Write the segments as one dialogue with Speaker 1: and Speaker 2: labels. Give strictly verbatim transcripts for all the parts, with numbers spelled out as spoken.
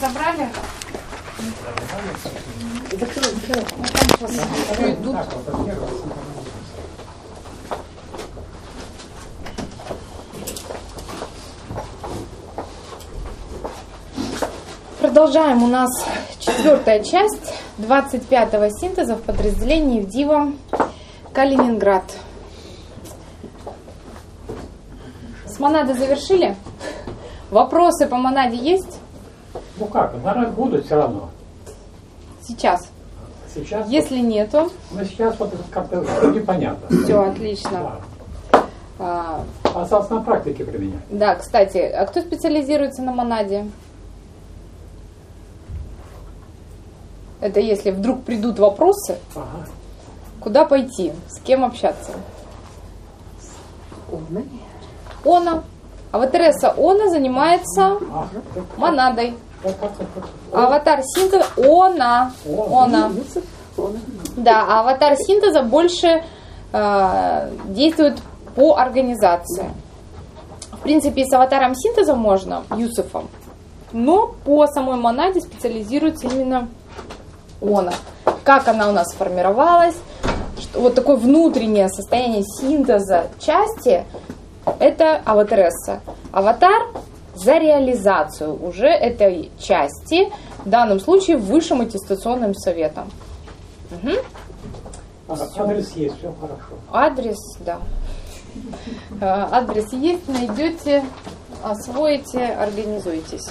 Speaker 1: разобрали?
Speaker 2: Закрой, закрой.
Speaker 1: Там сейчас еще идут. Продолжаем. У нас четвертая часть двадцать пятого синтеза в подразделении ВДИВа Калининград. С монадой завершили? Вопросы по монаде есть?
Speaker 3: Ну как, наверное, будут все равно.
Speaker 1: Сейчас.
Speaker 3: Сейчас?
Speaker 1: Если вот, нету.
Speaker 3: Ну сейчас вот как-то непонятно.
Speaker 1: Все, отлично.
Speaker 3: Да.
Speaker 1: А,
Speaker 3: Осталось на практике применять.
Speaker 1: да, кстати, а кто специализируется на монаде? Это если вдруг придут вопросы,
Speaker 3: Ага.
Speaker 1: куда пойти, с кем общаться?
Speaker 2: Она.
Speaker 1: Она. Аватареса Она занимается
Speaker 3: Ага.
Speaker 1: монадой.
Speaker 3: Как- как- как- как-
Speaker 1: Аватар синтеза Она. Она. Да, а аватар синтеза больше э, действует по организации. В принципе, и с аватаром синтеза можно, Юсефом, но по самой монаде специализируется именно Она. Как она у нас сформировалась, что вот такое внутреннее состояние синтеза части, это аватареса. Аватар за реализацию уже этой части, в данном случае высшим аттестационным советом. Угу.
Speaker 3: А, адрес есть, все хорошо.
Speaker 1: Адрес, да. Э, Адрес есть, найдете, освоите, организуйтесь.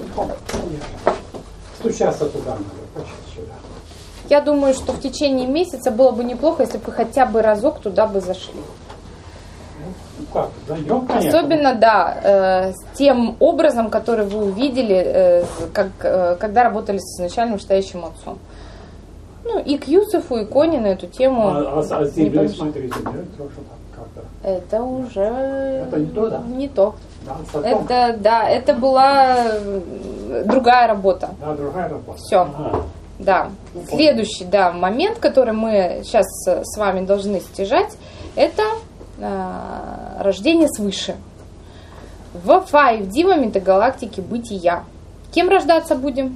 Speaker 3: Стучаться туда надо, почти сюда.
Speaker 1: Я думаю, что в течение месяца было бы неплохо, если бы вы хотя бы разок туда бы зашли.
Speaker 3: Ну как, зайдем, конечно.
Speaker 1: Особенно, да, э, с тем образом, который вы увидели, э, как, э, когда работали с изначальным настоящим отцом. Ну, и к Юсефу, и Коне на эту тему.
Speaker 3: А, а, а с
Speaker 1: не
Speaker 3: землей,
Speaker 1: помеш-
Speaker 3: смотрите, да, тоже так как-то.
Speaker 1: Это уже
Speaker 3: Это не то, да?
Speaker 1: не то.
Speaker 3: Да, потом-
Speaker 1: Это, да, это была э, другая работа.
Speaker 3: Да, другая работа.
Speaker 1: Всё.
Speaker 3: Ага.
Speaker 1: Да. Следующий, да, момент, который мы сейчас с вами должны стяжать, это э, рождение свыше. В Файв Дива метагалактики бытия. Кем рождаться будем?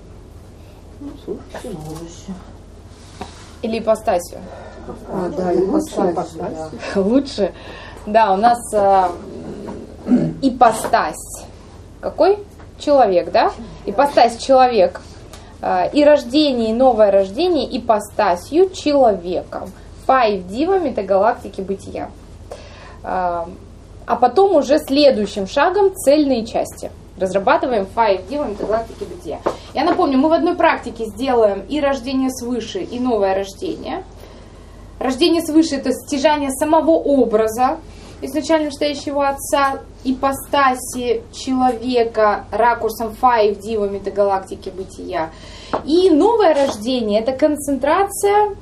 Speaker 1: Или ипостасью?
Speaker 2: А, да, ипостась.
Speaker 1: Лучше. Да, у нас э, ипостась. Какой? Человек, да? Ипостась человек. Э, и рождение, и новое рождение ипостасью человеком. Файв Дива метагалактики бытия. Э, а потом уже следующим шагом цельные части. Разрабатываем Файв Дива метагалактики бытия. Я напомню, мы в одной практике сделаем и рождение свыше, и новое рождение. Рождение свыше – это стяжание самого образа изначально настоящего отца, ипостаси человека ракурсом Файв Дива метагалактики бытия. И новое рождение – это концентрация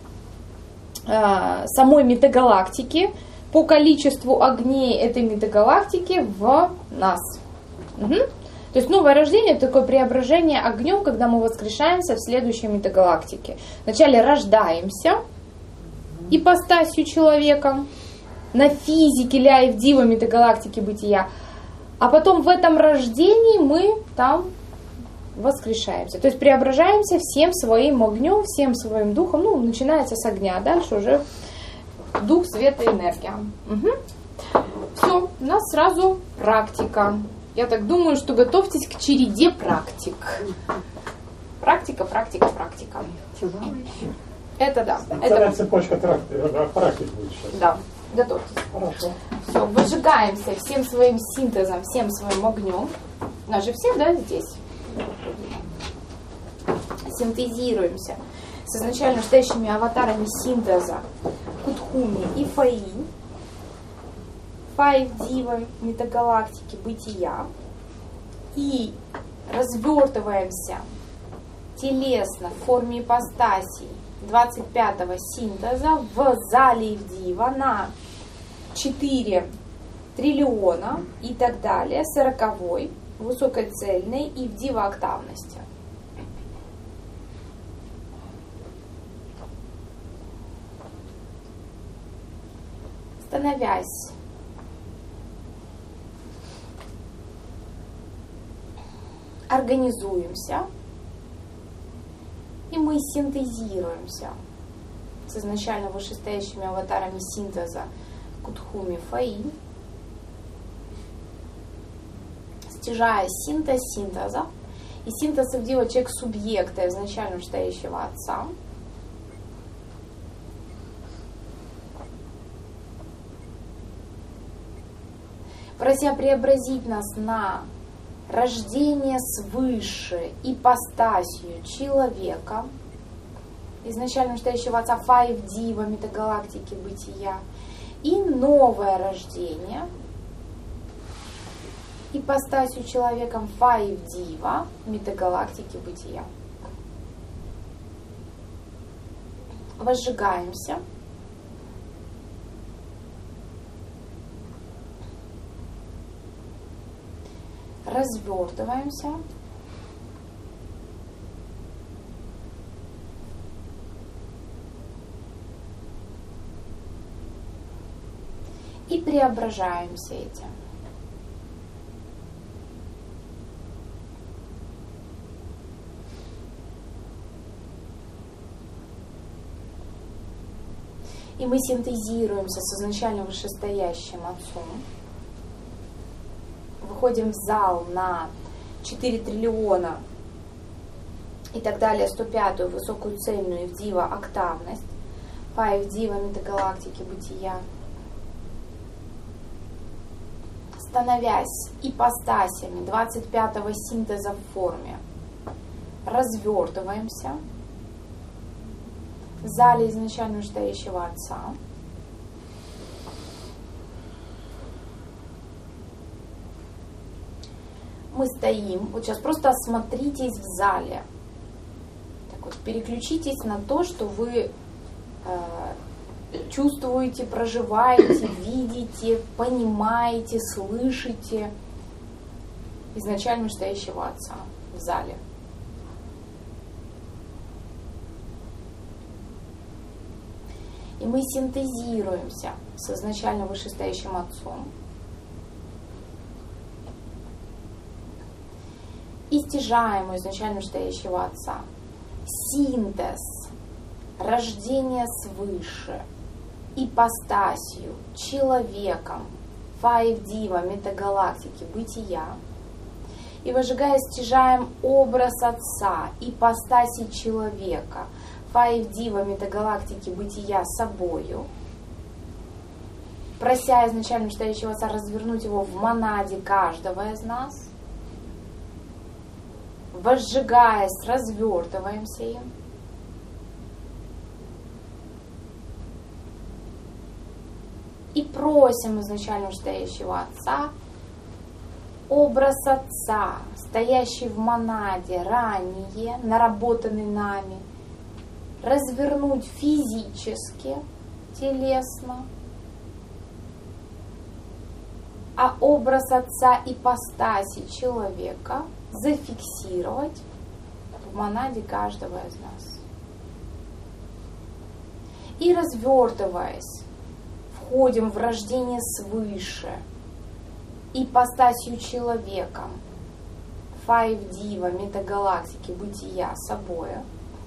Speaker 1: э, самой метагалактики по количеству огней этой метагалактики в нас. Угу. То есть новое рождение – это такое преображение огнем, когда мы воскрешаемся в следующей метагалактике. Вначале рождаемся ипостасью человека на физике Ляев Дива метагалактики бытия, а потом в этом рождении мы там воскрешаемся. То есть преображаемся всем своим огнем, всем своим духом. Ну, начинается с огня, а дальше уже дух, свет и энергия. Угу. Все, у нас сразу практика. Я так думаю, что готовьтесь к череде практик. Практика, практика, практика. Это да.
Speaker 3: Целая
Speaker 1: Это,
Speaker 3: цепочка тракт- практик будет сейчас.
Speaker 1: да, готовьтесь.
Speaker 3: Хорошо.
Speaker 1: Все, выжигаемся всем своим синтезом, всем своим огнем. У нас же все, да, здесь. Синтезируемся с изначально настоящими аватарами синтеза Кутхуми и Фаи. Файв Дива метагалактики бытия. И развертываемся телесно в форме ипостасий двадцать пятого синтеза в зале Дива на четыре триллиона и так далее, сороковой, высокоцельной и в дивооктавности. Становясь организуемся, и мы синтезируемся с изначально вышестоящими аватарами синтеза Кутхуми Фаи, стяжая синтез синтеза, и синтез Ивдива человек субъекта изначально вышестоящего Отца, прося преобразить нас на рождение свыше ипостасью человека, изначально вышестоящего Отца Фаи Дива, метагалактики бытия, и новое рождение ипостасью человеком Фаи Дива, метагалактики бытия. Возжигаемся. Развертываемся. И преображаемся этим. И мы синтезируемся с изначально вышестоящим Отцом. Выходим в зал на четыре триллиона и так далее, сто пятую высокую цельную Ивдива октавность, Фаи Ивдива метагалактики бытия, становясь ипостасями двадцать пятого синтеза в форме, развертываемся в зале изначально вышестоящего Отца. Мы стоим, вот сейчас просто осмотритесь в зале, так вот, переключитесь на то, что вы э, чувствуете, проживаете, видите, понимаете, слышите изначально вышестоящего Отца в зале. И мы синтезируемся с изначально вышестоящим Отцом. И стяжаем у изначально вышестоящего Отца синтез, рождение свыше, ипостасью, человеком, Фаи Дива, метагалактики, бытия. И возжигая, стяжаем образ Отца, ипостаси человека, Фаи Дива, метагалактики, бытия собою, прося изначально вышестоящего Отца развернуть его в монаде каждого из нас. Возжигаясь, развертываемся им. И просим изначально вышестоящего Отца образ Отца, стоящий в монаде ранее, наработанный нами, развернуть физически, телесно, а образ Отца ипостаси человека зафиксировать в монаде каждого из нас. И развертываясь, входим в рождение свыше, ипостасью человеком, Фаи Дива, метагалактики, бытия собою.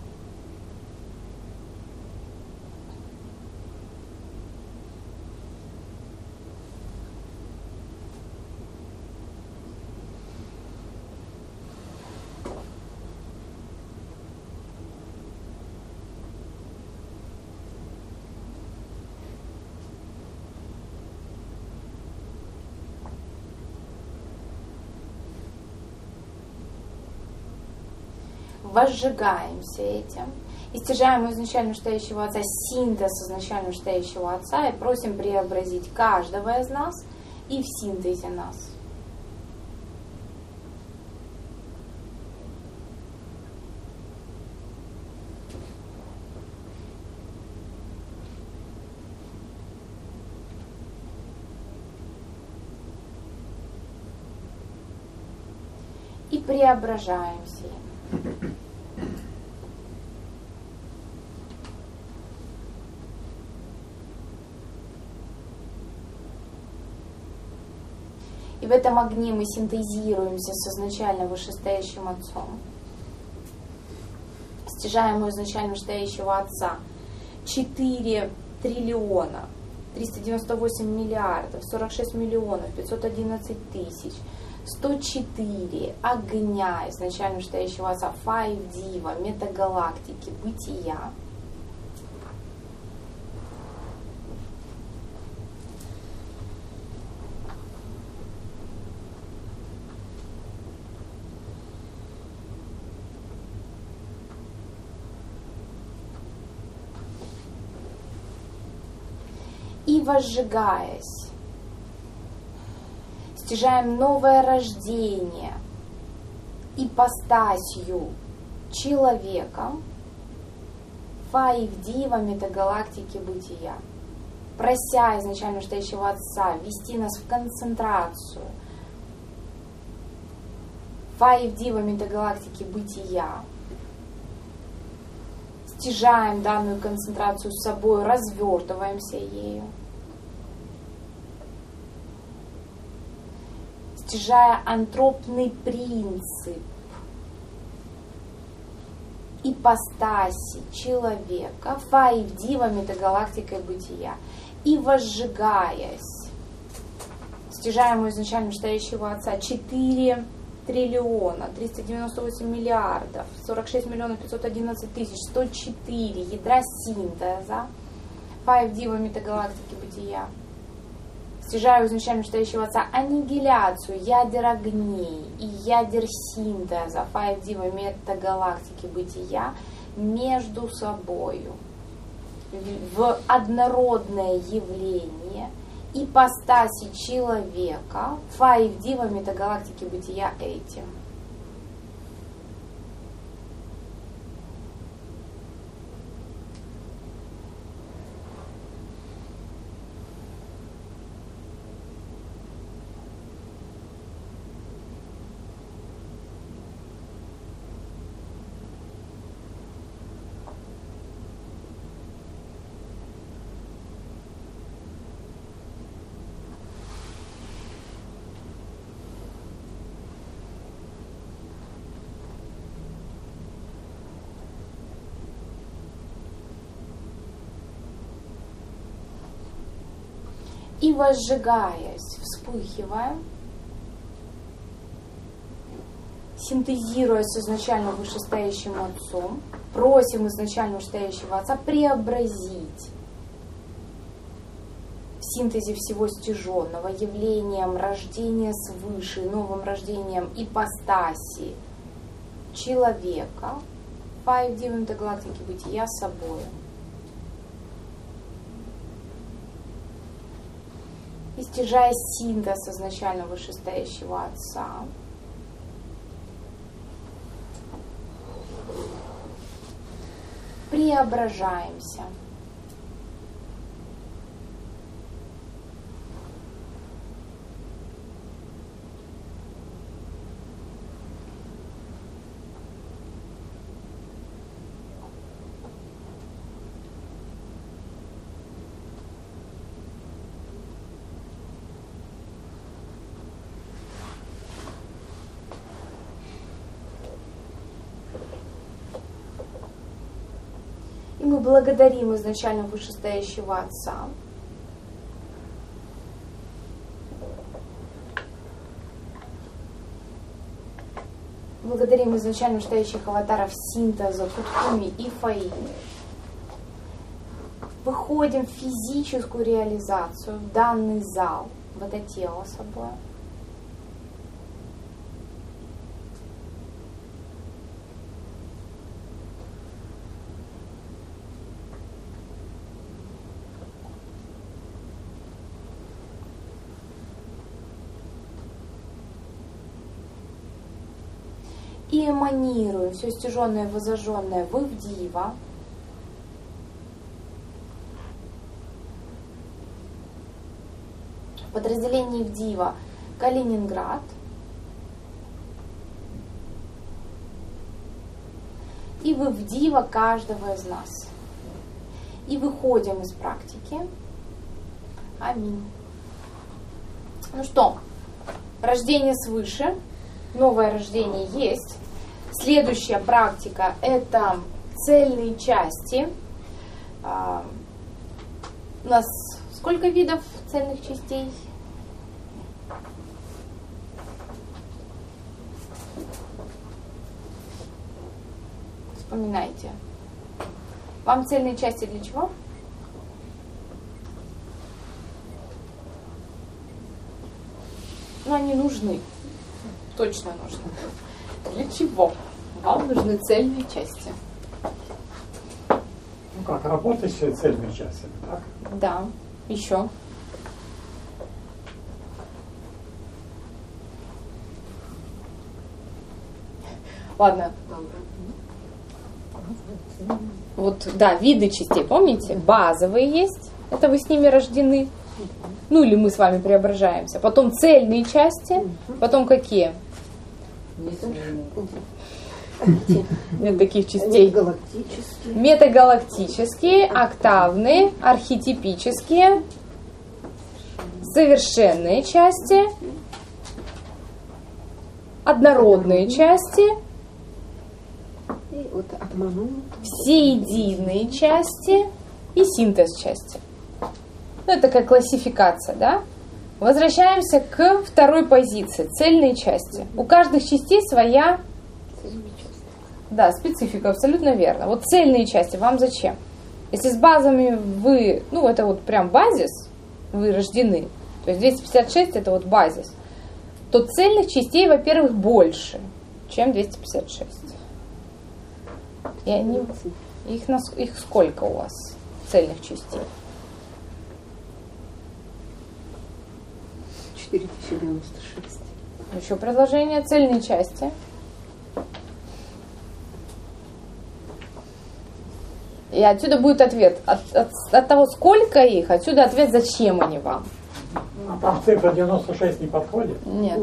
Speaker 1: Возжигаемся этим и стяжаем у изначально вышестоящего Отца синтез изначально вышестоящего Отца и просим преобразить каждого из нас и в синтезе нас. И преображаемся им. И в этом огне мы синтезируемся с изначально вышестоящим Отцом. Стяжаем у изначально вышестоящего Отца четыре триллиона, триста девяносто восемь миллиардов, сорок шесть миллионов, пятьсот одиннадцать тысяч, сто четыре огня изначально вышестоящего Отца, Файв Дива, метагалактики, бытия. И возжигаясь, стяжаем новое рождение ипостасью человека, Файв Дива, метагалактики, бытия, прося изначально вышестоящего Отца ввести нас в концентрацию Файв Дива, метагалактики, бытия, стяжаем данную концентрацию с собой, развертываемся ею, стяжая антропный принцип ипостаси человека, Файв Дива, метагалактикой бытия, и возжигаясь, стяжаем у изначально вышестоящего Отца четыре триллиона, триста девяносто восемь миллиардов, сорок шесть миллионов, пятьсот одиннадцать тысяч, сто четыре ядра синтеза, Файв Дива, метагалактики бытия. Стяжаю изначально вышестоящего Отца аннигиляцию ядер огней и ядер синтеза, Файв Дива, метагалактики бытия между собою в однородное явление ипостаси человека, Файв Дива, метагалактики бытия этим. И возжигаясь, вспыхиваем, синтезируя с изначально вышестоящим Отцом, просим изначально вышестоящего Отца преобразить в синтезе всего стяженного явлением рождения свыше, новым рождением ипостаси человека, Файв Дива, метагалактики бытия собой. И стяжая синтез изначально вышестоящего Отца, преображаемся. И мы благодарим изначально вышестоящего Отца. Благодарим изначально вышестоящих аватаров синтеза, Кутхуми и Фаи. Выходим в физическую реализацию, в данный зал, в это тело собой. И эманируем все стяженное, возожженное в Ивдива. В подразделении Ивдива Калининград. И в Ивдива каждого из нас. И выходим из практики. Аминь. Ну что, рождение свыше, новое рождение есть. Следующая практика – это цельные части. А, у нас сколько видов цельных частей? Вспоминайте. Вам цельные части для чего? Ну, они нужны. Точно нужны. Для чего? Вам нужны цельные части.
Speaker 3: Ну как, работать с цельными частями, так?
Speaker 1: Да. Еще. Ладно. Вот, да, виды частей, помните? Базовые есть. Это вы с ними рождены. Ну, или мы с вами преображаемся. Потом цельные части. Потом какие? Нет таких частей.
Speaker 2: Метагалактические.
Speaker 1: Метагалактические, октавные, архетипические, совершенные части, однородные части,
Speaker 2: И вот обманут.
Speaker 1: всеединые части и синтез части. Ну, это как классификация, да? Возвращаемся к второй позиции, цельные части. У каждой частей своя, да, специфика, абсолютно верно. Вот цельные части вам зачем? Если с базами вы, ну, это вот прям базис, вы рождены, то есть двести пятьдесят шесть это вот базис, то цельных частей, во-первых, больше, чем двести пятьдесят шесть. И они, их, нас, их сколько у вас, цельных частей?
Speaker 2: четыре тысячи девяносто шесть.
Speaker 1: Еще предложение, цельные части. И отсюда будет ответ. От, от, от того, сколько их, отсюда ответ, зачем они вам.
Speaker 3: А там цифра девяносто шесть не подходит?
Speaker 1: Нет.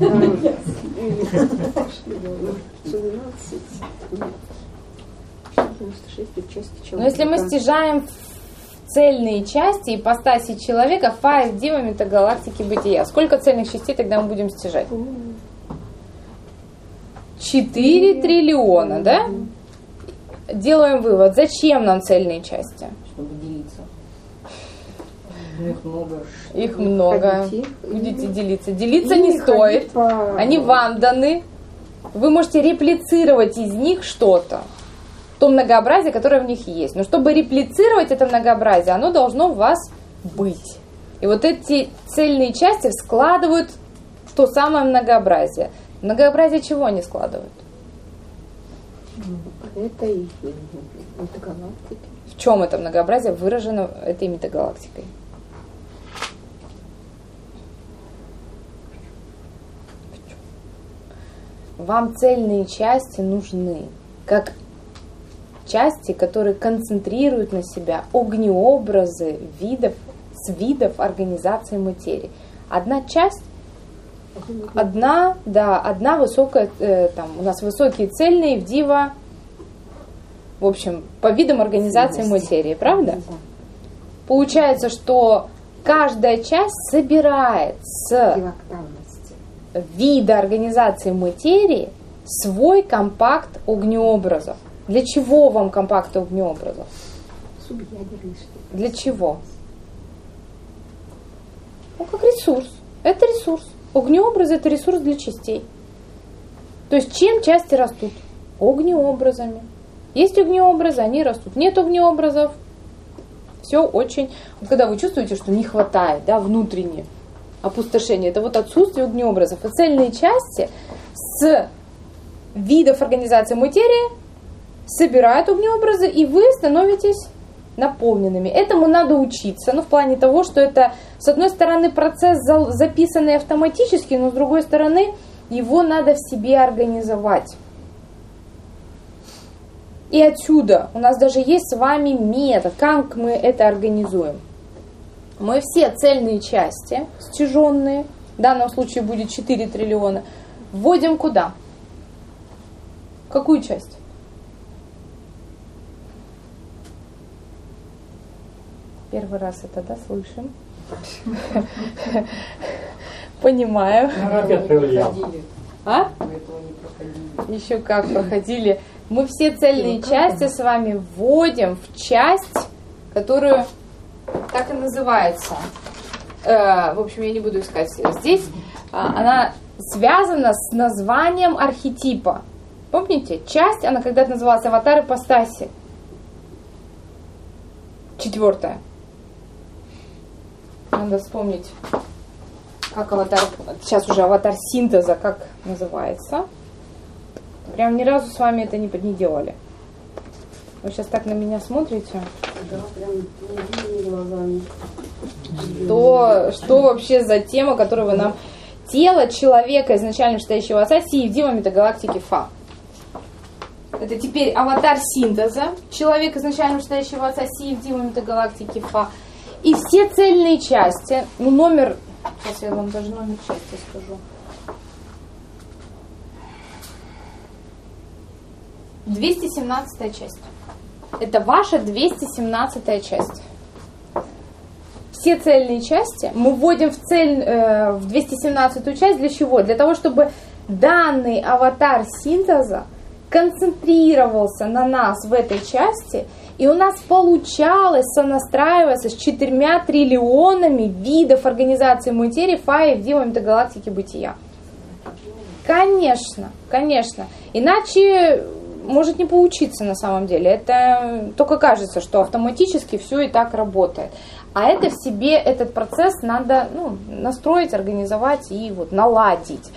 Speaker 1: Но если мы стяжаем цельные части ипостаси человека, фаев, дива, метагалактики, бытия, сколько цельных частей тогда мы будем стяжать? Четыре триллиона, да? Делаем вывод. Зачем нам цельные части?
Speaker 4: Чтобы делиться. Их много.
Speaker 1: Их много.
Speaker 2: Хотите?
Speaker 1: Будете делиться. Делиться
Speaker 2: Или
Speaker 1: не стоит.
Speaker 2: ходить по-
Speaker 1: Они вам даны. Вы можете реплицировать из них что-то. То многообразие, которое в них есть. Но чтобы реплицировать это многообразие, оно должно у вас быть. И вот эти цельные части складывают то самое многообразие. Многообразие чего они складывают?
Speaker 2: Это и метагалактики.
Speaker 1: В чем это многообразие выражено этой метагалактикой? Вам цельные части нужны, как части, которые концентрируют на себя огнеобразы видов, с видов организации материи. Одна часть, одна, да, одна высокая, э, там у нас высокие цельные в дива, в общем, по видам организации материи, правда? Получается, что каждая часть собирает с
Speaker 2: Дивактальности.
Speaker 1: вида организации материи свой компакт огнеобразов. Для чего вам компакт огнеобразов?
Speaker 2: Субъядерный что-то.
Speaker 1: Для чего? Ну, как ресурс. Это ресурс. Огнеобразы – это ресурс для частей. То есть, чем части растут? Огнеобразами. Есть огнеобразы, они растут. Нет огнеобразов. Все очень... Вот когда вы чувствуете, что не хватает, да, внутреннее опустошение, это вот отсутствие огнеобразов. И цельные части с видов организации материи собирают огнеобразы, и вы становитесь наполненными. Этому надо учиться, ну, в плане того, что это, с одной стороны, процесс записанный автоматически, но с другой стороны, его надо в себе организовать. И отсюда у нас даже есть с вами метод, как мы это организуем. Мы все цельные части, стяженные, в данном случае будет четыре триллиона, вводим куда? Какую часть? Первый раз это, да, слышим. Понимаю.
Speaker 3: Ну, опять привлиял.
Speaker 1: А?
Speaker 4: Мы этого не проходили.
Speaker 1: Еще как проходили. Мы все цельные части с вами вводим в часть, которую так и называется. Э, в общем, я не буду искать здесь. Она связана с названием архетипа. Помните? Часть, она когда-то называлась аватар ипостаси. Четвертая. Надо вспомнить, как аватар, сейчас уже аватар синтеза, как называется. Прям ни разу с вами это не, не делали. Вы сейчас так на меня смотрите.
Speaker 4: Да, прям не глазами.
Speaker 1: Что, что вообще за тема, которую вы нам... Тело человека, изначально считающего отца, Сиевдима метагалактики Фа. Это теперь аватар синтеза. Человек, изначально считающего отца, Сиевдима метагалактики Фа. И все цельные части, ну номер, сейчас я вам даже номер части скажу. двести семнадцатая часть. Это ваша двести семнадцатая часть. Все цельные части мы вводим в, цель, э, в двести семнадцатую часть для чего? Для того, чтобы данный аватар синтеза концентрировался на нас в этой части, и у нас получалось сонастраиваться с четырьмя триллионами видов организации материи Фа и Евдима метагалактики бытия. Конечно, конечно. Иначе может не получиться на самом деле. Это только кажется, что автоматически все и так работает. А это в себе, этот процесс надо ну, настроить, организовать и вот наладить.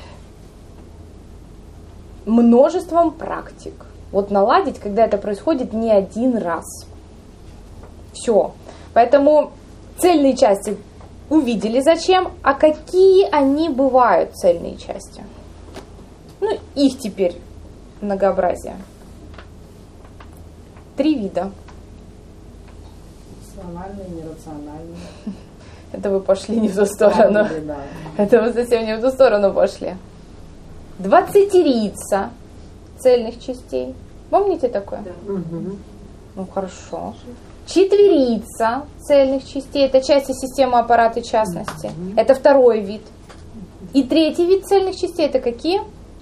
Speaker 1: Множеством практик. Вот наладить, когда это происходит не один раз. Все. Поэтому цельные части увидели зачем, а какие они бывают, цельные части. Ну, их теперь многообразие. Три вида.
Speaker 4: Рациональные, нерациональные.
Speaker 1: Это вы пошли не в ту сторону.
Speaker 4: Да.
Speaker 1: Это вы совсем не в ту сторону пошли. Двадцатерица цельных частей. Помните такое?
Speaker 4: Да.
Speaker 2: Угу.
Speaker 1: Ну хорошо. Четверица цельных частей. Это части системы аппарата частности. Это второй вид. И третий вид цельных частей это какие?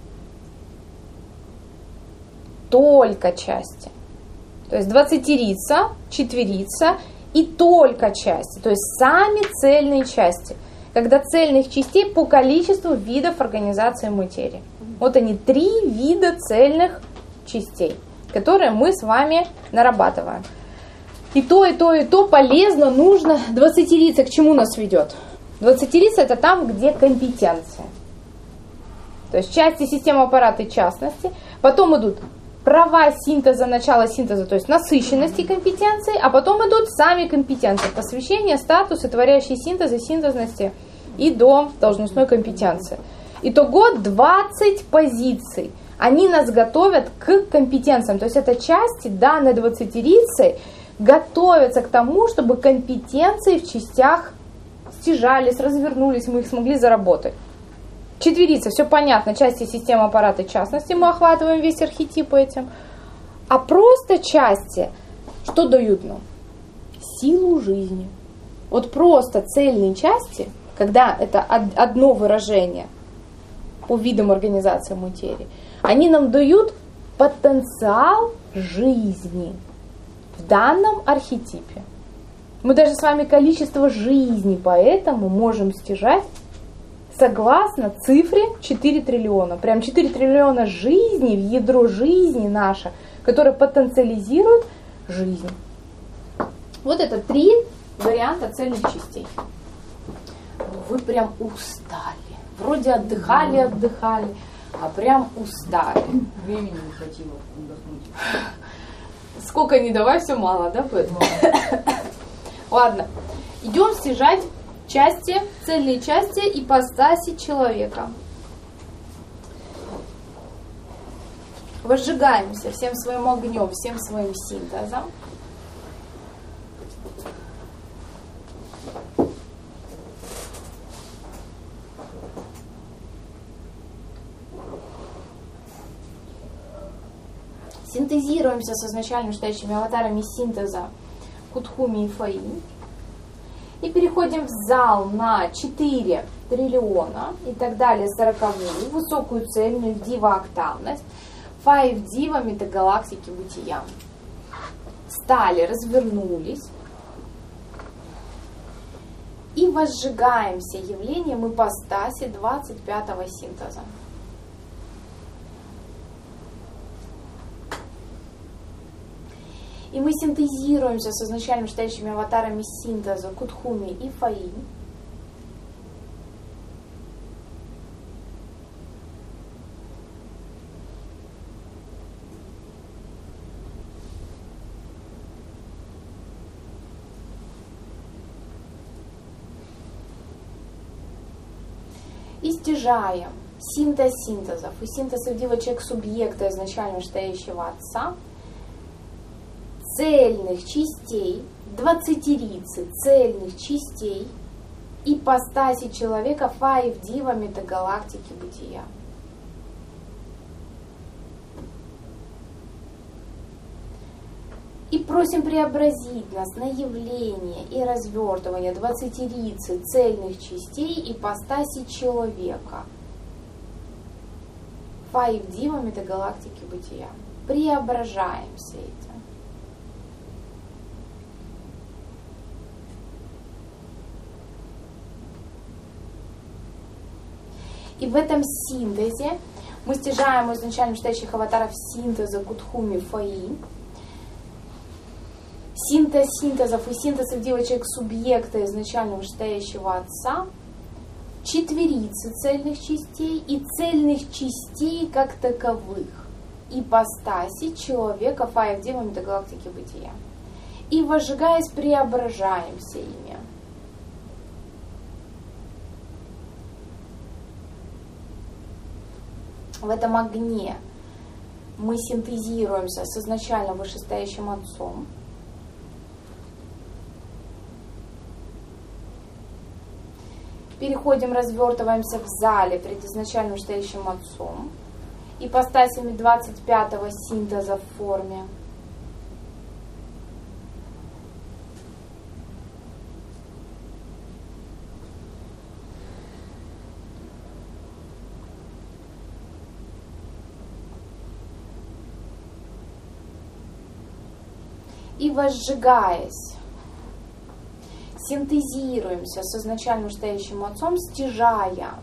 Speaker 1: Только части. То есть двадцатерица, четверица и только части. То есть сами цельные части. Когда цельных частей по количеству видов организации материи. Вот они, три вида цельных частей, которые мы с вами нарабатываем. И то, и то, и то полезно, нужно. Двадцатерица к чему нас ведет? Двадцатерица это там, где компетенция. То есть части системы аппарата частности. Потом идут права синтеза, начало синтеза, то есть насыщенности компетенции, а потом идут сами компетенции, посвящение, статусы, творящие синтезы, синтезности и до должностной компетенции. Итого двадцать позиций. Они нас готовят к компетенциям, то есть это части, данные двадцатерицей, готовятся к тому, чтобы компетенции в частях стяжались, развернулись, мы их смогли заработать. Четверица, все понятно, части системы аппарата частности, мы охватываем весь архетип этим. А просто части, что дают нам? Силу жизни. Вот просто цельные части, когда это одно выражение по видам организации материи, они нам дают потенциал жизни в данном архетипе. Мы даже с вами количество жизни поэтому можем стяжать согласно цифре четыре триллиона. Прям четыре триллиона жизней в ядро жизни наше, которое потенциализирует жизнь. Вот это три варианта цельных частей. Вы прям устали. Вроде отдыхали, отдыхали, а прям устали.
Speaker 4: Времени не хватило отдохнуть.
Speaker 1: Сколько ни давай, все мало, да, поэтому? Ладно, идем стяжать части, цельные части ипостаси человека. Возжигаемся всем своим огнем, всем своим синтезом. Синтезируемся с изначально считающими аватарами синтеза Кутхуми и Фаи. И переходим в зал на четыре триллиона и так далее, сороковую, высокую цельную дива-октавность, файв дива метагалактики бытия. Стали, развернулись и возжигаемся явлением ипостаси двадцать пятого синтеза. И мы синтезируемся с изначально стоящими аватарами синтеза Кутхуми и Фаи. И стяжаем синтез синтезов и синтез девочек субъекта изначально стоящего отца, цельных частей, двадцатерицы цельных частей ипостаси человека файв дива метагалактики бытия. И просим преобразить нас на явление и развертывание двадцатерицы цельных частей ипостаси человека файв дива метагалактики бытия. Преображаемся этим. И в этом синтезе мы стяжаем у изначально стоящих аватаров синтеза Кутхуми Фаи, синтез синтезов и синтезов девочек субъекта изначально вышестоящего отца, четверицы цельных частей и цельных частей как таковых, ипостаси человека файв дива метагалактики бытия. И возжигаясь, преображаемся ими. В этом огне мы синтезируемся с изначально вышестоящим отцом. Переходим, развертываемся в зале перед изначально вышестоящим отцом. Ипостасями двадцать пятого синтеза в форме. И возжигаясь, синтезируемся с изначально стоящим отцом, стяжая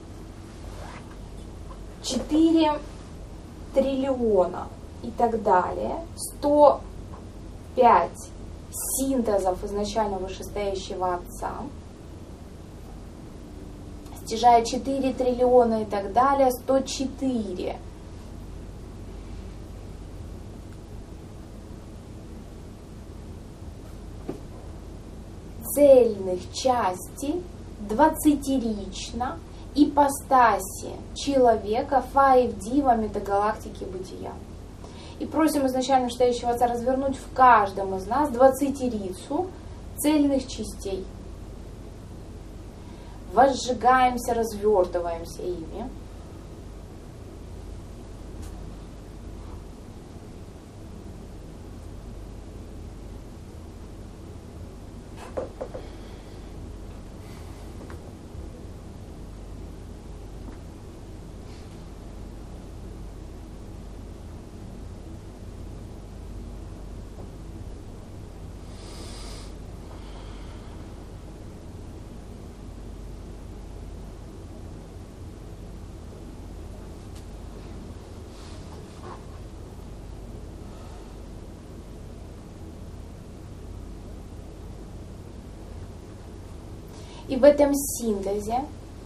Speaker 1: четыре триллиона и так далее, сто пять синтезов изначально вышестоящего отца, стяжая четыре триллиона и так далее, сто четыре цельных части двадцатерично ипостаси человека файв дива метагалактики бытия. И просим изначально стоящего отца развернуть в каждом из нас двадцатерицу цельных частей. Возжигаемся, развертываемся ими. И в этом синтезе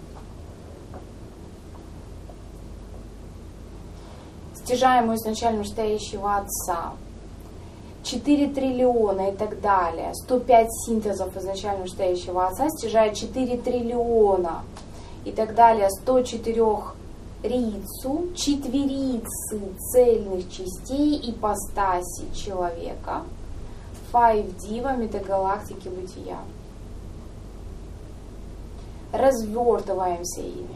Speaker 1: стяжаем у изначально стоящего отца четыре триллиона и так далее, сто пять синтезов изначально стоящего отца, стяжая четыре триллиона и так далее, сто четыре рицу, четверицы цельных частей ипостаси человека, файв дива метагалактики бытия. Развертываемся ими.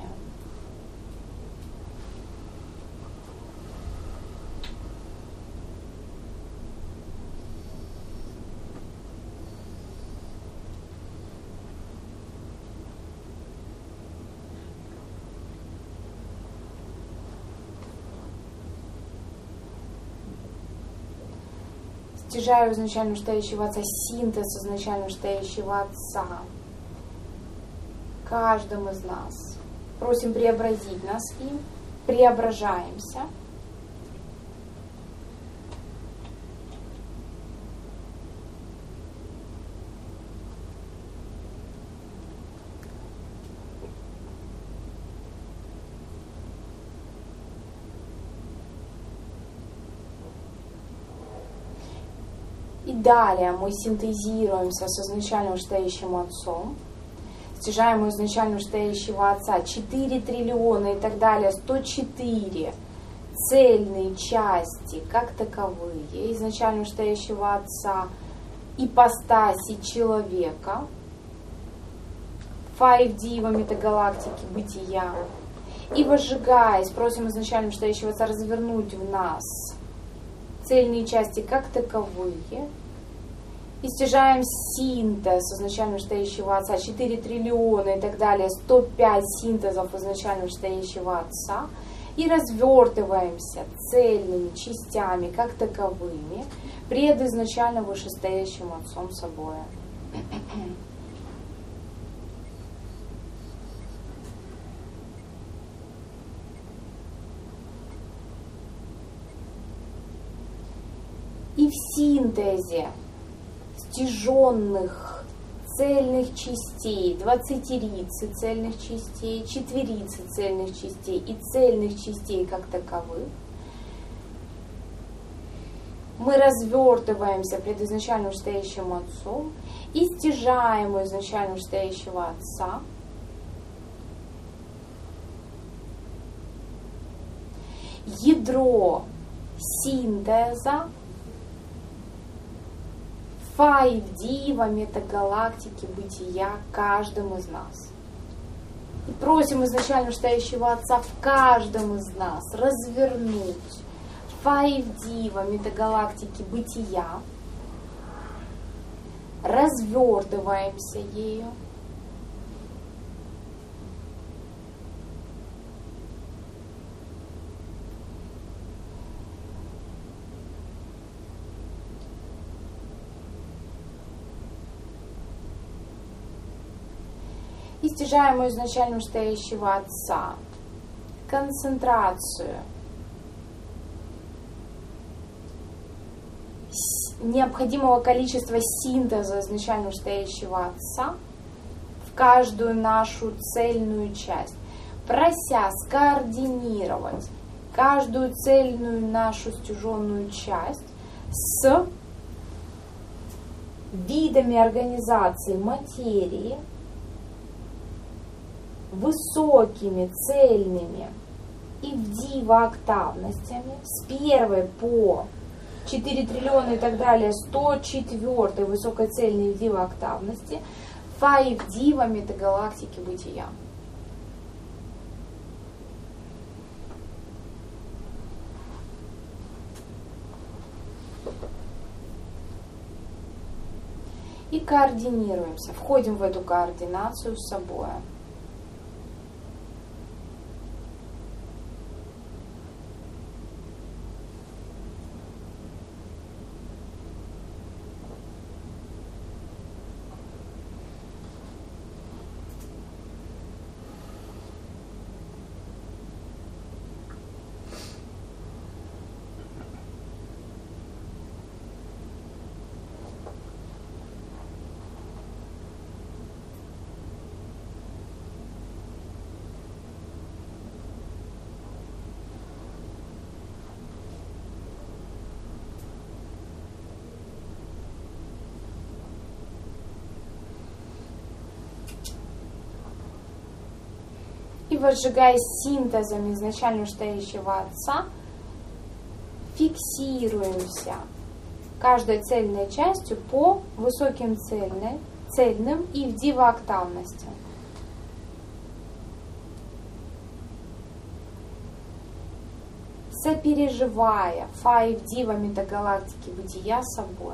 Speaker 1: Стяжаю изначально вышестоящего Отца синтез изначально вышестоящего Отца каждым из нас. Просим преобразить нас им. Преображаемся. И далее мы синтезируемся с изначально вышестоящим Отцом, стяжаем у изначально вышестоящего Отца четыре триллиона и так далее, сто четыре цельные части, как таковые, изначально вышестоящего Отца, ипостаси человека, пять ди во метагалактике бытия, и возжигаясь, просим изначально вышестоящего Отца развернуть в нас цельные части как таковые, и стяжаем синтез изначально вышестоящего Отца, четыре триллиона и так далее, сто пять синтезов изначально вышестоящего Отца, и развертываемся цельными частями как таковыми пред изначально вышестоящим Отцом собой. И в синтезе стяженных цельных частей, двадцатерицы цельных частей, четверицы цельных частей и цельных частей как таковых, мы развертываемся пред изначально вышестоящим Отцом и стяжаем у изначально вышестоящего Отца ядро синтеза пять ди во метагалактике бытия каждым из нас. И просим изначально вышестоящего Отца в каждом из нас развернуть пять ди во метагалактике бытия. Развертываемся ею. И стяжаем у изначально вышестоящего Отца концентрацию необходимого количества синтеза изначально вышестоящего Отца в каждую нашу цельную часть, прося скоординировать каждую цельную нашу стяженную часть с видами организации материи, высокими, цельными и дивооктавностями с первой по четыре триллиона и так далее, сто четыре высокоцельной дивооктавности пять ди во метагалактике бытия. И координируемся, входим в эту координацию с собой. И возжигаясь синтезом изначально вышестоящего Отца, фиксируемся каждой цельной частью по высоким цельным, цельным и в дивооктавности. Сопереживая пять ди во метагалактике бытия собой.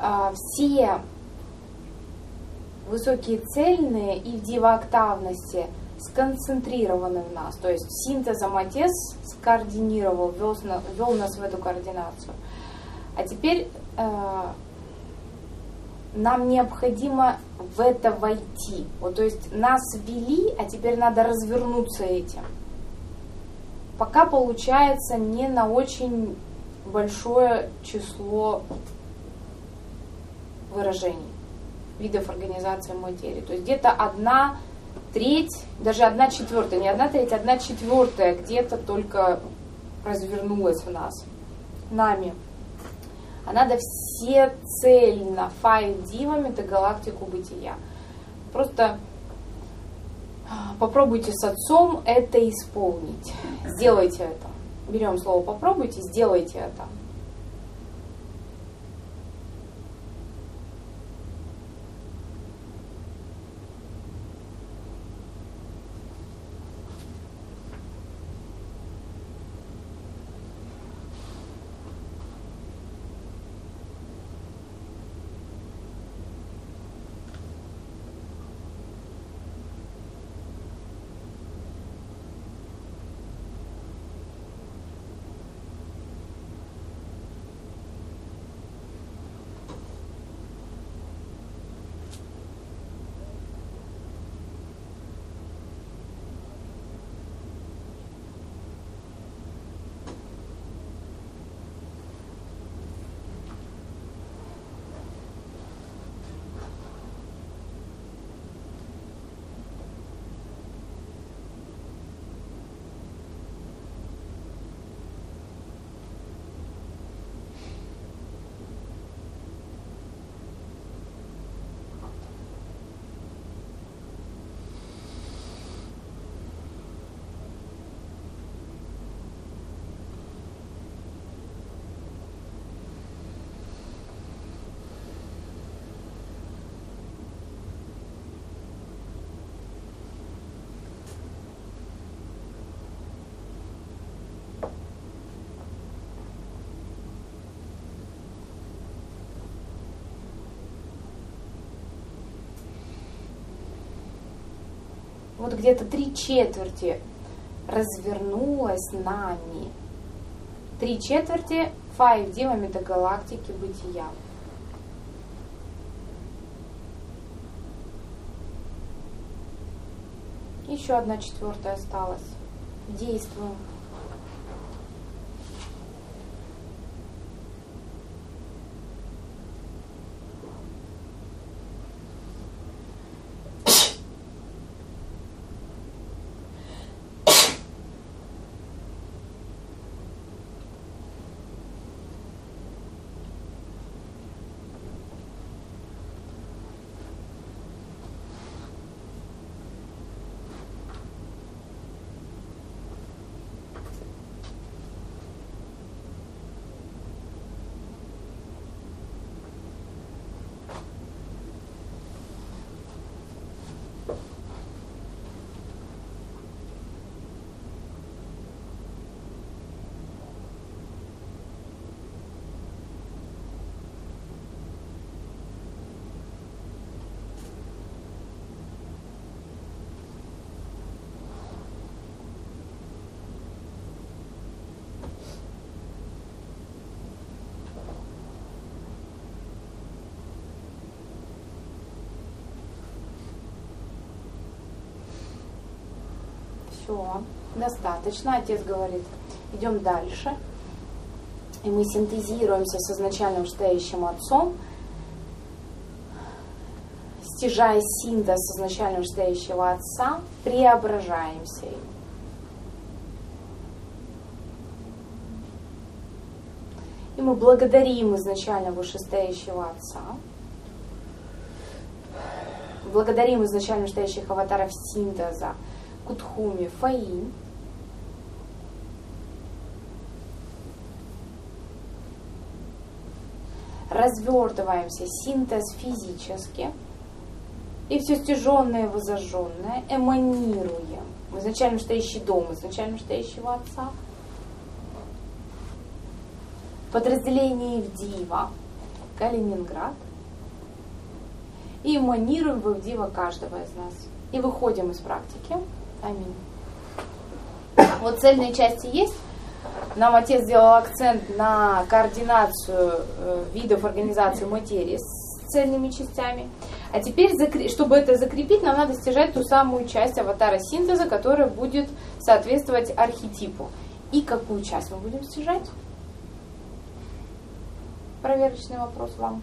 Speaker 1: а, все высокие цельные и в дивооктавности сконцентрированы в нас. То есть синтезом Отец скоординировал, вел, вел нас в эту координацию. А теперь э, нам необходимо в это войти. Вот, то есть нас ввели, а теперь надо развернуться этим. Пока получается не на очень большое число выражений, видов организации материи. То есть где-то одна треть, даже одна четвертая, не одна треть, одна четвертая где-то только развернулась в нас, нами. А надо всецельно файв-дива метагалактику бытия. Просто попробуйте с Отцом это исполнить. Сделайте это. Берем слово попробуйте, сделайте это. Вот где-то три четверти развернулось нами. Три четверти файв-дива метагалактики бытия. Еще одна четвертая осталась. Действуем. Все, достаточно. Отец говорит, идем дальше. И мы синтезируемся с изначальным стоящим Отцом, стяжая синтез изначального стоящего Отца, преображаемся им. И мы благодарим изначально вышестоящего Отца, благодарим изначально стоящих аватаров синтеза, Кутхуми, Фаин. Развертываемся, синтез физически. И все стяженное и возожженное эманируем в изначально стоящий дом, изначально стоящего Отца. В подразделении в Дива Калининград и эманируем в Ивдива каждого из нас. И выходим из практики. Аминь. Вот цельные части есть. Нам отец сделал акцент на координацию э, видов организации материи с цельными частями. А теперь, чтобы это закрепить, нам надо стяжать ту самую часть аватара синтеза, которая будет соответствовать архетипу. И какую часть мы будем стяжать? Проверочный вопрос вам.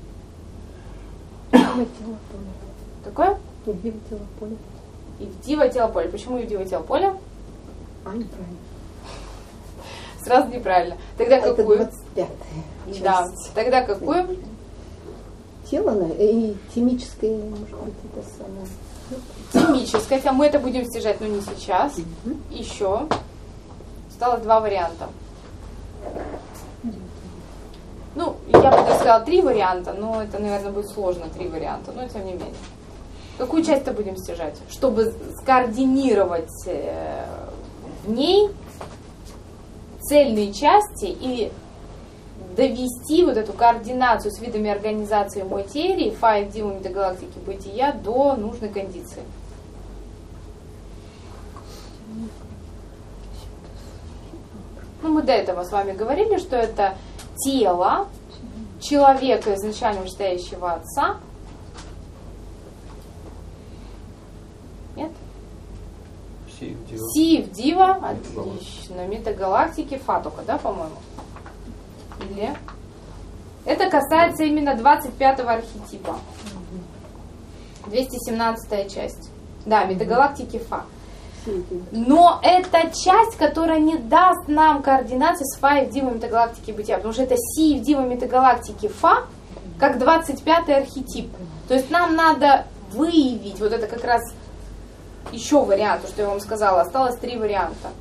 Speaker 1: Какое?
Speaker 2: Ивдива тело поле.
Speaker 1: Ивдива тело поле. Почему Ивдива тело поле?
Speaker 2: А, неправильно.
Speaker 1: Сразу неправильно. Тогда
Speaker 2: Это
Speaker 1: какую?
Speaker 2: двадцать пятая часть.
Speaker 1: Да. Тогда какую?
Speaker 2: Тело и темическое, может быть, это самое.
Speaker 1: Темическое. Хотя мы это будем стяжать, но не сейчас.
Speaker 2: Угу.
Speaker 1: Еще. Осталось два варианта. Ну, я бы даже сказала три варианта, но это, наверное, будет сложно, три варианта, но тем не менее. Какую часть-то будем стяжать? Чтобы скоординировать э, в ней цельные части и довести вот эту координацию с видами организации материи, фа Ивдива метагалактики бытия до нужной кондиции. Ну, мы до этого с вами говорили, что это тело человека, изначально вышестоящего Отца. Нет? Си Ивдива, отлично. Метагалактики Фа только, да, по-моему? Или? Это касается именно двадцать пятого архетипа. двести семнадцатая часть. Да, метагалактики Фа. Но это часть, которая не даст нам координации с Фа Ивдива метагалактики бытия, потому что это Си Ивдива метагалактики Фа, как двадцать пятый архетип. То есть нам надо выявить, вот это как раз еще вариант, что я вам сказала, осталось три варианта.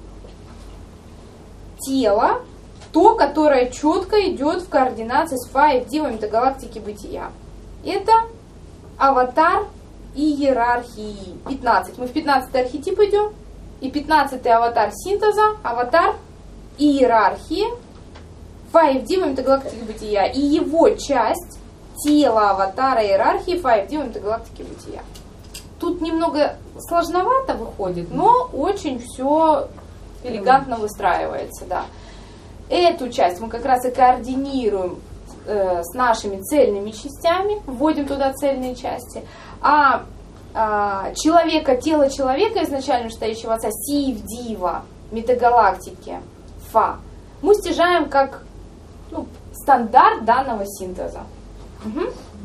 Speaker 1: Тело, то, которое четко идет в координации с Фа Ивдива метагалактики бытия. Это аватар и иерархии. пятнадцать. Мы в пятнадцатый архетип идем. И пятнадцатый аватар синтеза, аватар иерархии, Фа Ивдива метагалактики бытия. И его часть, тело аватара иерархии, Фа Ивдива метагалактики бытия. Тут немного сложновато выходит, но очень все элегантно выстраивается, да. Эту часть мы как раз и координируем э, с нашими цельными частями, вводим туда цельные части. А э, человека, тело человека, изначально стоящего Отца, Си Ивдива, метагалактики, Фа, мы стяжаем как ну, стандарт данного синтеза. Угу.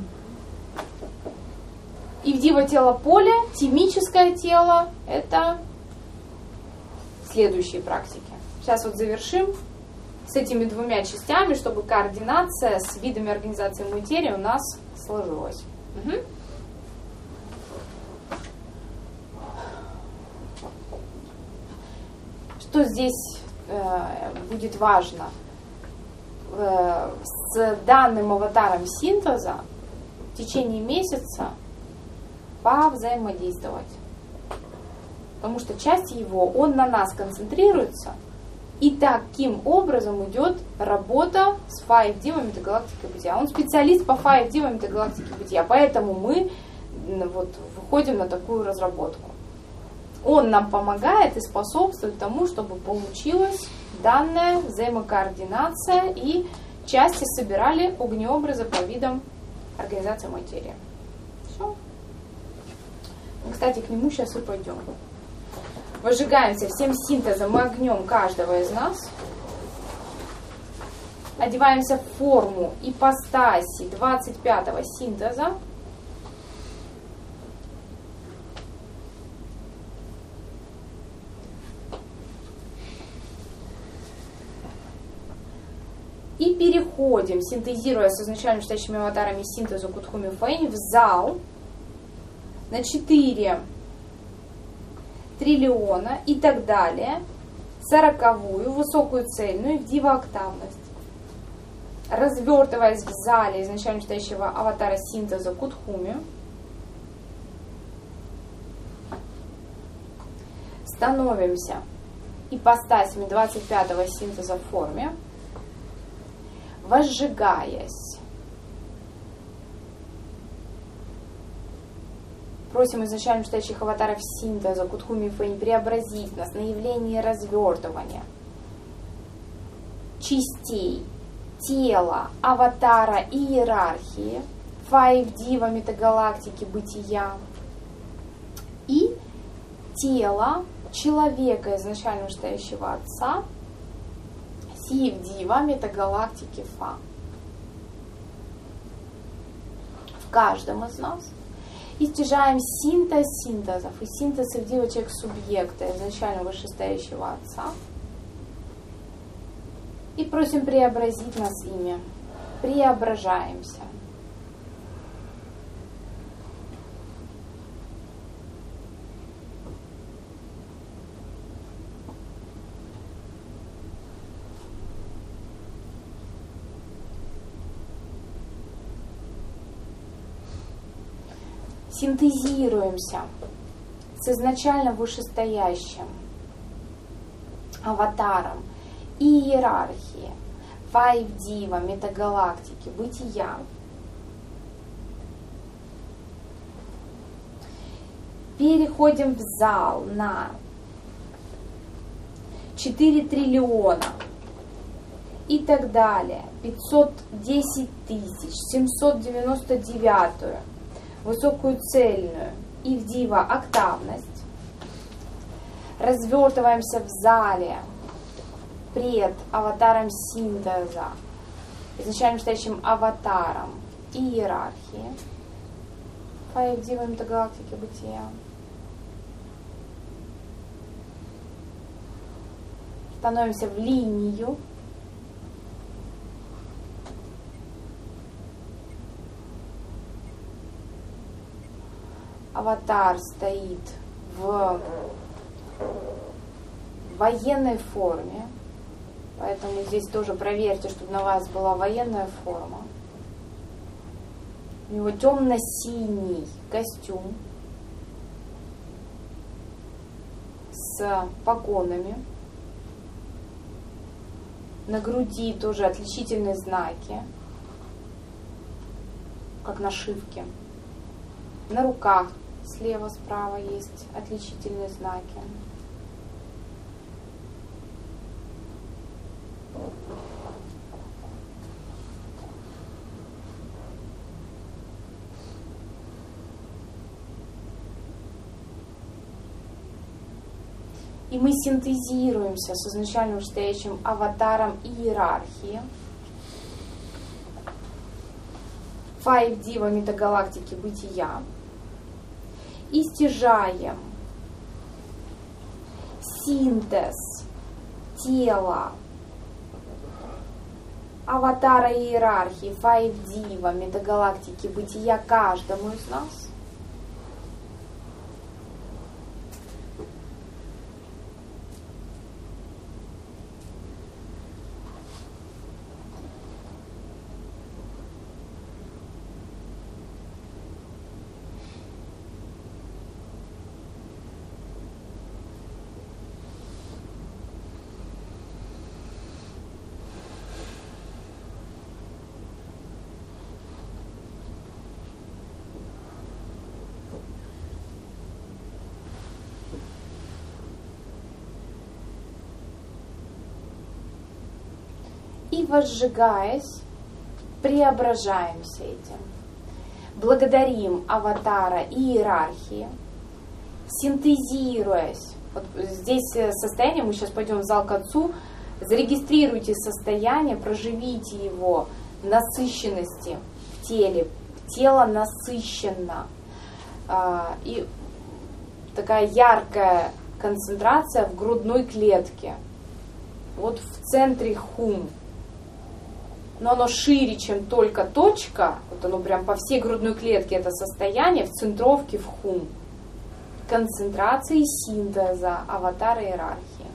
Speaker 1: Ивдива тело поле, темическое тело, это следующие практики. Сейчас вот завершим с этими двумя частями, чтобы координация с видами организации материи у нас сложилась. Угу. Что здесь э, будет важно? Э, с данным аватаром синтеза в течение месяца повзаимодействовать. Потому что часть его, он на нас концентрируется, и таким образом идет работа с Фа Ивдива метагалактикой бытия. Он специалист по Фа Ивдива метагалактике бытия, поэтому мы вот, выходим на такую разработку. Он нам помогает и способствует тому, чтобы получилась данная взаимокоординация и части собирали огнеобразы по видам организации материи. Все. Кстати, к нему сейчас и пойдем. Выжигаемся всем синтезом и огнем каждого из нас. Одеваемся в форму ипостаси двадцать пятого синтеза. И переходим, синтезируя с изначально стоящими аватарами синтеза Кутхуми Фэйни, в зал на четыре триллиона и так далее, сороковую, высокую цельную, Ивдива-октавность. Развертываясь в зале изначально стоящего аватара синтеза Кутхуми, становимся ипостасями двадцать пятого синтеза в форме, возжигаясь Просим изначально стоящих аватаров синтеза, Кутхуми Фэнь, преобразить нас на явление развертывания частей тела, аватара и иерархии, Five Дива метагалактики бытия и тела человека, изначально стоящего Отца, Сив Дива метагалактики Фа. В каждом из нас и стяжаем синтез синтезов и синтез девочек субъекта, изначально вышестоящего Отца, и просим преобразить нас ими. Преображаемся. Синтезируемся с изначально вышестоящим аватаром и иерархии Five Дива метагалактики бытия. Переходим в зал на четыре триллиона и так далее, пятьсот десять тысяч, семьсот девяносто девятую высокую цельную и в дива октавность. Развертываемся в зале пред аватаром синтеза, изначально стоящим аватаром и иерархии Five Дива метагалактики бытия. Становимся в линию. Аватар стоит в военной форме, поэтому здесь тоже проверьте, чтобы на вас была военная форма. У него темно-синий костюм с погонами. На груди тоже отличительные знаки, как нашивки. На руках слева-справа есть отличительные знаки. И мы синтезируемся с изначально стоящим аватаром иерархии Five Дива метагалактики бытия и стяжаем синтез тела аватара иерархии Five Дива метагалактики бытия каждому из нас. И возжигаясь, преображаемся этим. Благодарим аватара и иерархии, синтезируясь. Вот здесь состояние, мы сейчас пойдем в зал к Отцу, зарегистрируйте состояние, проживите его в насыщенности в теле. Тело насыщенно. И такая яркая концентрация в грудной клетке. Вот в центре хум. Но оно шире, чем только точка, вот оно прям по всей грудной клетке, это состояние в центровке в хум, концентрации синтеза аватара иерархии.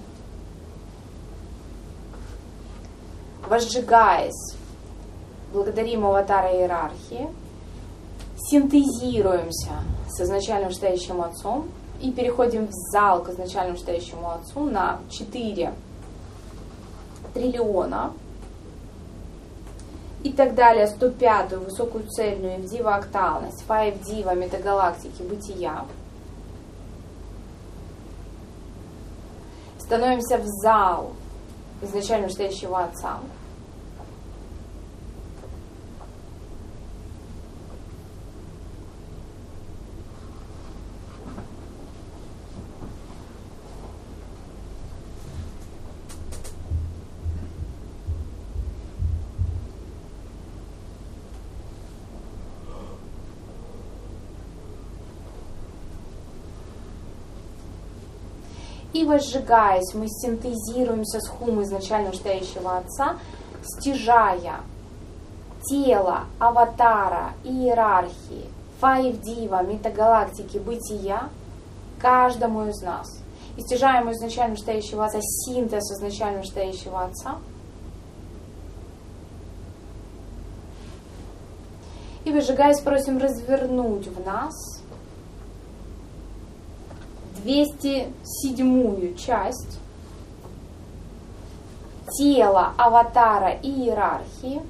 Speaker 1: Возжигаясь, благодарим аватара иерархии, синтезируемся с изначально стоящим Отцом и переходим в зал к изначально стоящему Отцу на четыре триллиона и так далее, сто пятую высокую цельную Ивдива-актуальность, Фа-Ивдива метагалактики бытия. Становимся в зал изначально настоящего Отца. И возжигаясь, мы синтезируемся с хум изначально настоящего Отца, стяжая тело, аватара, иерархии, Фа-Ивдива, метагалактики, бытия каждому из нас. И стяжаем изначально настоящего Отца, синтез изначально настоящего Отца. И выжигаясь, просим развернуть в нас двести седьмую часть тела, аватара и иерархии,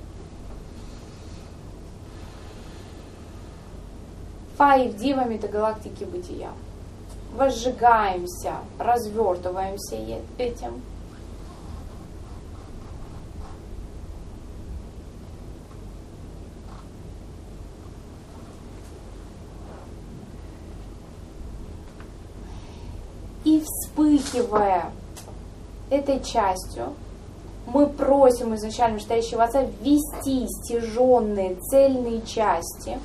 Speaker 1: Фа-Ивдива метагалактики бытия. Возжигаемся, развертываемся этим. И вспыхивая этой частью, мы просим изначально настоящего Отца ввести стяженные цельные части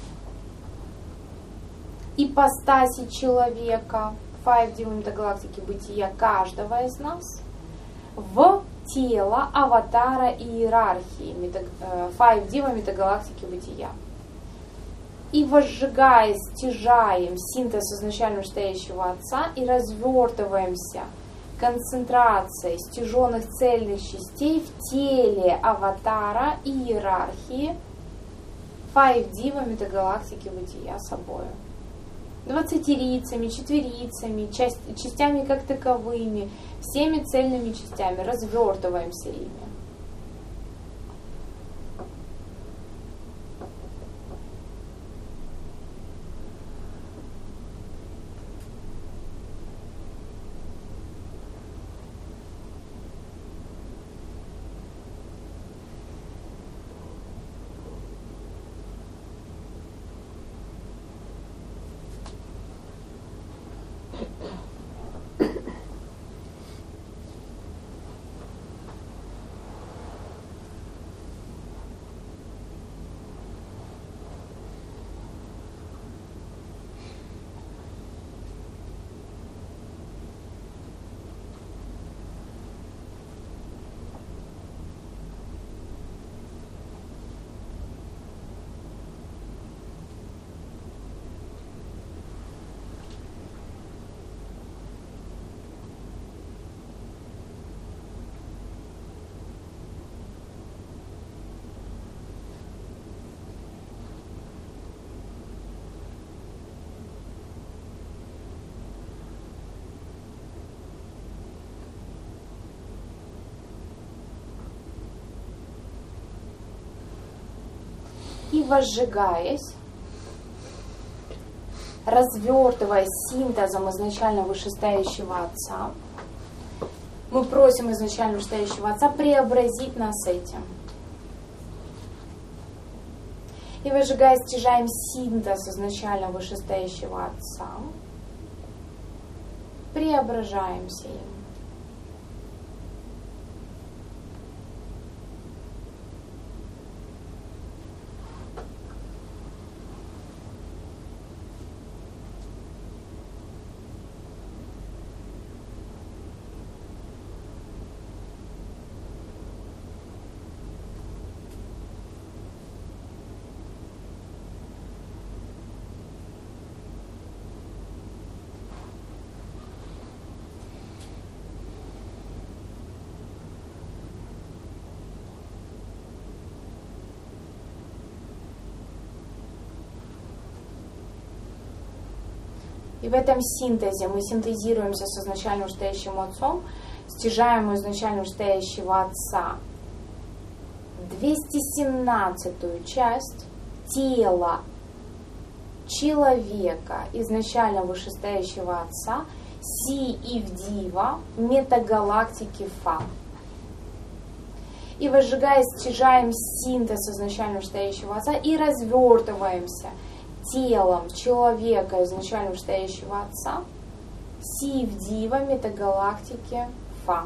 Speaker 1: ипостаси человека, Фа-Ивдива метагалактики бытия каждого из нас в тело, аватара и иерархии Фа-Ивдива метагалактики бытия. И возжигая, стяжаем синтез изначально настоящего Отца и развертываемся концентрацией стяженных цельных частей в теле аватара и иерархии Фа-Ивдива метагалактики бытия собою. Двадцатерицами, четверицами, часть, частями как таковыми, всеми цельными частями, развертываемся ими. И возжигаясь, развертывая синтезом изначально вышестоящего Отца, мы просим изначально вышестоящего Отца преобразить нас этим. И выжигая, стяжаем синтез изначально вышестоящего Отца, преображаемся им. И в этом синтезе мы синтезируемся с изначально вышестоящим Отцом, стяжаем у изначально вышестоящего Отца двести семнадцатую часть тела человека, изначально вышестоящего Отца, Си Ивдива, метагалактики Фа. И возжигая, стяжаем синтез изначально вышестоящего Отца и развертываемся телом человека, изначально вышестоящего Отца, Си Ивдива, метагалактики Фа.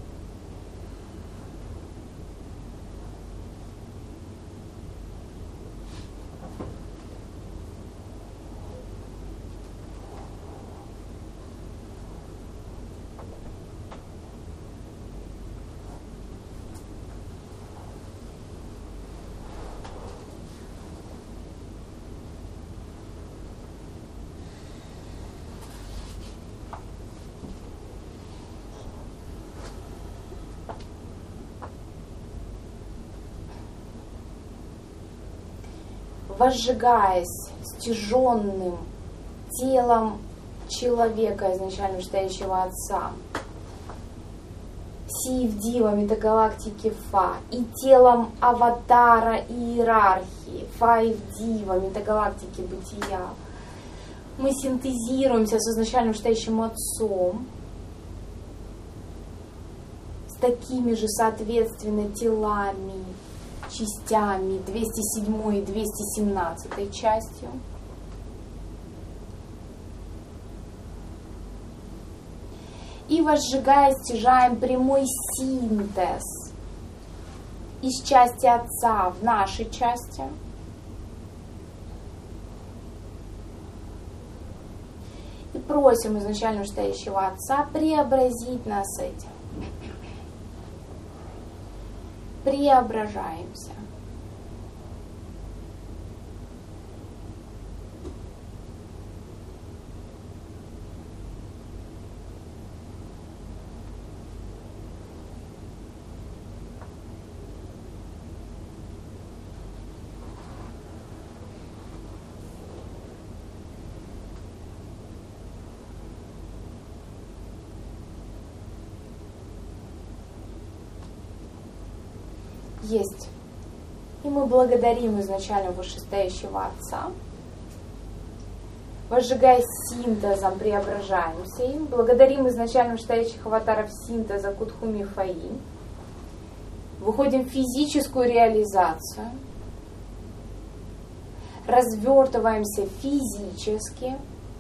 Speaker 1: Возжигаясь стяженным телом человека, изначально вышестоящего Отца, Си Ивдива, метагалактики Фа, и телом аватара иерархии, Фа Ивдива, метагалактики бытия, мы синтезируемся с изначально вышестоящим Отцом, с такими же, соответственно, телами, частями двести седьмой и двести семнадцатой частью. И возжигая, стяжаем прямой синтез из части Отца в нашей части. И просим изначально вышестоящего Отца преобразить нас этим. Преображаемся. Есть. И мы благодарим изначально вышестоящего Отца. Возжигая синтезом, преображаемся им. Благодарим изначально вышестоящих аватаров синтеза Кутхуми Фаи. Выходим в физическую реализацию. Развертываемся физически.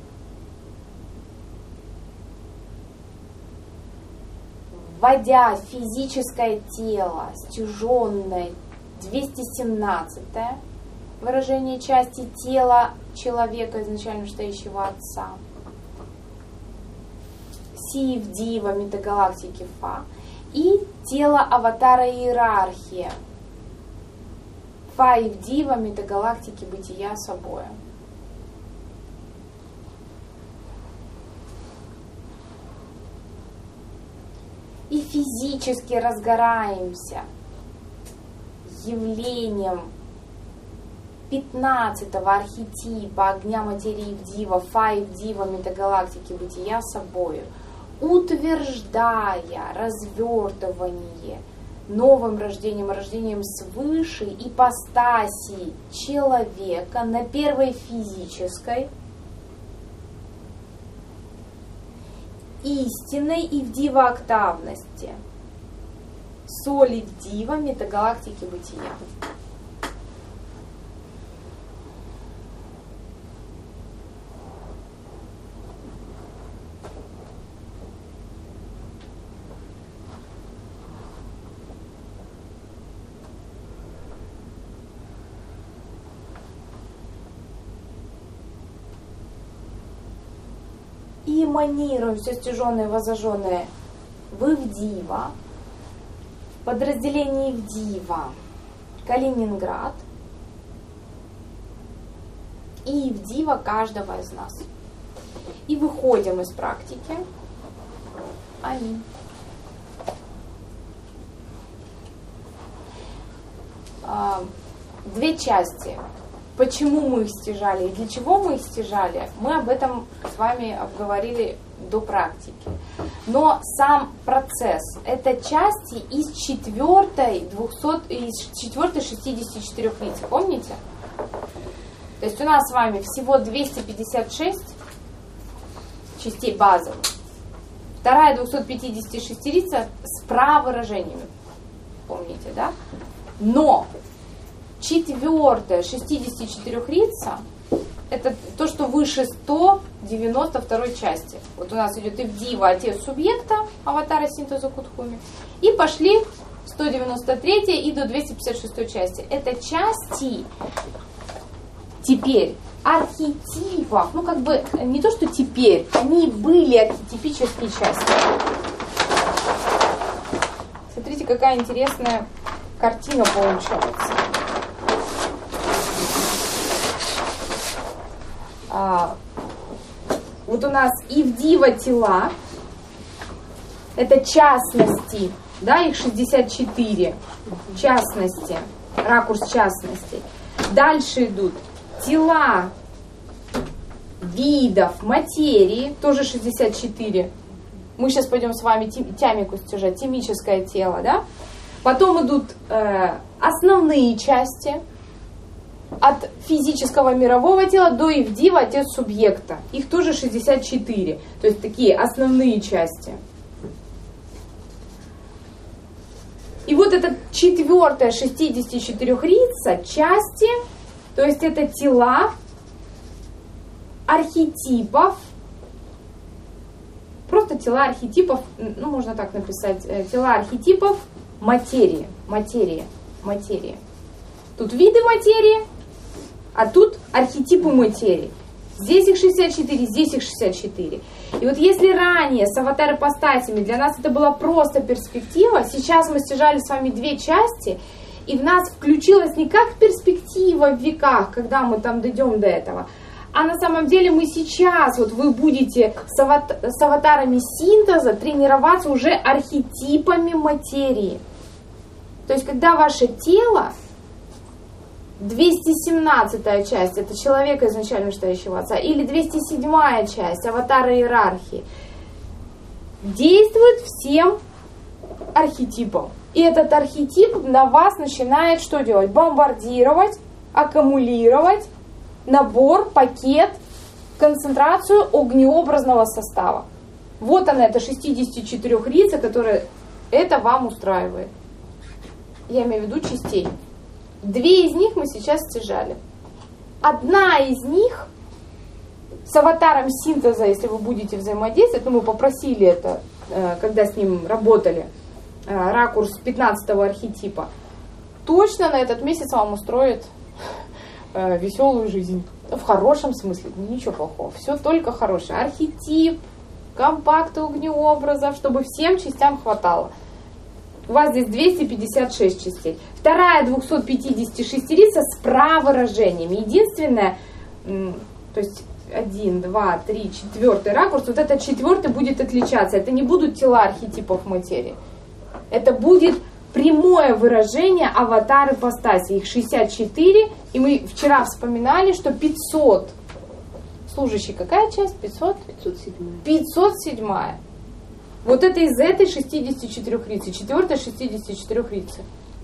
Speaker 1: Вводя физическое тело, стяженное, двести семнадцатое выражение части тела человека, изначально вышестоящего Отца, Си Ивдива, метагалактики Фа, и тело аватара иерархии, Фа Ивдива, метагалактики бытия собою. И физически разгораемся явлением пятнадцатого архетипа огня материи Ивдива, Фа Ивдива, метагалактики бытия собою, утверждая развертывание новым рождением, рождением свыше ипостаси человека на первой физической, истинной Ивдива-октавности, соль Ивдива, метагалактики бытия. И эманируем все стяженное и возожженное в Ивдива, в подразделении Ивдива Калининград и Ивдива каждого из нас. И выходим из практики. Аминь. Две части. Почему мы их стяжали и для чего мы их стяжали, мы об этом с вами обговорили до практики. Но сам процесс – это части из четвертой, двухсот, из четвертой шестидесяти четырёх лиц, помните? То есть у нас с вами всего двести пятьдесят шесть частей базовых. Вторая двухсот пятидесяти шестирица с правовыражениями, помните, да? Но четвертая шестидесяти четырёх рица – это то, что выше сто девяносто второй части. Вот у нас идет Ивдива, отец субъекта, аватара синтеза Кутхуми. И пошли сто девяносто третья и до двести пятьдесят шестой части. Это части теперь архетипов. Ну, как бы, не то, что теперь, они были архетипические части. Смотрите, какая интересная картина получается. А, вот у нас Ивдива тела, это частности, да, их шестьдесят четыре, частности, ракурс частностей. Дальше идут тела видов материи, тоже шестьдесят четыре. Мы сейчас пойдем с вами тямику стяжать, темическое тело, да. Потом идут э, основные части. От физического мирового тела до Ивдива, отец субъекта. Их тоже шестьдесят четыре. То есть такие основные части. И вот эта четвертая шестидесяти четырёх рица части, то есть это тела архетипов, просто тела архетипов, ну можно так написать, тела архетипов материи, материи, материи. Тут виды материи, а тут архетипы материи. Здесь их шестьдесят четыре, здесь их шестьдесят четыре. И вот если ранее с аватар-ипостасями для нас это была просто перспектива, сейчас мы стяжали с вами две части, и в нас включилась не как перспектива в веках, когда мы там дойдем до этого, а на самом деле мы сейчас, вот вы будете с, ават, с аватарами синтеза тренироваться уже архетипами материи. То есть когда ваше тело, двести семнадцатая часть, это человека изначально настоящего отца, или двести седьмая часть, аватара иерархии, действует всем архетипом. И этот архетип на вас начинает что делать? Бомбардировать, аккумулировать набор, пакет, концентрацию огнеобразного состава. Вот она, эта шестидесяти четырёх рица, которая это вам устраивает. Я имею в виду частей. Две из них мы сейчас стяжали. Одна из них с аватаром синтеза, если вы будете взаимодействовать, ну мы попросили это, когда с ним работали, ракурс пятнадцатого архетипа, точно на этот месяц вам устроит веселую жизнь. В хорошем смысле, ничего плохого. Все только хорошее. Архетип, компакты огнеобразов, чтобы всем частям хватало. У вас здесь двести пятьдесят шесть частей. Вторая двухсот пятидесяти шестирица с правыражениями. Единственное, то есть один, два, три, четвертый ракурс, вот этот четвертый будет отличаться. Это не будут тела архетипов материи. Это будет прямое выражение аватар ипостаси. Их шестьдесят четыре. И мы вчера вспоминали, что пятьсот. Служащий какая часть? пятьсот?
Speaker 2: пятьсот седьмая.
Speaker 1: пятьсот седьмая. Вот это из этой шестидесяти четырёх рицы, четвертой шестидесяти четырёх рицы,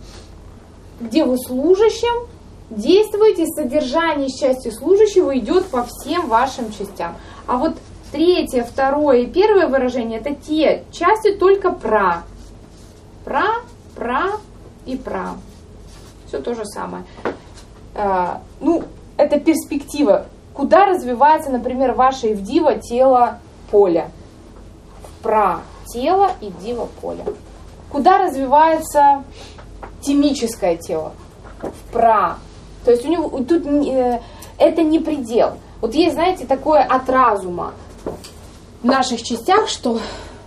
Speaker 1: где вы служащим действуете, содержание счастья служащего идет по всем вашим частям. А вот третье, второе и первое выражение, это те части только про. Про, про и про. Все то же самое. А, ну, это перспектива. Куда развивается, например, ваше Ивдива тело поля? Про тело и дива поля. Куда развивается темическое тело? В пра. То есть у него тут э, это не предел. Вот есть, знаете, такое от разума в наших частях, что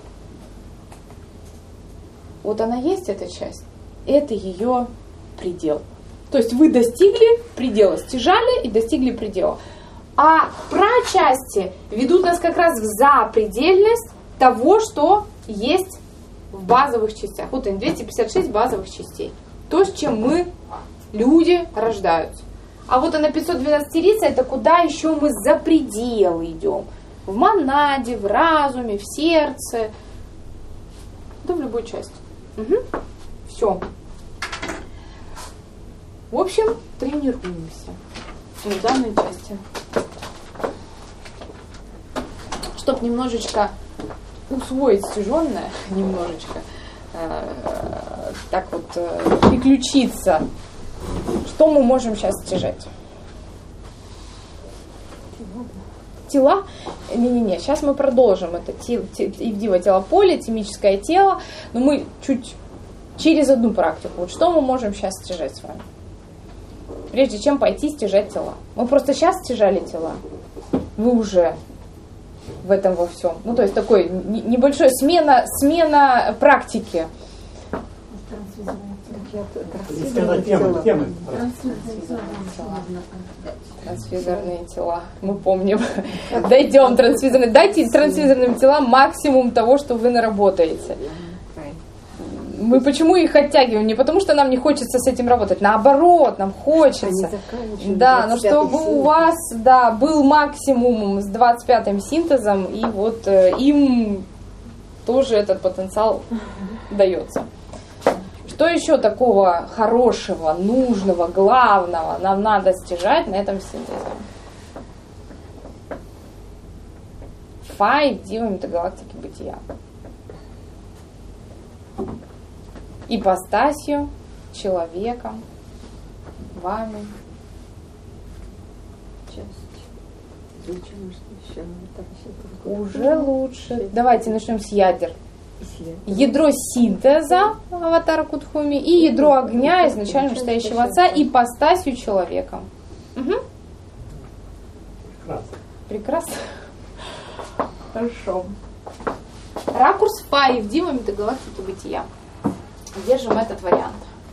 Speaker 1: вот она есть, эта часть, это ее предел. То есть вы достигли предела, стяжали и достигли предела. А пра-части ведут нас как раз в запредельность того, что есть в базовых частях. Вот они, двести пятьдесят шесть базовых частей. То, с чем мы, люди, рождаются. А вот она пятьсот двенадцать рица, это куда еще мы за пределы идем. В монаде, в разуме, в сердце, да в любой части. Угу. Все. В общем, тренируемся в данной части. Чтобы немножечко усвоить стяженное, немножечко, э, так вот, э, переключиться, что мы можем сейчас стяжать? Тела? Не-не-не, сейчас мы продолжим это Ивдива телополе, тимическое тело, но мы чуть через одну практику. Вот что мы можем сейчас стяжать с вами? Прежде чем пойти стяжать тела. Мы просто сейчас стяжали тела. Вы уже в этом во всем. Ну, то есть такой небольшой смена, смена практики.
Speaker 3: Смена темы, темы.
Speaker 1: Трансфизорные тела. Мы помним. Дойдем трансфизорные. Дайте трансфизорным телам максимум того, что вы наработаете. Мы почему их оттягиваем? Не потому, что нам не хочется с этим работать. Наоборот, нам хочется. Да, но чтобы у вас, да, был максимум с двадцать пятым синтезом, и вот э, им тоже этот потенциал дается. Что еще такого хорошего, нужного, главного нам надо стяжать на этом синтезе? Фай, Дива, метагалактики, бытия. Ипостасью, человеком, вами. Уже лучше. Давайте начнем с ядер. Ядро синтеза аватара Кутхуми и ядро огня изначально вышестоящего отца, ипостасью человеком. Угу.
Speaker 3: Прекрасно.
Speaker 1: Прекрасно. Хорошо. Ракурс Фай, Ивдива, метагалактики, бытия. Держим этот вариант.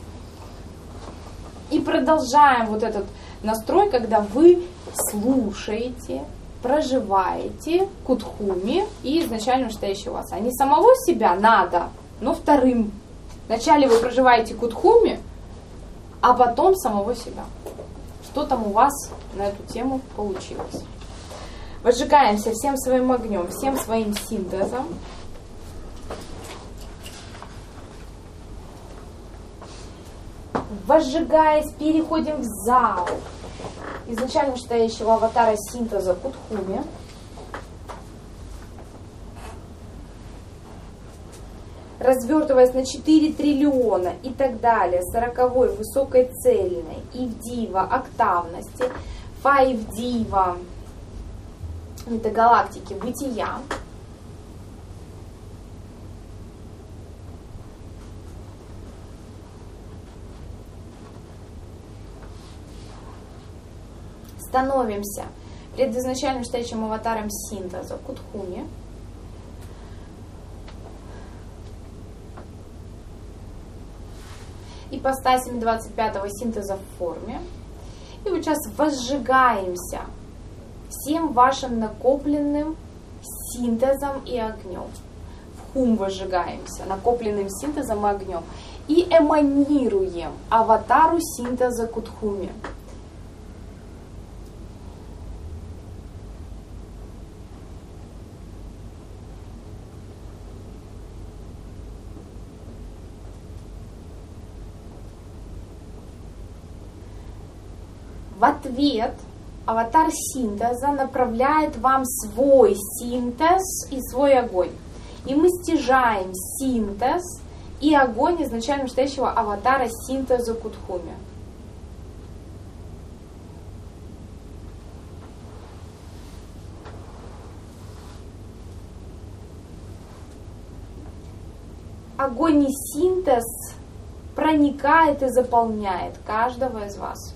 Speaker 1: И продолжаем вот этот настрой, когда вы слушаете, проживаете Кутхуми и изначально вышестоящего отца. Не самого себя надо, но вторым. Вначале вы проживаете Кутхуми, а потом самого себя. Что там у вас на эту тему получилось? Возжигаемся всем своим огнем, всем своим синтезом. Возжигаясь, переходим в зал изначально вышестоящего аватара синтеза Кутхуми. Развертываясь на четыре триллиона и так далее, сороковой высокой цельной, Ивдива октавности, Фа Ивдива метагалактики бытия. Становимся перед изначально вышестоящим аватаром синтеза Кутхуми. Ипостасями двадцать пятого синтеза в форме. И вот сейчас возжигаемся всем вашим накопленным синтезом и огнем. В хум возжигаемся накопленным синтезом и огнем. И эманируем аватару синтеза Кутхуми. В ответ аватар синтеза направляет вам свой синтез и свой огонь. И мы стяжаем синтез и огонь изначально вышестоящего аватара синтеза Кутхуми. Огонь и синтез проникает и заполняет каждого из вас.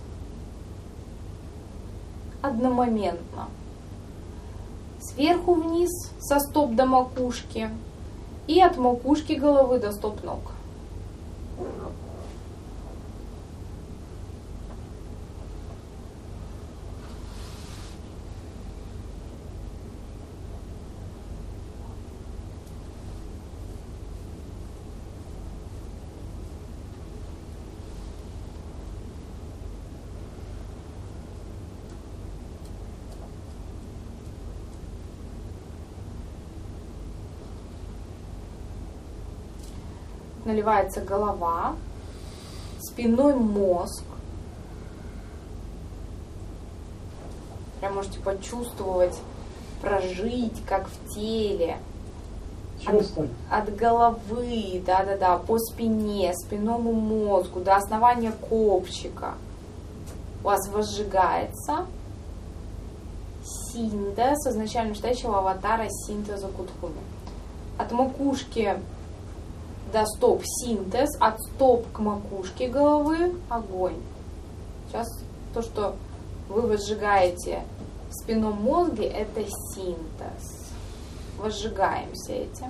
Speaker 1: Одномоментно. Сверху вниз, со стоп до макушки, и от макушки головы до стоп ног. наливается голова, спинной мозг. Прям можете почувствовать, прожить, как в теле.
Speaker 3: Чувствовать.
Speaker 1: От, от головы, да-да-да, по спине, спинному мозгу, до основания копчика. У вас возжигается синтез изначально настоящего аватара синтеза Кутхуми. От макушки до стоп синтез, от стоп к макушке головы огонь. Сейчас то, что вы возжигаете в спинном мозге, это синтез. Возжигаемся этим.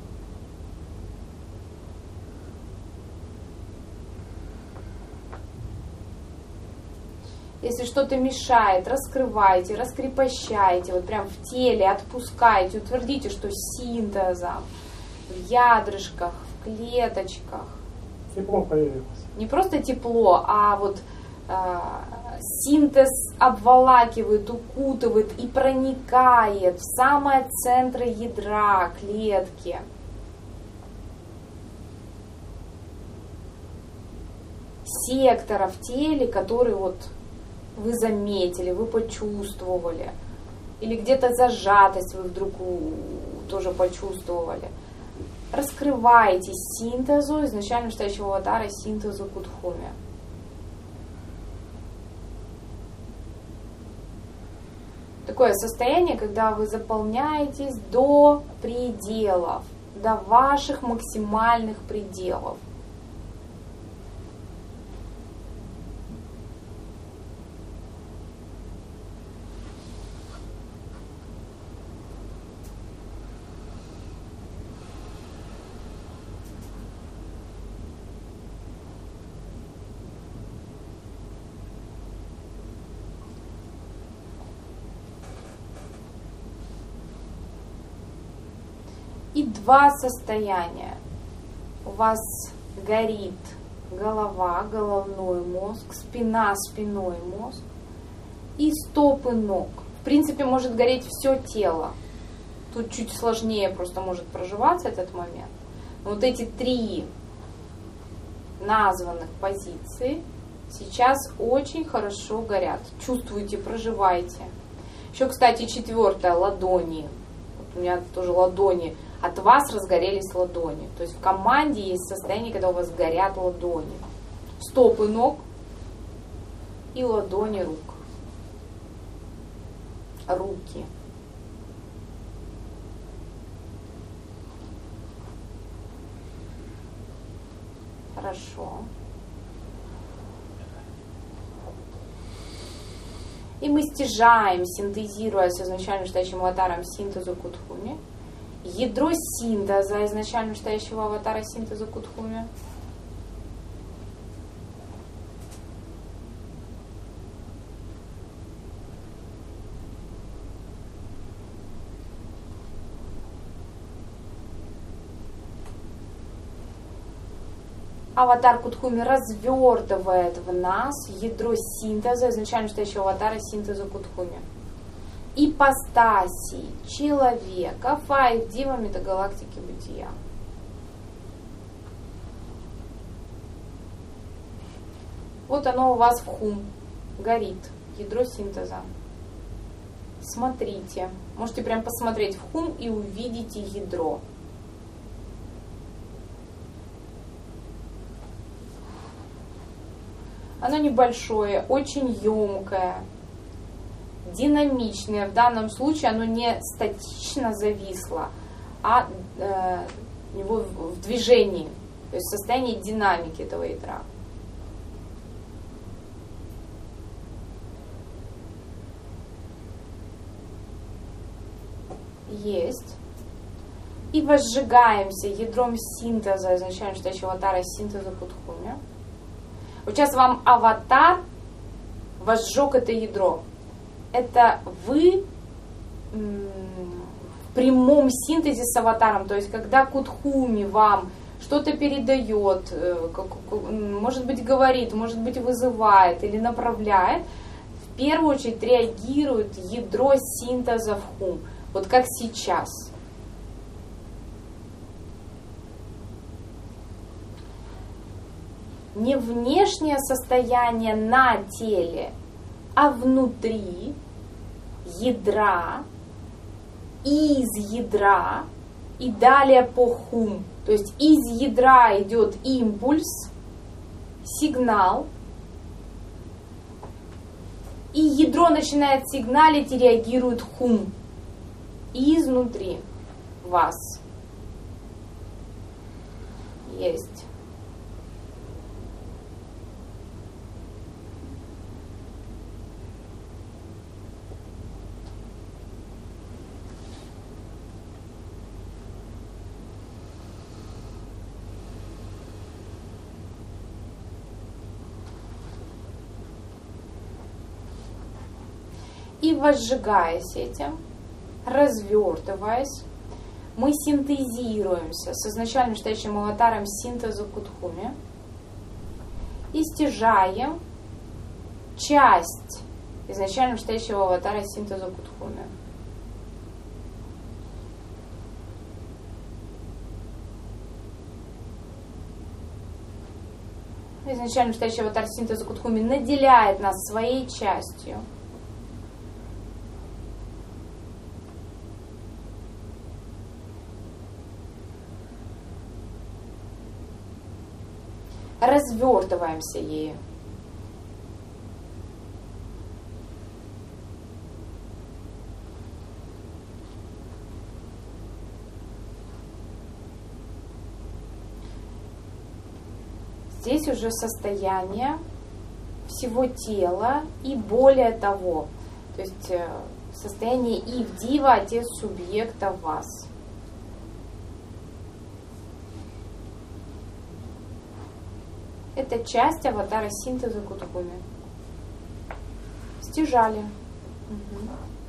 Speaker 1: Если что-то мешает, раскрывайте, раскрепощайте, вот прям в теле отпускайте, утвердите, что синтезом в ядрышках, в клеточках.
Speaker 3: Тепло появилось.
Speaker 1: Не просто тепло, а вот э, синтез обволакивает, укутывает и проникает в самое центр ядра клетки. Сектора в теле, который вот вы заметили, вы почувствовали. Или где-то зажатость вы вдруг тоже почувствовали. Раскрывайте синтезу изначально настоящего аватара, синтезу Кутхуми. Такое состояние, когда вы заполняетесь до пределов, до ваших максимальных пределов. И два состояния. У вас горит голова, головной мозг, спина, спинной мозг и стопы ног. В принципе, может гореть все тело. Тут чуть сложнее просто может проживаться этот момент. Но вот эти три названных позиции сейчас очень хорошо горят. Чувствуйте, проживайте. Еще, кстати, четвертое, ладони. Вот у меня тоже ладони. От вас разгорелись ладони. То есть в команде есть состояние, когда у вас горят ладони. Стопы ног и ладони рук. Руки. Хорошо. И мы стяжаем, синтезируя с изначально настоящим аватаром синтезу Кутхуми. Ядро синтеза изначально настоящего аватара синтеза Кутхуми. Аватар Кутхуми развертывает в нас ядро синтеза изначально настоящего аватара синтеза Кутхуми. Ипостаси человека, файв дива метагалактики бытия. Вот оно у вас в хум горит, ядро синтеза. Смотрите, можете прям посмотреть в хум и увидите ядро. Оно небольшое, очень емкое, динамичное. В данном случае оно не статично зависло, а э, его в движении, то есть в состоянии динамики этого ядра. Есть. И возжигаемся ядром синтеза изначально настоящего аватара синтеза Кутхуми. Вот сейчас вам аватар возжег это ядро. Это вы в прямом синтезе с аватаром. То есть, когда Кутхуми вам что-то передает, может быть, говорит, может быть, вызывает или направляет, в первую очередь реагирует ядро синтеза в хум. Вот как сейчас. не внешнее состояние на теле, а внутри ядра, из ядра и далее по хум. То есть из ядра идет импульс, сигнал, и ядро начинает сигналить и реагирует хум. И изнутри вас есть. И возжигаясь этим, развертываясь, мы синтезируемся с изначальным стоящим аватаром синтеза Кутхуми и стяжаем часть изначально стоящего аватара синтеза Кутхуми. Изначально стоящий аватар синтеза Кутхуми наделяет нас своей частью. Развертываемся ею. Здесь уже состояние всего тела и более того, то есть состояние Ивдива, отец субъекта вас. Это часть аватара синтеза Кутхуми. Стяжали. Угу.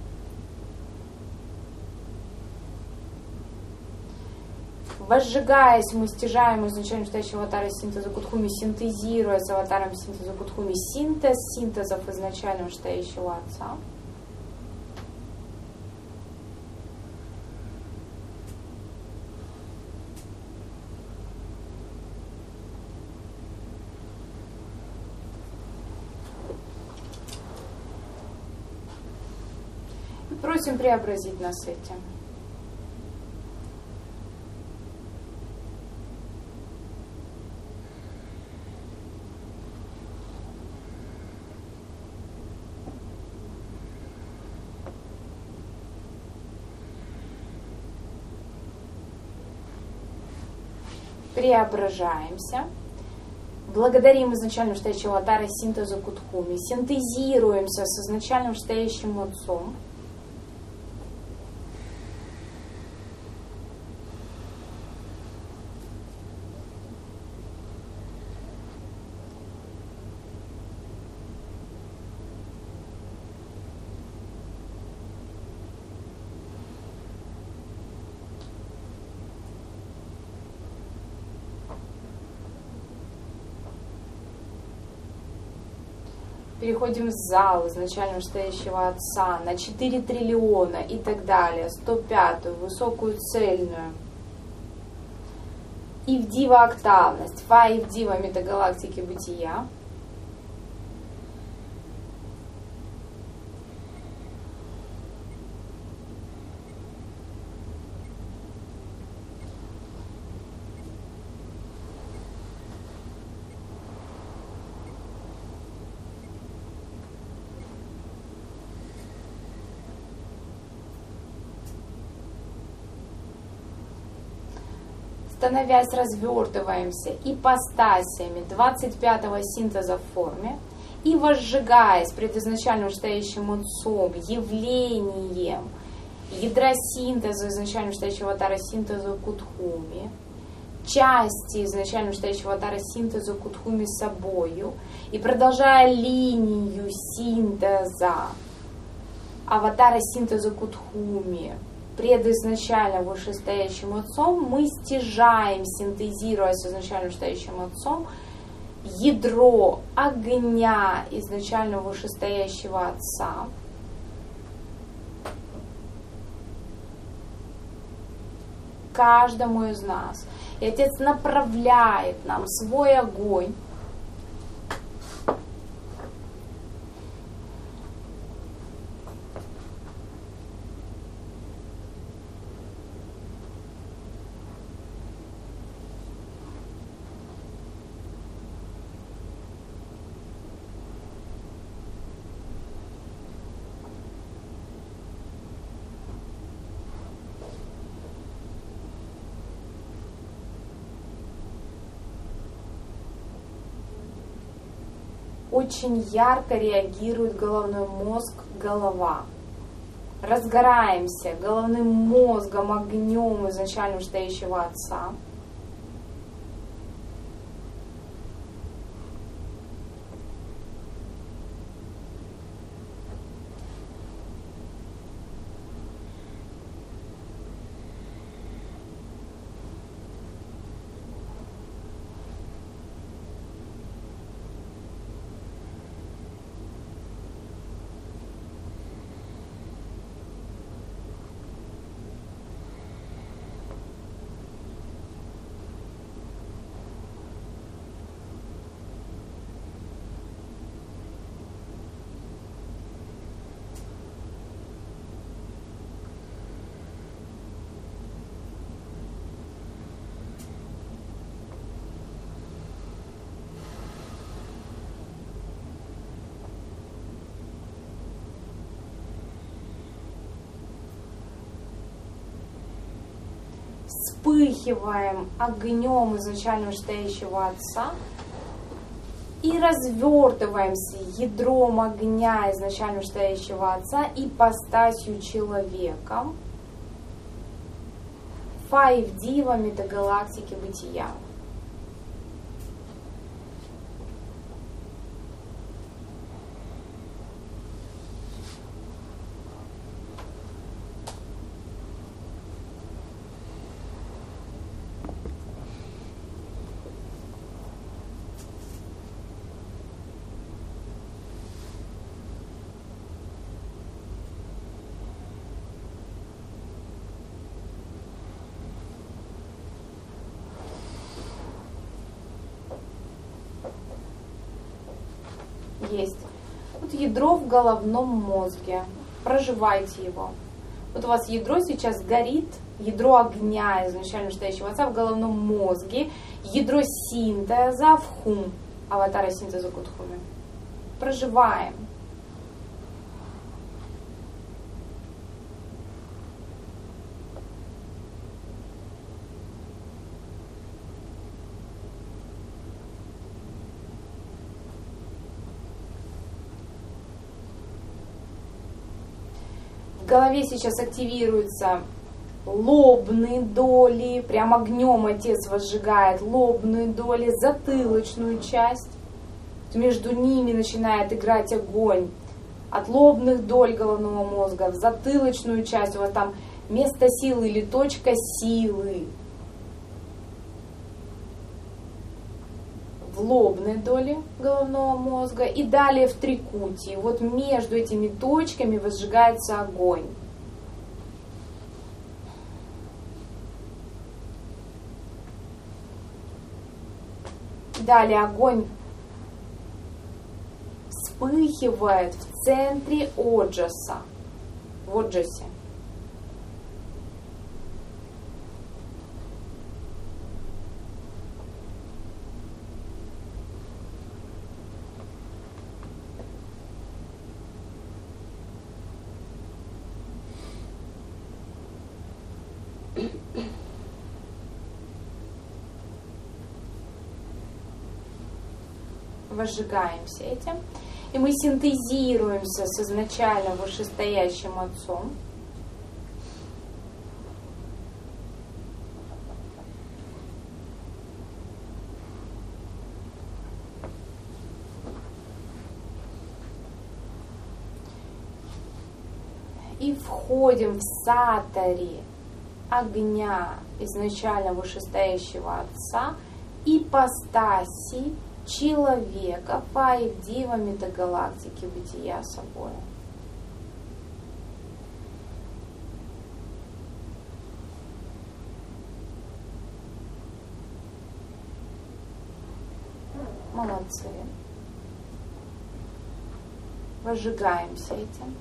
Speaker 1: Возжигаясь, мы стяжаем изначально стоящего аватара синтеза Кутхуми, синтезируя с аватаром синтеза Кутхуми синтез синтезов изначального стоящего отца. Просим преобразить нас этим. Преображаемся. Благодарим изначально стоящего аватара синтеза Кутхуми. Синтезируемся с изначальным стоящим отцом. Переходим в зал изначально стоящего отца на четыре триллиона и так далее, сто пятую, высокую цельную. Ивдива октавность, фа Ивдива метагалактики бытия. Становясь, развертываемся ипостасями двадцать пятого синтеза в форме и возжигаясь пред изначальным стоящим отцом явлением ядра синтеза изначально стоящего аватара синтеза Кутхуми, части изначально стоящего аватара синтеза Кутхуми с собою и продолжая линию синтеза аватара синтеза Кутхуми предизначально вышестоящим отцом, мы стяжаем, синтезируя с изначально вышестоящим отцом, ядро огня изначально вышестоящего отца, каждому из нас. И Отец направляет нам свой огонь очень ярко реагирует головной мозг, голова. Разгораемся головным мозгом, огнем изначально вышестоящего Отца. Вспыхиваем огнем изначально вышестоящего Отца и развертываемся ядром огня изначально вышестоящего Отца и ипостасью человека файв дива метагалактики бытия. Есть. Вот ядро в головном мозге. Проживайте его. Вот у вас ядро сейчас горит, ядро огня изначально вышестоящего Отца в головном мозге, ядро синтеза в хум, аватара синтеза Кудхуми. Проживаем. В голове сейчас активируются лобные доли, прям огнем Отец возжигает лобные доли, затылочную часть. Между ними начинает играть огонь. От лобных доль головного мозга в затылочную часть, у вас там место силы или точка силы. В лобной доли головного мозга и далее в трикутии. Вот между этими точками возжигается огонь. Далее огонь вспыхивает в центре Оджаса, в Оджасе. Возжигаемся этим. И мы синтезируемся с изначально вышестоящим Отцом. И входим в сатари огня изначально вышестоящего Отца, ипостаси человека, файв дива метагалактики бытия собой. Молодцы. Возжигаемся этим.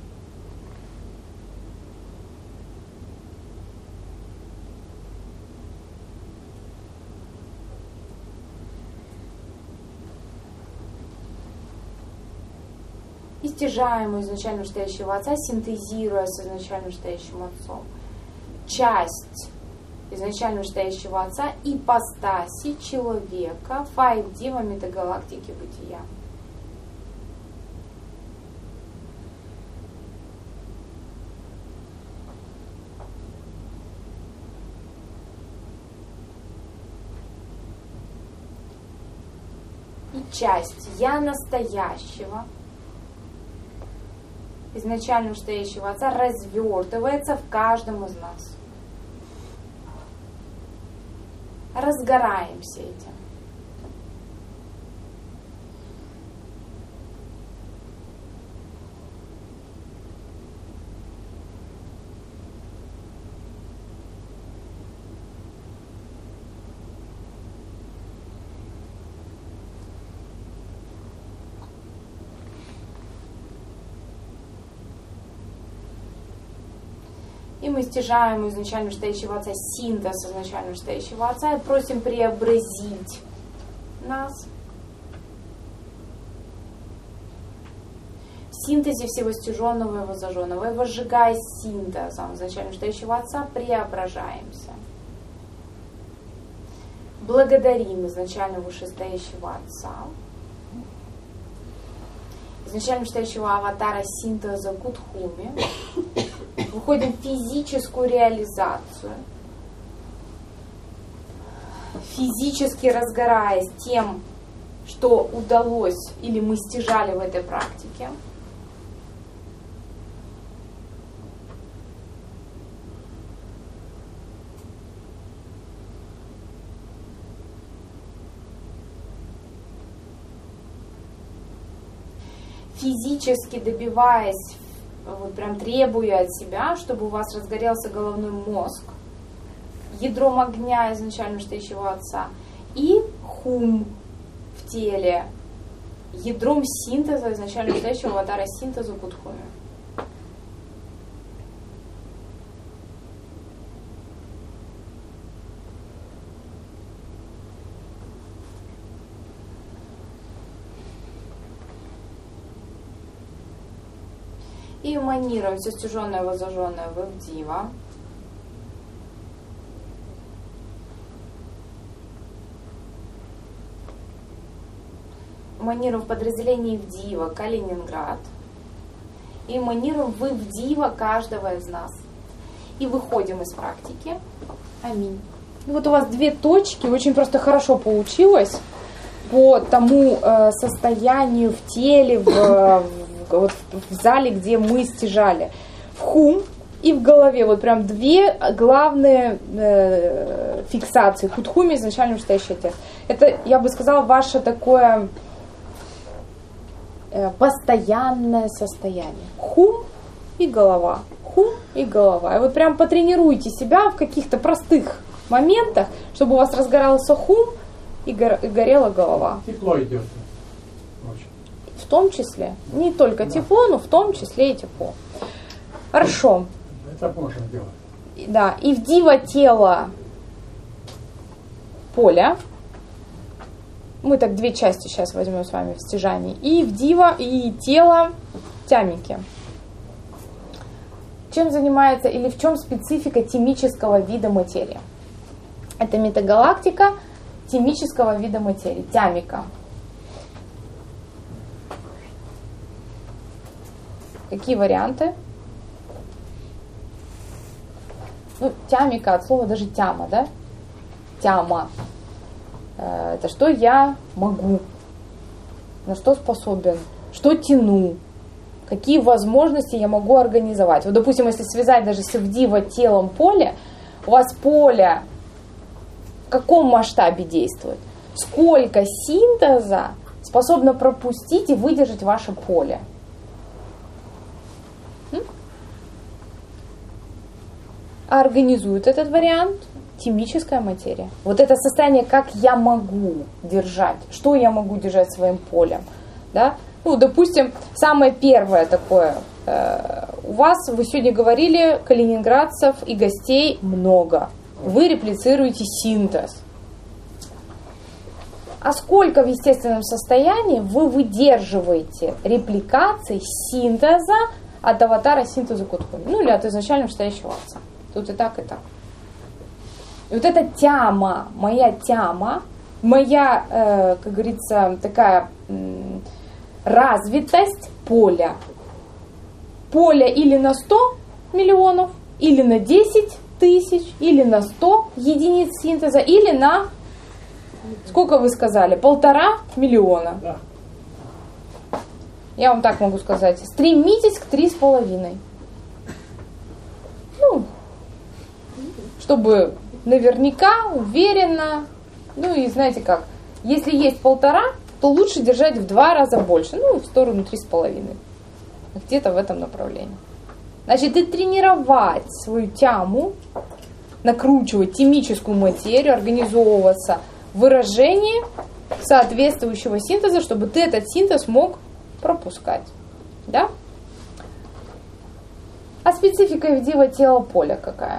Speaker 1: И стяжаем изначально вышестоящего Отца, синтезируя с изначально вышестоящим Отцом часть изначально вышестоящего Отца, ипостаси человека, файв дива метагалактики бытия. часть «я настоящего», изначально вышестоящего Отца, развертывается в каждом из нас. Разгораемся этим. И мы стяжаем у изначально вышестоящего Отца синтез изначально вышестоящего Отца и просим преобразить нас в синтезе всего стяженного и возжженного. И возжигая синтезом изначально вышестоящего Отца, преображаемся. Благодарим изначально вышестоящего Отца, изначально вышестоящего аватара синтеза Кудхуми. Выходим в физическую реализацию, физически разгораясь тем, что удалось или мы стяжали в этой практике. Физически добиваясь, вот прям требуя от себя, чтобы у вас разгорелся головной мозг, ядром огня изначально вышестоящего Отца, и хум в теле, ядром синтеза изначально вышестоящего аватара синтеза Кудхуми. И эманируем все стяженное и возжженное в Ивдива. Эманируем в подразделении Ивдива Калининград. И эманируем в Ивдива каждого из нас. И выходим из практики. Аминь. И вот у вас две точки, очень просто хорошо получилось по тому э, состоянию в теле, в, в вот в зале, где мы стяжали. В хум и в голове. Вот прям две главные э, фиксации. Кудхуми изначально вышестоящий Отец. Это, я бы сказала, ваше такое э, постоянное состояние. Хум и голова. Хум и голова. И вот прям потренируйте себя в каких-то простых моментах, чтобы у вас разгорался хум и, гор, и горела голова.
Speaker 3: Тепло идет.
Speaker 1: В том числе, не только да. Тепло, но в том числе и тепло. Хорошо.
Speaker 3: Это можно делать.
Speaker 1: Да, и Ивдива тело поля. Мы так две части сейчас возьмем с вами в стяжании. И Ивдива, и тело тямики. Чем занимается или в чем специфика тимического вида материи? Это метагалактика тимического вида материи, тямика. Какие варианты? Ну, тямика от слова даже тяма, да? Тяма. Это что я могу, на что способен, что тяну, какие возможности я могу организовать. Вот, допустим, если связать даже с Ивдива телом поле, у вас поле в каком масштабе действует? Сколько синтеза способно пропустить и выдержать ваше поле? А организует этот вариант тимическая материя. Вот это состояние, как я могу держать, что я могу держать своим полем. Да? Ну, допустим, самое первое такое, э, у вас, вы сегодня говорили, калининградцев и гостей много. Вы реплицируете синтез. А сколько в естественном состоянии вы выдерживаете репликаций синтеза от аватара синтеза Кудхуми? Ну, или от изначально вышестоящего Отца. Тут и так, и так. И вот эта тяма, моя тяма, моя, э, как говорится, такая э, развитость поля. Поле или на сто миллионов, или на десять тысяч, или на сто единиц синтеза, или на Сколько вы сказали? Полтора миллиона.
Speaker 3: Да.
Speaker 1: Я вам так могу сказать. Стремитесь к три с половиной. Ну, чтобы наверняка, уверенно. Ну и знаете как, если есть полтора, то лучше держать в два раза больше. Ну, в сторону три с половиной. Где-то в этом направлении. Значит, и тренировать свою тяму, накручивать тимическую материю, организовываться в выражении соответствующего синтеза, чтобы ты этот синтез мог пропускать. Да? А специфика Евдива тела поля какая?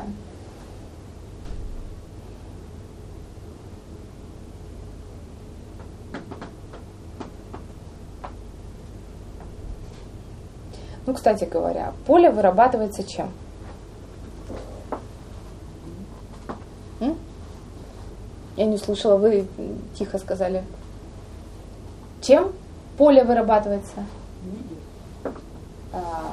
Speaker 1: Ну, кстати говоря, поле вырабатывается чем? М? Я не услышала, вы тихо сказали. Чем поле вырабатывается? А,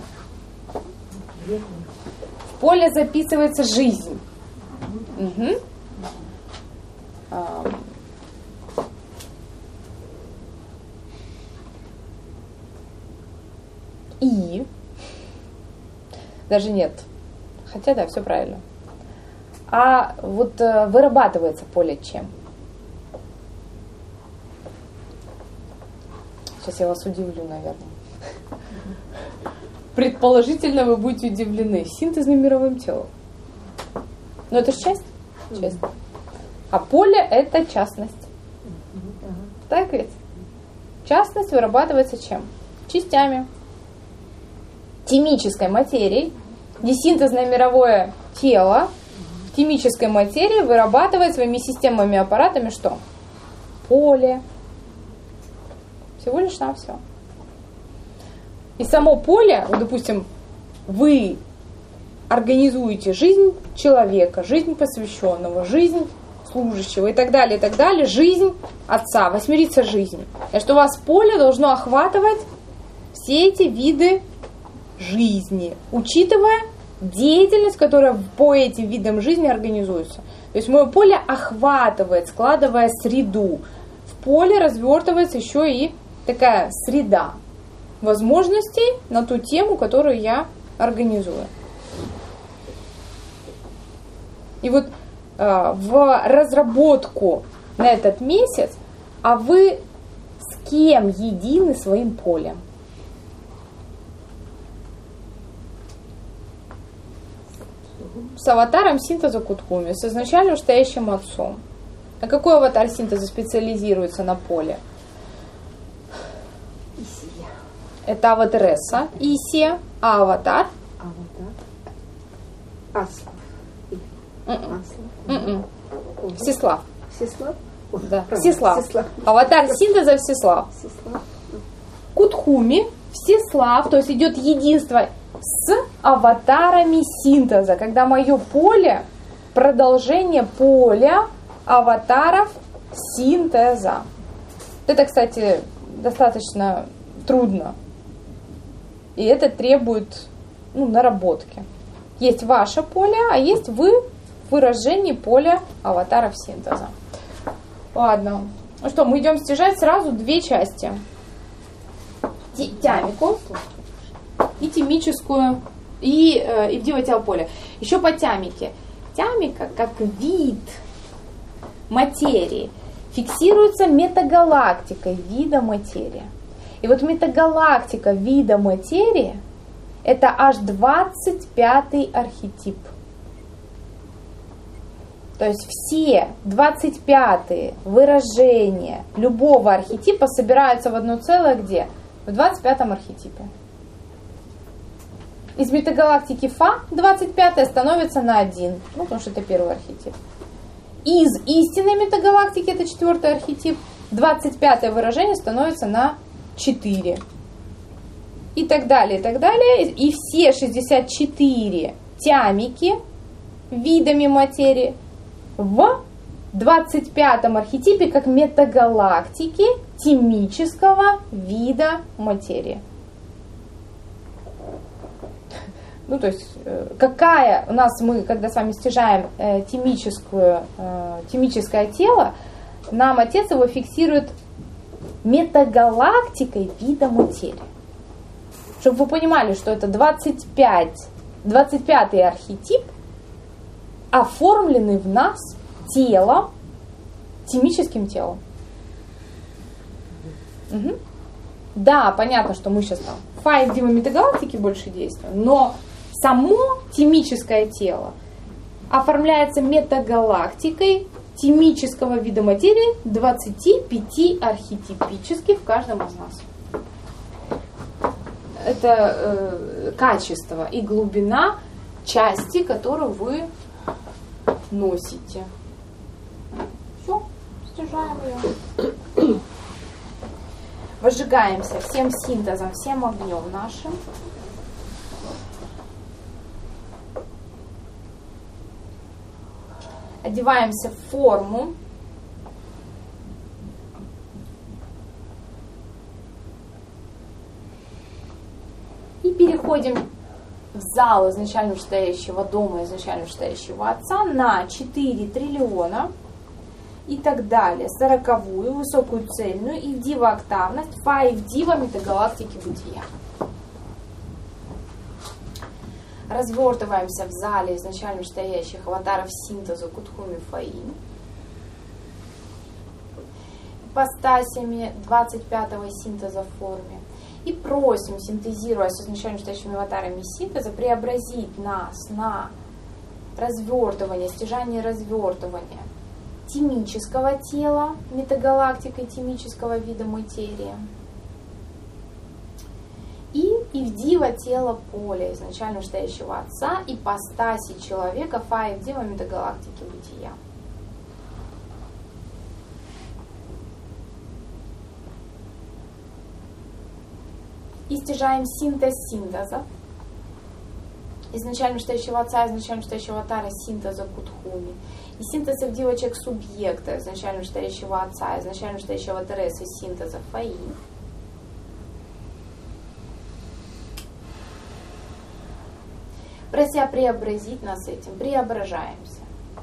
Speaker 1: в поле записывается жизнь. Угу. А, И, даже нет, хотя да, все правильно. А вот э, вырабатывается поле чем? Сейчас я вас удивлю, наверное. Предположительно, вы будете удивлены. Синтезным мировым телом. Но это же часть? Часть. А поле это частность. Так ведь? Частность вырабатывается чем? Частями. Тимической материей, где синтезное мировое тело тимической материи вырабатывает своими системами и аппаратами что? Поле. Всего лишь навсего. И само поле, вот, допустим, вы организуете жизнь человека, жизнь посвященного, жизнь служащего и так далее, и так далее, жизнь отца, восьмерица жизни. И что у вас поле должно охватывать все эти виды жизни, учитывая деятельность, которая по этим видам жизни организуется. То есть мое поле охватывает, складывая среду. В поле развертывается еще и такая среда возможностей на ту тему, которую я организую. И вот э, в разработку на этот месяц, а вы с кем едины своим полем? С аватаром синтеза Кутхуми, с изначально стоящим отцом. А какой аватар синтеза специализируется на поле?
Speaker 2: Исия.
Speaker 1: Это аватареса, Исия, а аватар?
Speaker 2: Аватар. Аслав. Аслав.
Speaker 1: М-м. Всеслав.
Speaker 2: Всеслав? Ой,
Speaker 1: Да.
Speaker 2: правильно,
Speaker 1: Всеслав.
Speaker 2: Всеслав.
Speaker 1: Аватар синтеза Всеслав.
Speaker 2: Всеслав.
Speaker 1: Кутхуми, Всеслав, то есть идет единство с аватарами синтеза, когда мое поле продолжение поля аватаров синтеза. Это, кстати, достаточно трудно. И это требует ну, наработки. Есть ваше поле, а есть вы в выражении поля аватаров синтеза. Ладно. Ну что, мы идем стяжать сразу две части. Тямику и тимическую, и, э, и вдивотелополе. Еще по тямике. Тямика, как вид материи, фиксируется метагалактикой вида материи. И вот метагалактика вида материи – это аж двадцать пятый архетип. То есть все двадцать пятые выражения любого архетипа собираются в одно целое где? В двадцать пятом архетипе. Из метагалактики Фа двадцать пятая становится на один, ну, потому что это первый архетип. Из истинной метагалактики, это четвертый архетип, двадцать пятое выражение становится на четыре. И так далее, и так далее. И все шестьдесят четыре тямики видами материи в двадцать пятом архетипе как метагалактики тимического вида материи. Ну, то есть, какая у нас, мы, когда с вами стяжаем э, тимическую, э, тимическое тело, нам отец его фиксирует метагалактикой вида материи. Чтобы вы понимали, что это двадцать пять, двадцать пятый архетип, оформленный в нас телом, тимическим телом. Угу. Да, понятно, что мы сейчас там в фазе метагалактики больше действуем, но само тимическое тело оформляется метагалактикой тимического вида материи двадцати пяти архетипически в каждом из нас. Это э, качество и глубина части, которую вы носите. Все, стяжаем ее. Возжигаемся всем синтезом, всем огнем нашим. Одеваемся в форму. И переходим в зал изначально стоящего дома, изначально стоящего отца на четыре триллиона и так далее. Сороковую, высокую цельную и в дива-октавность, фа и в дива метагалактики бытия. Развертываемся в зале изначально стоящих аватаров синтеза Кутхуми Фаин. Ипостасями двадцать пятого синтеза в форме. И просим, синтезируя с изначально стоящими аватарами синтеза, преобразить нас на развертывание, стяжание развертывания тимического тела, метагалактикой тимического вида материи. И ивдива тела поля, изначально стоящего отца, ипостаси человека, фа ивдива метагалактики бытия. И стяжаем синтез синтеза. Изначально стоящего отца, изначально стоящего аватара синтеза Кутхуми. И синтез ивдивочек субъекта, изначально стоящего отца, изначально стоящего аватареса синтеза Фаи. Прося преобразить нас этим, преображаемся.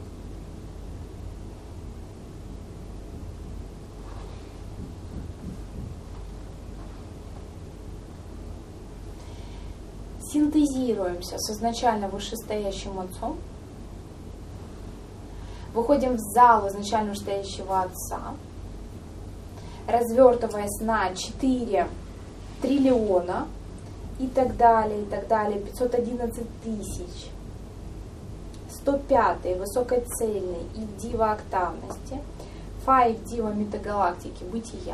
Speaker 1: Синтезируемся с изначально вышестоящим отцом. Выходим в зал изначально стоящего отца, развертываясь на четыре триллиона и так далее, и так далее, пятьсот одиннадцать тысяч, сто пятый высокоцельный и в дива-октавности, фа и в дива метагалактики бытия.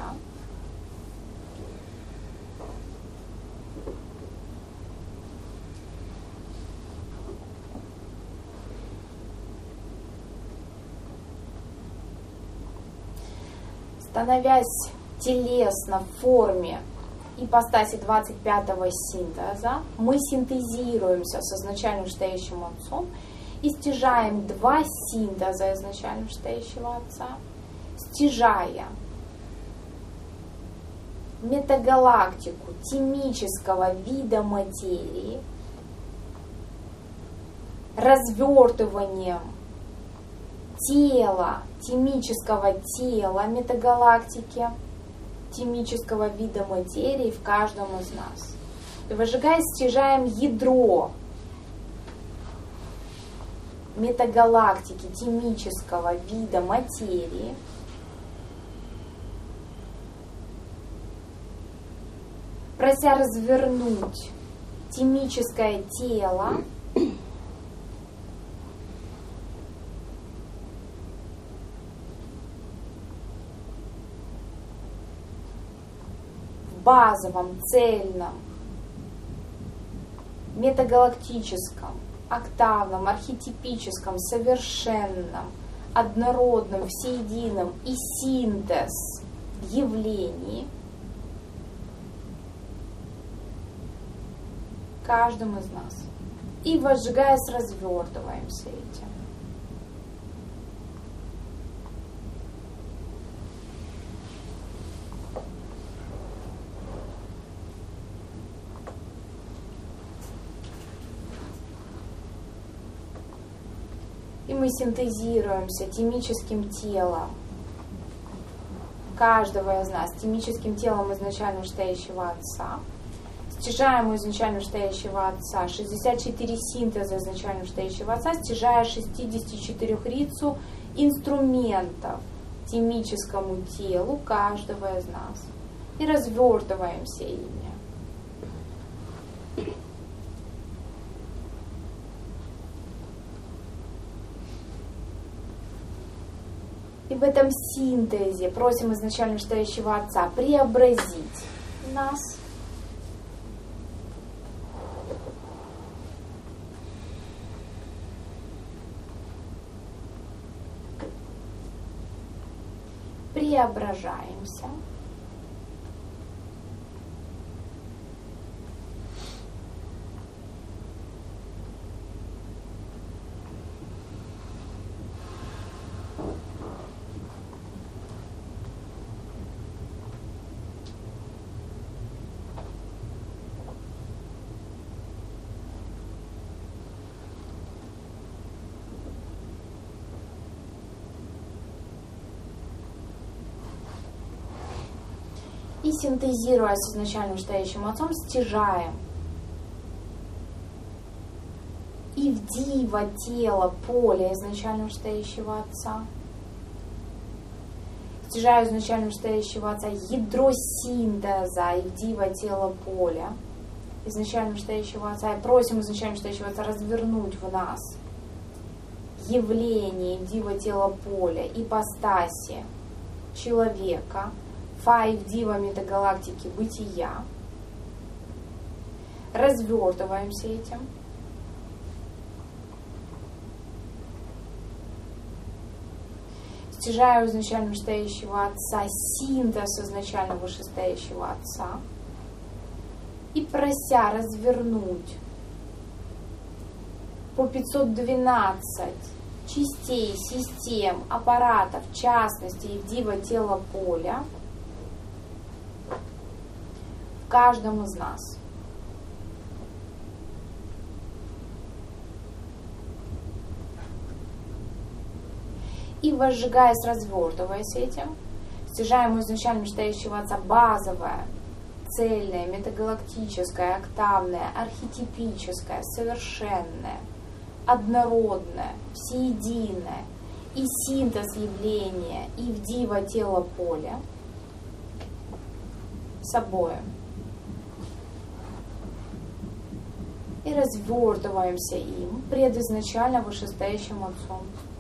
Speaker 1: Становясь телесно в форме ипостаси двадцать пятого синтеза, мы синтезируемся с изначально стоящим отцом и стяжаем два синтеза изначально стоящего отца, стяжая метагалактику тимического вида материи, развертыванием тела, тимического тела метагалактики, тимического вида материи в каждом из нас. И выжигая, стяжаем ядро метагалактики, тимического вида материи, прося развернуть тимическое тело базовом, цельном, метагалактическом, октавном, архетипическом, совершенном, однородном, всеедином и синтез явлений каждым из нас. И возжигаясь, развертываемся этим. И мы синтезируемся тимическим телом каждого из нас тимическим телом изначально вышестоящего Отца. Стяжаем у изначально вышестоящего Отца шестьдесят четыре синтеза изначально вышестоящего Отца, стяжая шестидесятичетырёхрицу инструментов тимическому телу каждого из нас. И развертываемся ими. И в этом синтезе просим изначально вышестоящего Отца преобразить нас. Преображаемся. И синтезируя с изначально вышестоящим Отцом, стяжаем и в дива тело поля изначально вышестоящего Отца, стяжаю изначально вышестоящего Отца ядро синтеза и в дива тело поля изначально вышестоящего Отца, и просим изначально вышестоящего Отца развернуть в нас явление в дива тело поля, ипостаси человека, Файв дива метагалактики бытия. Развертываемся этим. Стяжаю изначально вышестоящего Отца синтез изначально вышестоящего Отца. И прося развернуть по пятьсот двенадцать частей, систем, аппаратов, в частности, и в дива тело поля, в каждом из нас. И возжигаясь, развертываясь этим, стяжаем у изначально вышестоящего Отца базовое, цельное, метагалактическое, октавное, архетипическое, совершенное, однородное, всеединое, и синтез явления, и в дива тело поля с обоим. И развертываемся им пред изначально вышестоящим Отцом.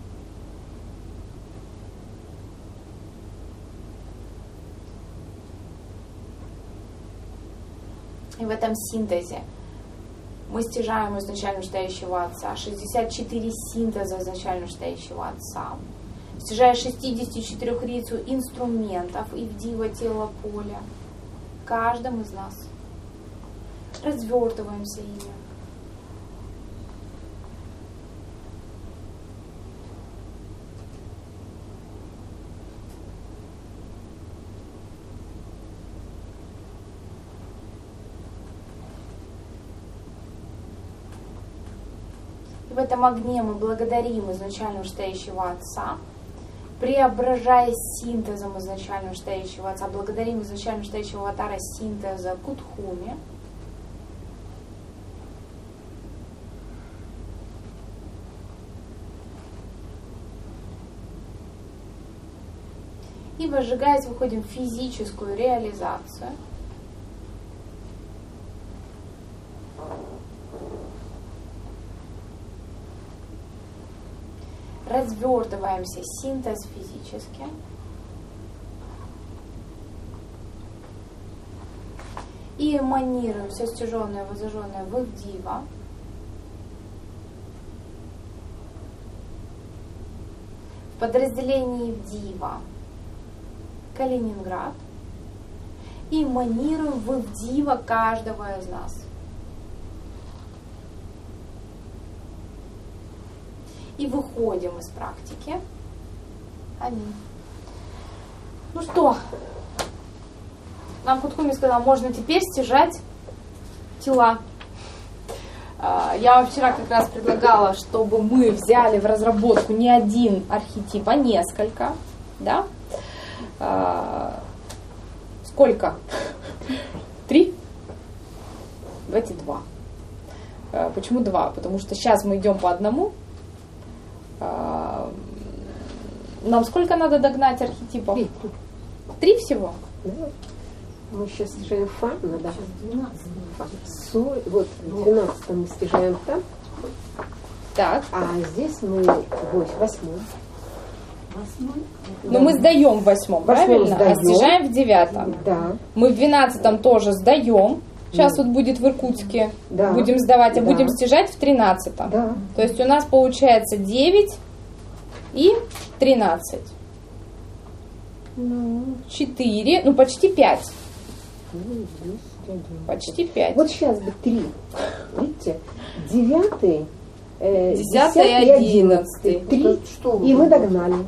Speaker 1: И в этом синтезе мы стяжаем изначально вышестоящего Отца шестьдесят четыре синтеза изначально вышестоящего Отца, стяжая шестидесятичетырёхрицу инструментов и в дива тело поля, каждым из нас. Развертываемся ими. В этом огне мы благодарим изначально вышестоящего Отца, преображаясь синтезом изначально вышестоящего Отца, благодарим изначально вышестоящего Аватара синтеза Кутхуми. И возжигаясь, выходим в физическую реализацию. Развертываемся, синтез физически. И эманируем все стяженное, возжженное в Ивдива. В подразделении Ивдива Калининград. И эманируем в Ивдива каждого из нас. И выходим из практики. Аминь. Ну что, нам Кутхуми сказал, можно теперь стяжать тела. Я вам вчера как раз предлагала, чтобы мы взяли в разработку не один архетип, а несколько. Да? А, сколько? Три? Давайте два. А, почему два? Потому что сейчас мы идем по одному. А, нам сколько надо догнать архетипов?
Speaker 2: Три.
Speaker 1: Три всего?
Speaker 2: Да. Мы сейчас стяжаем фа, надо.
Speaker 4: Сейчас двенадцать.
Speaker 2: Фа. Соль. Вот в двенадцатом мы стяжаем там,
Speaker 1: Так.
Speaker 2: а здесь мы в восьмом.
Speaker 4: Восьмой.
Speaker 1: Но мы сдаем в восьмом,
Speaker 2: В восьмом
Speaker 1: правильно?
Speaker 2: сдаем.
Speaker 1: А стяжаем в девятом.
Speaker 2: Да.
Speaker 1: Мы в двенадцатом тоже сдаем. Сейчас вот будет в Иркутске.
Speaker 2: Да.
Speaker 1: Будем сдавать, а
Speaker 2: Да.
Speaker 1: будем стяжать в тринадцатом.
Speaker 2: Да.
Speaker 1: То есть у нас получается девять и тринадцать. Ну, четыре, ну почти пять.
Speaker 2: Ну, здесь один.
Speaker 1: Почти пять.
Speaker 2: Вот сейчас бы три. Видите? Девятый, э,
Speaker 1: Десятый и одиннадцатый.
Speaker 2: Три.
Speaker 4: Что вы
Speaker 2: И мы
Speaker 4: говорите?
Speaker 2: догнали.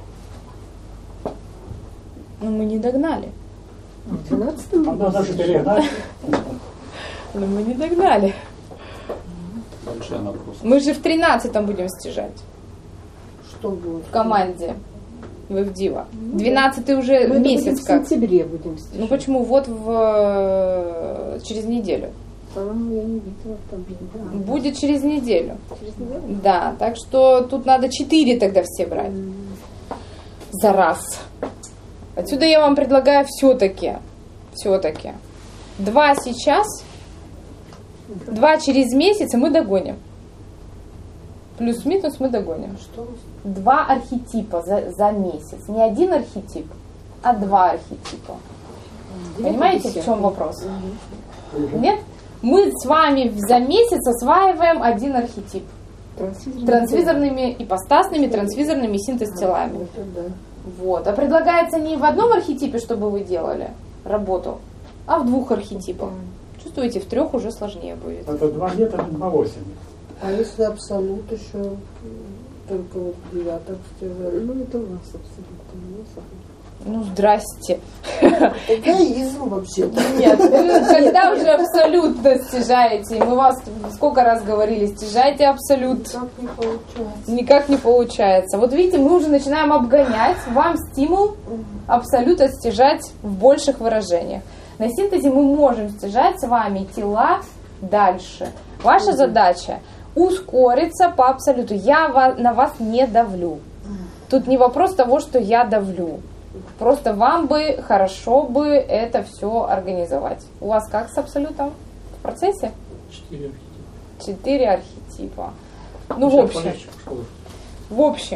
Speaker 1: Ну мы не догнали.
Speaker 2: В двенадцатом
Speaker 3: Одна за четыре, да?
Speaker 1: Ну мы не догнали.
Speaker 5: Большая нагрузка.
Speaker 1: Мы же в тринадцатом будем стяжать.
Speaker 4: Что будет?
Speaker 1: В команде. Вы в Дива. двенадцатый уже
Speaker 2: мы
Speaker 1: месяц
Speaker 2: в
Speaker 1: как.
Speaker 2: сентябре будем стяжать.
Speaker 1: Ну почему? Вот в через неделю.
Speaker 2: А, я не видела там. Да.
Speaker 1: Будет через неделю.
Speaker 2: Через неделю?
Speaker 1: Да, так что тут надо четыре тогда все брать. За раз. Отсюда я вам предлагаю все-таки, все-таки, два сейчас, два через месяц, и мы догоним. Плюс-минус мы догоним.
Speaker 4: Что вы?
Speaker 1: Два архетипа за, за месяц. Не один архетип, а два архетипа. Понимаете, в чем вопрос? Нет? Мы с вами за месяц осваиваем один архетип.
Speaker 2: Трансвизорный.
Speaker 1: Трансвизорными ипостасными, трансвизорными синтез-телами.
Speaker 2: Это да.
Speaker 1: Вот. А предлагается не в одном архетипе, чтобы вы делали работу, а в двух архетипах. Чувствуете, в трех уже сложнее будет.
Speaker 3: Это два нет, это два восемь.
Speaker 4: А если абсолют еще только вот в девятом стяжали?
Speaker 2: Ну, это у вас абсолютно. у нас абсолютно.
Speaker 1: Ну, здрасте.
Speaker 4: Эгоизм вообще.
Speaker 1: Нет, вы когда уже абсолютно стяжаете, мы вас сколько раз говорили, стяжайте абсолют.
Speaker 4: Как не получается.
Speaker 1: Никак не получается. Вот видите, мы уже начинаем обгонять. Вам стимул абсолютно стяжать в больших выражениях. На синтезе мы можем стяжать с вами тела дальше. Ваша задача ускориться по абсолюту. Я ва- на вас не давлю. Тут не вопрос того, что я давлю. Просто вам бы хорошо бы это все организовать. У вас как с абсолютом в процессе?
Speaker 5: Четыре архетипа.
Speaker 1: Четыре архетипа. Ну, в
Speaker 5: Сейчас
Speaker 1: общем,
Speaker 5: полегче пошло.
Speaker 1: в общем,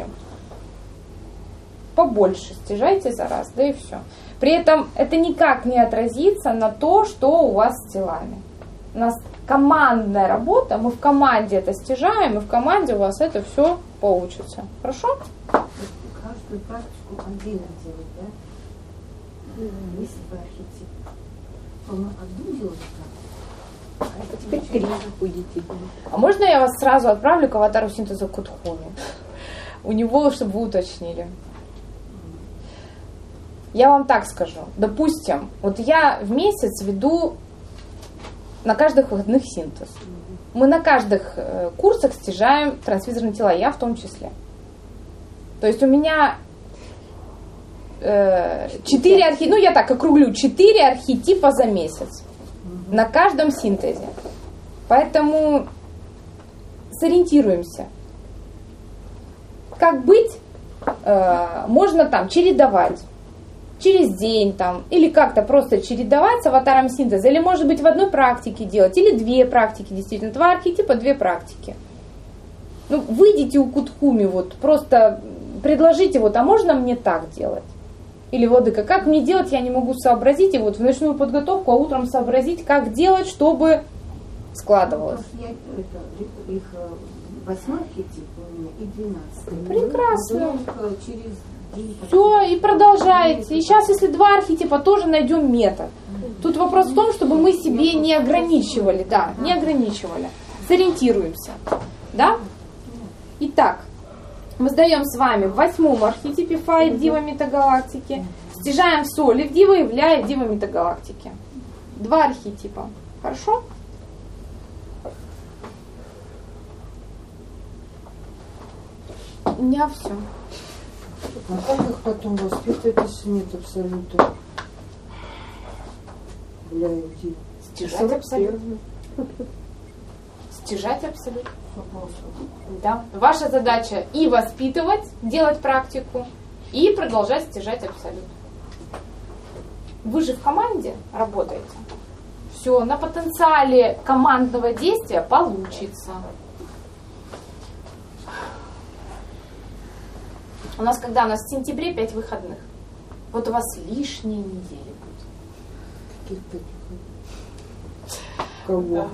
Speaker 1: побольше стяжайте за раз, да и все. При этом это никак не отразится на то, что у вас с телами. У нас командная работа, мы в команде это стяжаем, и в команде у вас это все получится. Хорошо?
Speaker 6: Каждую практику отдельно делать, да? Если бы архетип. Он одну делать как? А это
Speaker 2: Теперь три будете.
Speaker 1: А можно я вас сразу отправлю к аватару синтеза Кутхуми? У него, чтобы вы уточнили. Я вам так скажу. Допустим, вот я в месяц веду на каждых выходных синтез. Мы на каждых э, курсах стяжаем трансвизорные тела, я в том числе. То есть у меня э, четыре архетипа, ну я так округлю, четыре архетипа за месяц на каждом синтезе. Поэтому сориентируемся. Как быть? Э, можно там чередовать. Через день там, или как-то просто чередовать с аватаром синтеза, или может быть в одной практике делать, или две практики, действительно, два архетипа, две практики. Ну, выйдите у Кутхуми, вот, просто предложите, вот, а можно мне так делать? Или Владыка, как мне делать, я не могу сообразить, и вот в ночную подготовку, а утром сообразить, как делать, чтобы складывалось.
Speaker 6: Потому что я это, их э, восьмой архетип у меня и двенадцатый.
Speaker 1: Прекрасно.
Speaker 6: Мы их, э, через день
Speaker 1: Все, и продолжаете. И сейчас, если два архетипа, тоже найдем метод. Тут вопрос в том, чтобы мы себе не ограничивали, да, не ограничивали. Сориентируемся, да? Итак, мы сдаем с вами в восьмом архетипе Фай в Дива Метагалактики, стяжаем в Соли в Дива, являя Дива Метагалактики. Два архетипа. Хорошо? У меня все.
Speaker 4: А как их потом воспитывать, если нет абсолюта? Для людей.
Speaker 1: Стяжать абсолют. Стяжать абсолют. Да. Ваша задача и воспитывать, делать практику, и продолжать стяжать абсолют. Вы же в команде работаете. Все, на потенциале командного действия получится. У нас когда? У нас в сентябре пять выходных. Вот у вас лишние недели будет.
Speaker 4: Каких Кого?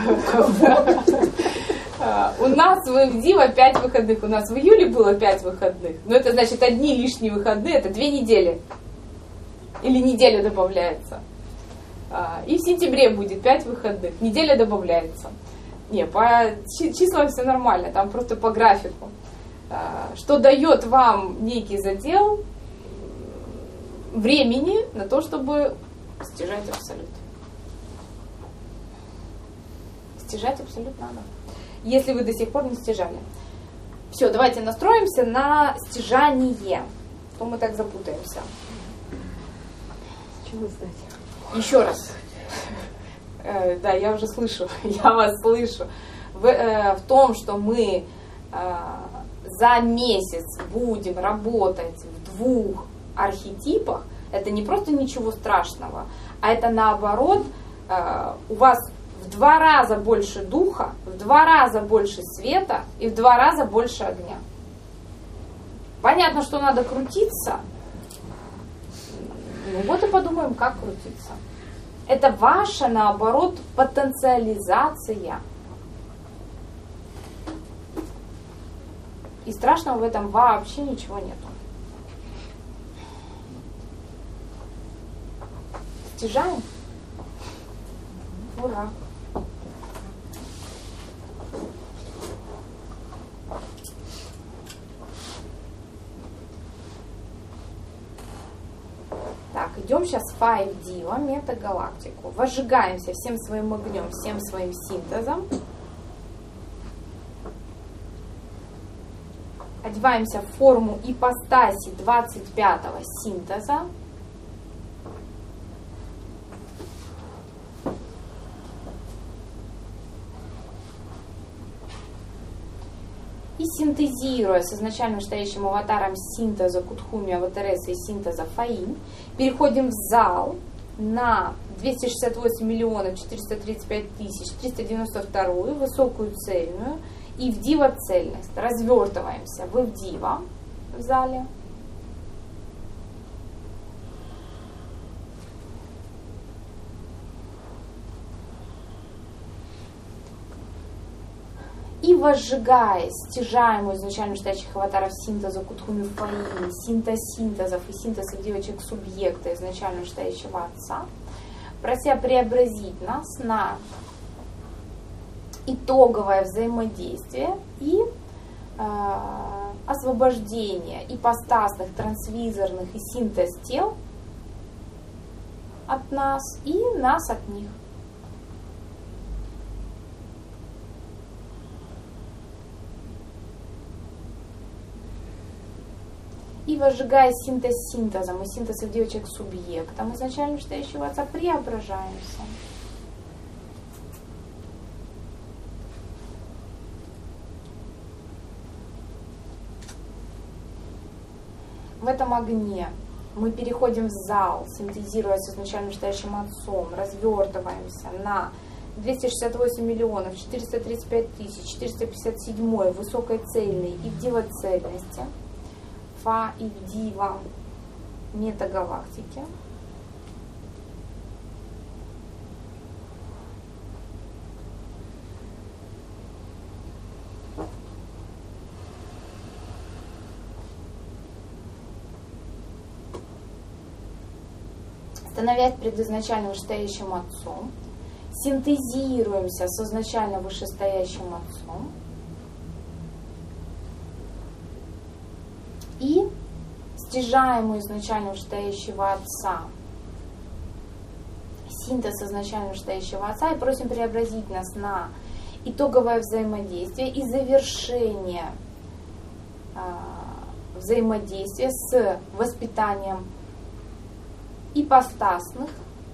Speaker 1: У нас в Дива пять выходных. У нас в июле было пять выходных. Но это значит одни лишние выходные. Это две недели. Или неделя добавляется. И в сентябре будет пять выходных. Неделя добавляется. Не, по числам все нормально. Там просто по графику. Что дает вам некий задел времени на то, чтобы стяжать абсолют. Стяжать абсолют надо. Если вы до сих пор не стяжали. Все, давайте настроимся на стяжание. То мы так запутаемся.
Speaker 2: Чего знать?
Speaker 1: Еще раз. Да, я уже слышу. Я вас слышу. В, в том, что мы за месяц будем работать в двух архетипах, это не просто ничего страшного, а это наоборот, у вас в два раза больше духа, в два раза больше света и в два раза больше огня. Понятно, что надо крутиться. Ну вот и подумаем, как крутиться. Это ваша, наоборот, потенциализация. И страшного в этом вообще ничего нету. Стяжаем? Ура! Так, идем сейчас в пять Дива, метагалактику. Возжигаемся всем своим огнем, всем своим синтезом. Одеваемся в форму ипостаси двадцать пятого синтеза. И синтезируя с изначально стоящим аватаром синтеза Кутхуми, Аватареса и синтеза Фаин, переходим в зал на двести шестьдесят восемь миллионов четыреста тридцать пять тысяч триста девяносто два высокую цельную и в Дива цельность. Развертываемся в Дива в зале. И возжигая стяжаемую изначально стоящих аватаров синтеза Кутхуми Фаин, синтез синтезов и синтез девочек субъекта изначально стоящего отца, прося преобразить нас на итоговое взаимодействие и э, освобождение ипостасных, трансвизорных и синтез тел от нас и нас от них. И возжигая синтез синтезом и синтезом девочек субъектом изначально стоящего отца, преображаемся. В этом огне мы переходим в зал, синтезируя с изначально стоящим отцом, развертываемся на двести шестьдесят восемь миллионов четыреста тридцать пять тысяч четыреста пятьдесят семь высокой цельной и в дивоцельности. Фа и в Дива метагалактики. Становясь пред изначально вышестоящим отцом, синтезируемся с изначально вышестоящим отцом, и стяжаемую изначально вышестоящего отца, синтез изначально вышестоящего отца, и просим преобразить нас на итоговое взаимодействие и завершение э, взаимодействие с воспитанием ипостасных,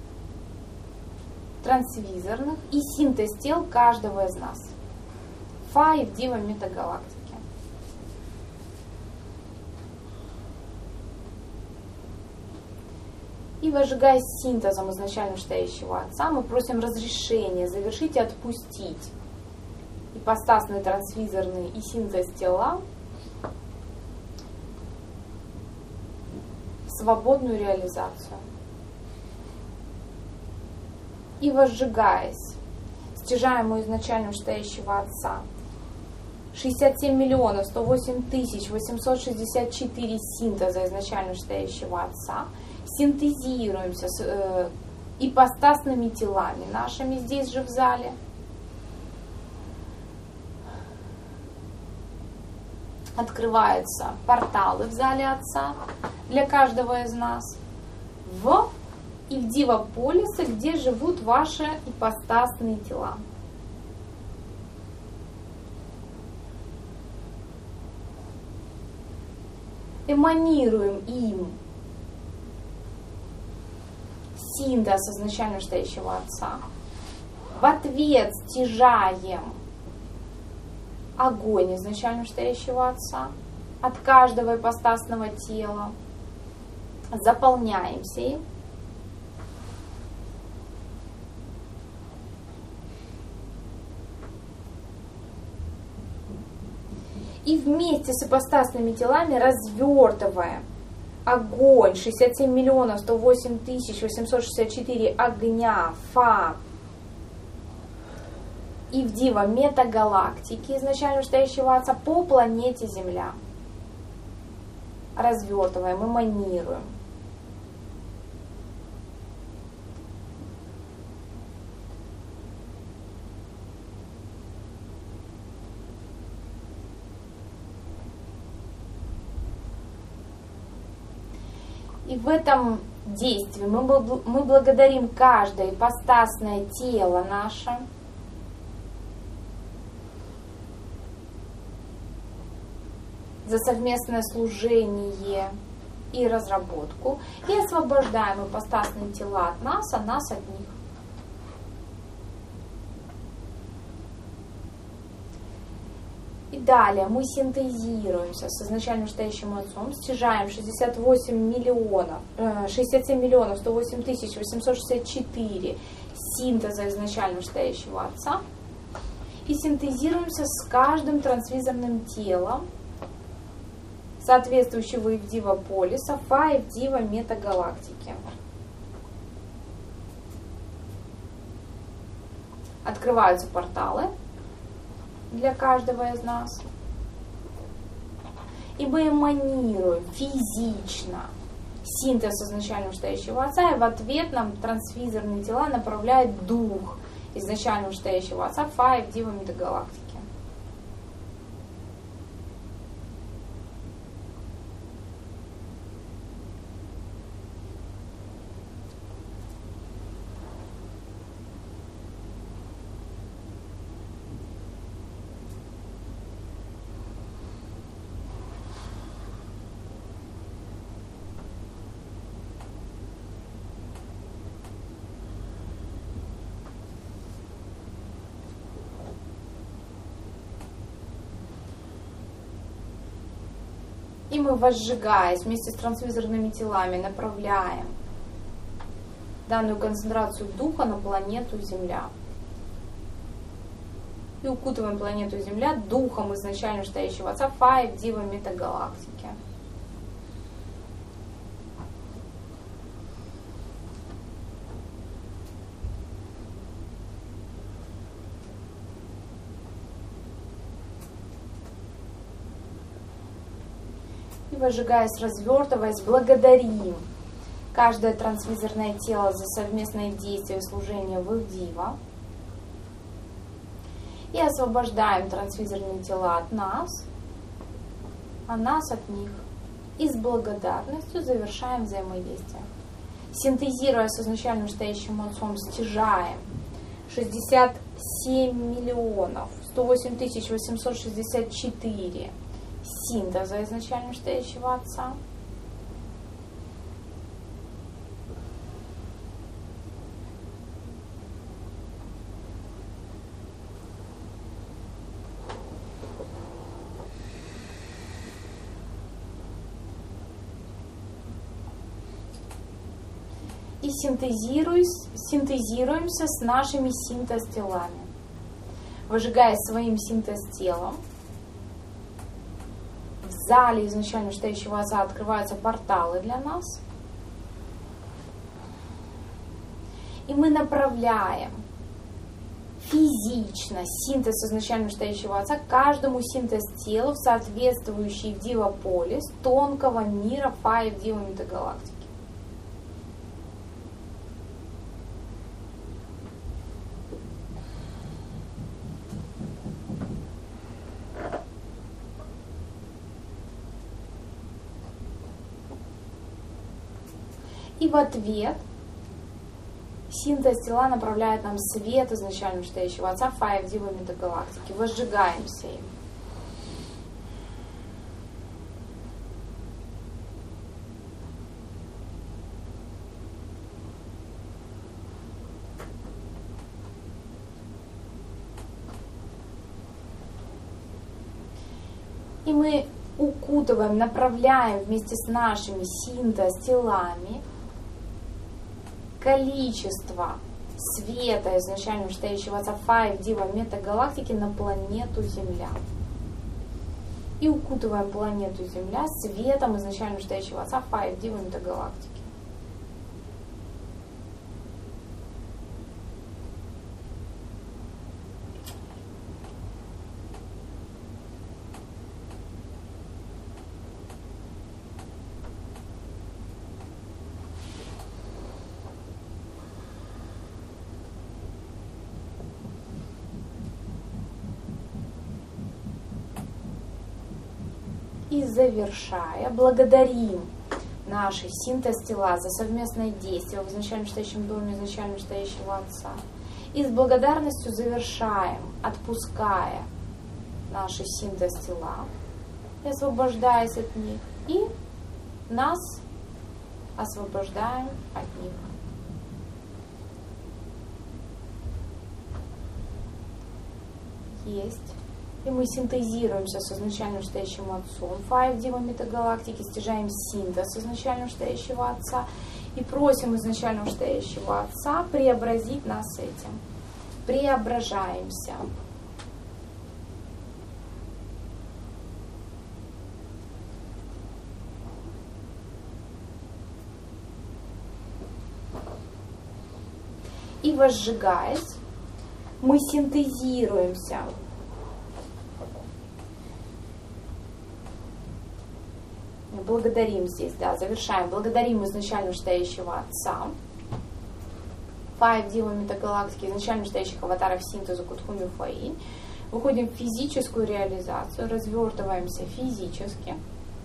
Speaker 1: трансвизорных и синтез тел каждого из нас. Фа и в дива метагалактики. И возжигаясь синтезом изначально стоящего Отца, мы просим разрешения завершить и отпустить ипостасные, трансвизорные и синтез тела в свободную реализацию. И возжигаясь стяжаемую изначально стоящего Отца шестьдесят семь миллионов сто восемь тысяч восемьсот шестьдесят четыре синтеза изначально стоящего Отца, синтезируемся с э, ипостасными телами нашими здесь же в зале. Открываются порталы в зале Отца для каждого из нас в и в дива-полисы, где живут ваши ипостасные тела. Эманируем им синтез изначально стоящего Отца. В ответ стяжаем огонь изначально стоящего Отца от каждого ипостасного тела. Заполняемся им. И вместе с ипостасными телами развертываем огонь шестьдесят семь миллионов сто восемь тысяч восемьсот шестьдесят четыре огня Фа и в дива метагалактики изначально стоящего Отца по планете Земля. Развертываем, эманируем. И в этом действии мы, мы благодарим каждое ипостасное тело наше за совместное служение и разработку, и освобождаем ипостасные тела от нас, а нас от них. И далее мы синтезируемся с изначально стоящим Отцом, стяжаем шестьдесят восемь миллионов, шестьдесят семь миллионов сто восемь тысяч восемьсот шестьдесят четыре синтеза изначально стоящего Отца и синтезируемся с каждым трансвизорным телом соответствующего и в дива полиса, Фа и в дива метагалактики. Открываются порталы для каждого из нас. И мы эманируем физично синтез изначально стоящего Отца, и в ответ нам трансвизорные тела направляет дух изначально стоящего Отца, Фа и в дива метагалактики. И мы, возжигаясь вместе с трансвизорными телами, направляем данную концентрацию духа на планету Земля. И укутываем планету Земля духом изначально стоящего Отца, Фа и в дива метагалактики. И, возжигаясь, развертываясь, благодарим каждое трансвизорное тело за совместное действие и служение в их дива. И освобождаем трансвизорные тела от нас, а нас от них. И с благодарностью завершаем взаимодействие. Синтезируя с изначально стоящим Отцом, стяжаем шестьдесят семь миллионов сто восемь тысяч восемьсот шестьдесят четыре синтеза изначально стоящего Отца. И синтезируюсь, синтезируемся с нашими синтез-телами. Выжигая своим синтез-телом, в зале изначально стоящего Отца открываются порталы для нас. И мы направляем физично синтез изначально стоящего Отца каждому синтез-телу в соответствующий в Дива-полис тонкого мира файв Дива метагалактики. И в ответ синтез тела направляет нам свет изначально стоящего Отца файв Дива метагалактики. Возжигаемся им. И мы укутываем, направляем вместе с нашими синтез-телами количество света изначально стоящего Отца файв Дива метагалактики на планету Земля. И укутываем планету Земля светом изначально стоящего Отца файв Дива метагалактики. И завершая, благодарим наши синтез-тела за совместное действие в изначально стоящем доме изначально стоящего Отца. И с благодарностью завершаем, отпуская наши синтез-тела и освобождаясь от них. И нас освобождаем от них. Есть. И мы синтезируемся с изначально стоящим Отцом файв Дива метагалактики, стяжаем синтез изначально стоящего Отца и просим изначально стоящего Отца преобразить нас этим. Преображаемся. И возжигаясь, мы синтезируемся благодарим здесь, да, завершаем, благодарим изначально стоящего Отца файв Дива метагалактики, изначально стоящих аватаров синтеза Кутхуми Фаинь, выходим в физическую реализацию, развертываемся физически.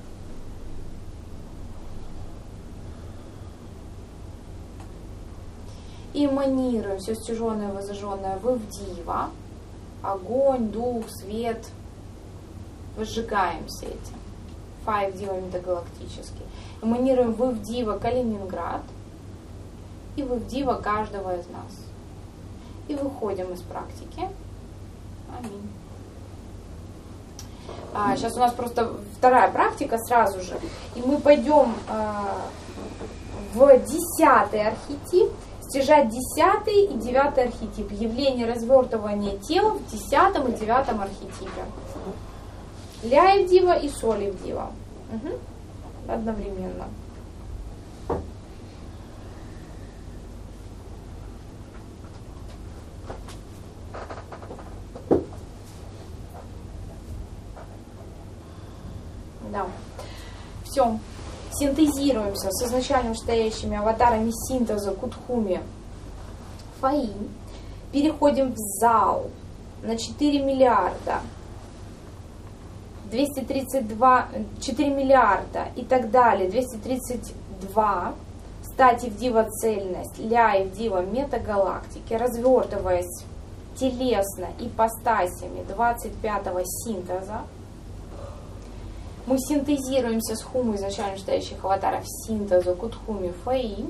Speaker 1: И эманируем все стяженное, возжженное в Дива, огонь, дух, свет, возжигаемся этим. файв Дива метагалактический. Эманируем в Ивдива Калининград и в Ивдива каждого из нас. И выходим из практики. Аминь. А, сейчас у нас просто вторая практика сразу же. И мы пойдем а, в десятый архетип, стяжать десятый и девятый архетип. Явление развертывания тела в десятом и девятом архетипе. Ля Ивдива и Соль Ивдива. Угу. Одновременно. Да. Все. Синтезируемся с изначально стоящими аватарами синтеза Кутхуми Фаинь. Переходим в зал на четыре миллиарда. двести тридцать два, четыре миллиарда и так далее, двести тридцать два, стать Ивдива цельность, Ля Ивдива метагалактики, развертываясь телесно ипостасями двадцать пятого синтеза, Мы синтезируемся с хуму изначально вышестоящих аватаров синтезу кутхуми фаи.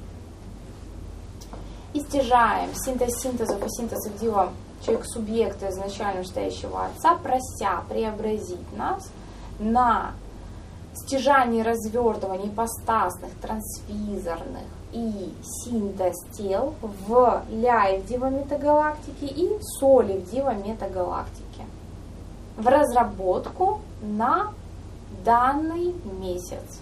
Speaker 1: И стяжаем синтез синтезов и синтезов дива человек-субъекта изначально вышестоящего отца, прося преобразить нас на стяжание развертывание ипостасных, трансфизорных и синтез тел в ляе в дива метагалактике и соли в дива метагалактике в разработку на данный месяц.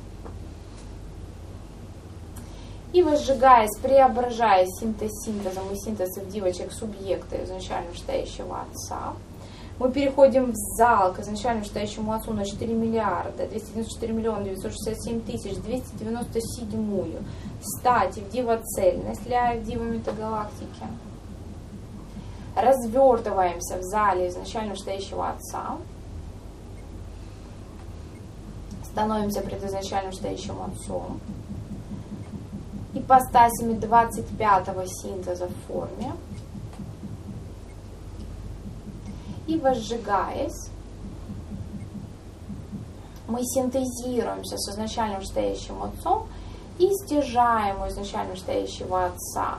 Speaker 1: И возжигаясь, преображаясь синтез синтезом и синтезом девочек субъекта изначально вышестоящего отца, мы переходим в зал к изначально вышестоящему отцу на четыре миллиарда двести девяносто четыре миллиона девятьсот шестьдесят семь тысяч двести девяносто седьмую стати в дивоцельность ляя в дива метагалактике. Развертываемся в зале изначально вышестоящего отца. Становимся пред изначально вышестоящим отцом. Ипостасями двадцать пятого синтеза в форме. И возжигаясь, мы синтезируемся с изначально вышестоящим отцом и стяжаем у изначально вышестоящего отца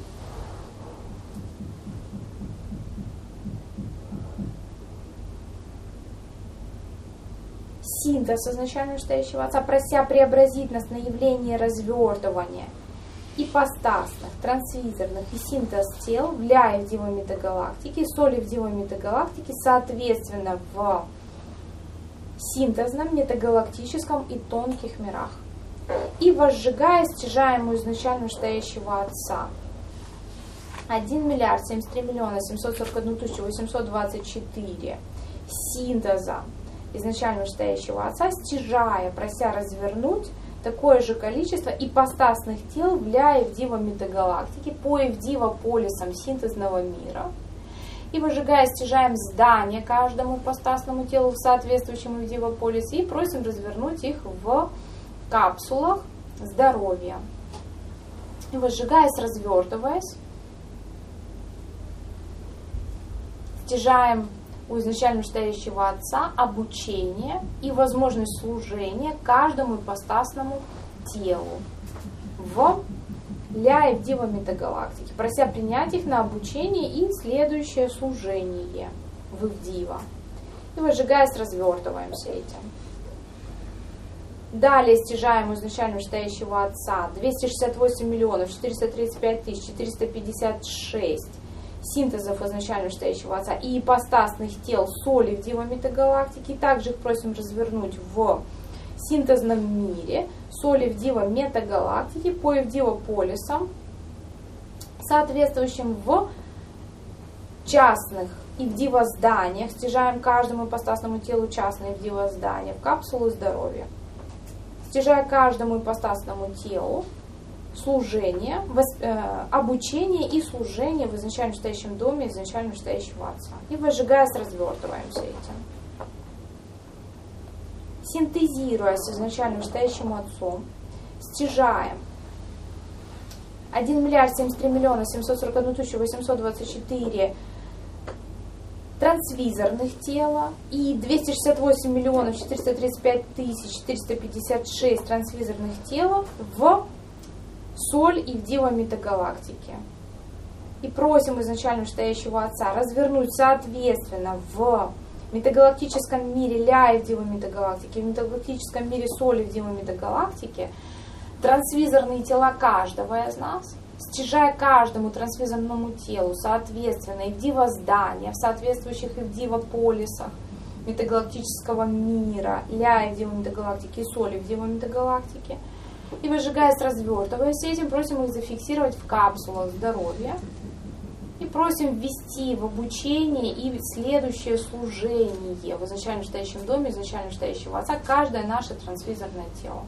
Speaker 1: синтез изначально вышестоящего отца, прося преобразить нас на явление развертывания ипостасных, трансвизорных и синтез тел в ляе в дива метагалактике, соли в дива метагалактике, соответственно в синтезном, метагалактическом и тонких мирах. И возжигая стяжаемую изначально вышестоящего отца один миллиард семьдесят три миллиона семьсот сорок одну тысячу восемьсот двадцать четыре синтеза изначально вышестоящего отца, стяжая, прося развернуть такое же количество ипостасных тел в ляе в дива метагалактике по Евдива полисам синтезного мира. И выжигая, стяжаем здание каждому ипостасному телу в соответствующем Евдива полисе и просим развернуть их в капсулах здоровья. И выжигаясь, развертываясь, стяжаем у изначально вышестоящего отца обучение и возможность служения каждому ипостасному телу в ляе в дива метагалактике, прося принять их на обучение и следующее служение в Ивдива. И выжигаясь, развертываемся этим. Далее стяжаем у изначально вышестоящего отца двести шестьдесят восемь миллионов четыреста тридцать пять тысяч четыреста пятьдесят шесть синтезов изначально вышестоящего отца и ипостасных тел соли в дива метагалактике. Также их просим развернуть в синтезном мире соли в дива метагалактике по Евдива полисам, соответствующим в частных Евдива зданиях. Стяжаем каждому ипостасному телу частное Евдива здание в капсулу здоровья. Стяжая каждому ипостасному телу служение, восп... э, обучение и служение в изначально вышестоящем доме изначально вышестоящего отца. И выжигаясь, развертываемся этим. Синтезируя с изначально вышестоящим отцом, стяжаем один миллиард семьдесят три миллиона семьсот сорок одну тысячу восемьсот двадцать четыре трансвизорных тела и двести шестьдесят восемь миллионов четыреста тридцать пять тысяч четыреста пятьдесят шесть трансвизорных тел в соль и в дива метагалактике. И просим изначально вышестоящего отца развернуть соответственно в метагалактическом мире ляе в дива метагалактике, в метагалактическом мире соли в дива метагалактике трансвизорные тела каждого из нас, стяжая каждому трансвизорному телу соответственно и в дива здания, в соответствующих и в дива полисах метагалактического мира ляе в дива метагалактике и соли в дива метагалактике. И выжигаясь, развертываясь этим, просим их зафиксировать в капсулах здоровья. И просим ввести в обучение и следующее служение в изначально вышестоящем доме, изначально вышестоящего отца, каждое наше трансвизорное тело.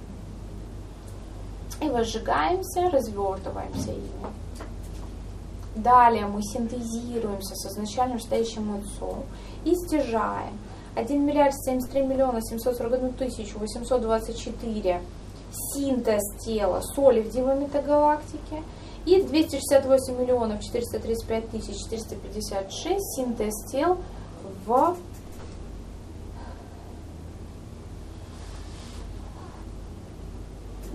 Speaker 1: И возжигаемся, развертываемся ими. Далее мы синтезируемся с изначально вышестоящим отцом и стяжаем один миллиард семьдесят три миллиона семьсот сорок одну тысячу восемьсот двадцать четыре синтез тела соли в дива метагалактике и двести шестьдесят восемь миллионов четыреста тридцать пять тысяч четыреста пятьдесят шесть синтез тел в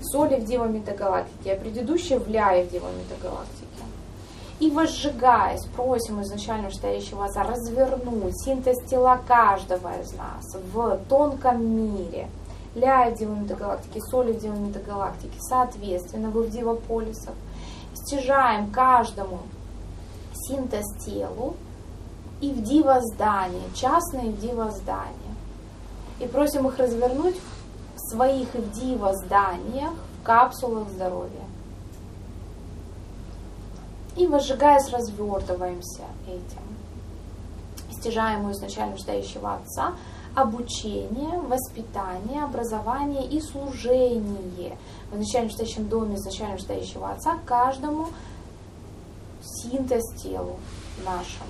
Speaker 1: соли в Дива Метагалактике, а предыдущее в Ляе в Дива Метагалактике. И возжигаясь, просим изначально стоящего Отца развернуть синтез тела каждого из нас в тонком мире. Ляя в Дива Метагалактике, соли в Дива Метагалактике, соответственно, вы в Дива полисах. Стяжаем каждому синтез телу и в Дива здание, частное в Дива здание. И просим их развернуть в своих и в Дива зданиях, в капсулах здоровья. И возжигаясь, развертываемся этим. Стяжаем у изначально стоящего Отца обучение, воспитание, образование и служение в изначально стоящем доме изначально стоящего Отца каждому синтез телу нашему.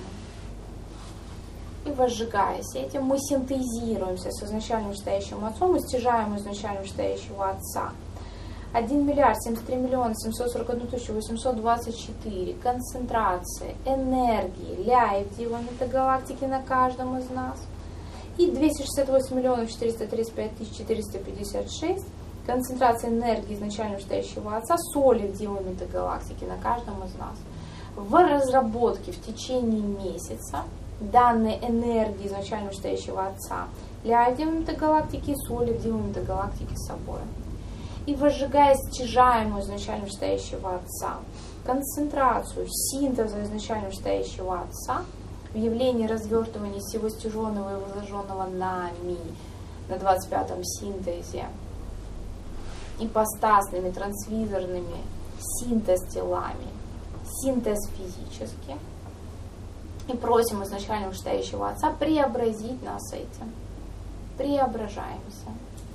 Speaker 1: И возжигаясь этим, мы синтезируемся с изначально стоящим Отцом и стяжаем у изначально стоящего Отца один миллиард семьдесят три миллиона семьсот сорок одна тысяча восемьсот двадцать четыре концентрации энергии Ляи в Дива Метагалактики на каждом из нас и двести шестьдесят восемь миллионов четыреста тридцать пять тысяч четыреста пятьдесят шесть концентрации энергии изначально стоящего Отца соли в Дива Метагалактики на каждом из нас. В разработке в течение месяца данной энергии изначально стоящего Отца Ляи в Дива Метагалактики и соли в Дива Метагалактики с собой. И возжигая стяжаемую изначально стоящего Отца концентрацию синтеза изначально стоящего Отца в явлении развертывания всего стяженного и возложенного нами на двадцать пятом синтезе ипостасными трансвизорными синтез телами, синтез физически. И просим изначально стоящего Отца преобразить нас этим. Преображаемся.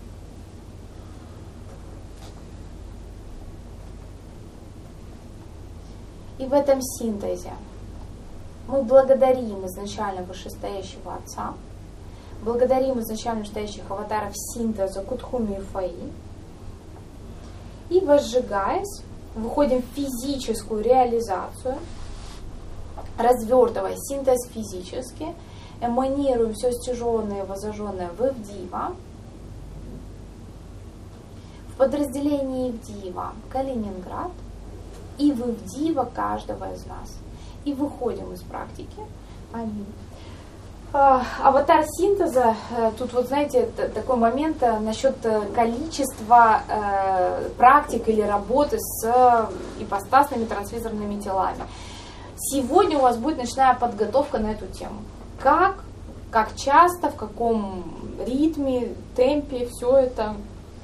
Speaker 1: И в этом синтезе мы благодарим изначально вышестоящего Отца, благодарим изначально стоящих аватаров синтеза Кутхуми и Фаи, и возжигаясь, выходим в физическую реализацию, развертывая синтез физически, эманируем все стяженное и возожженное в Ивдива, в подразделении Ивдива Калининград, и в Ивдива каждого из нас. И выходим из практики. Аминь. Аватар синтеза, тут вот знаете, такой момент насчет количества практик или работы с ипостасными трансвизорными телами. Сегодня у вас будет ночная подготовка на эту тему. Как, как часто, в каком ритме, темпе все это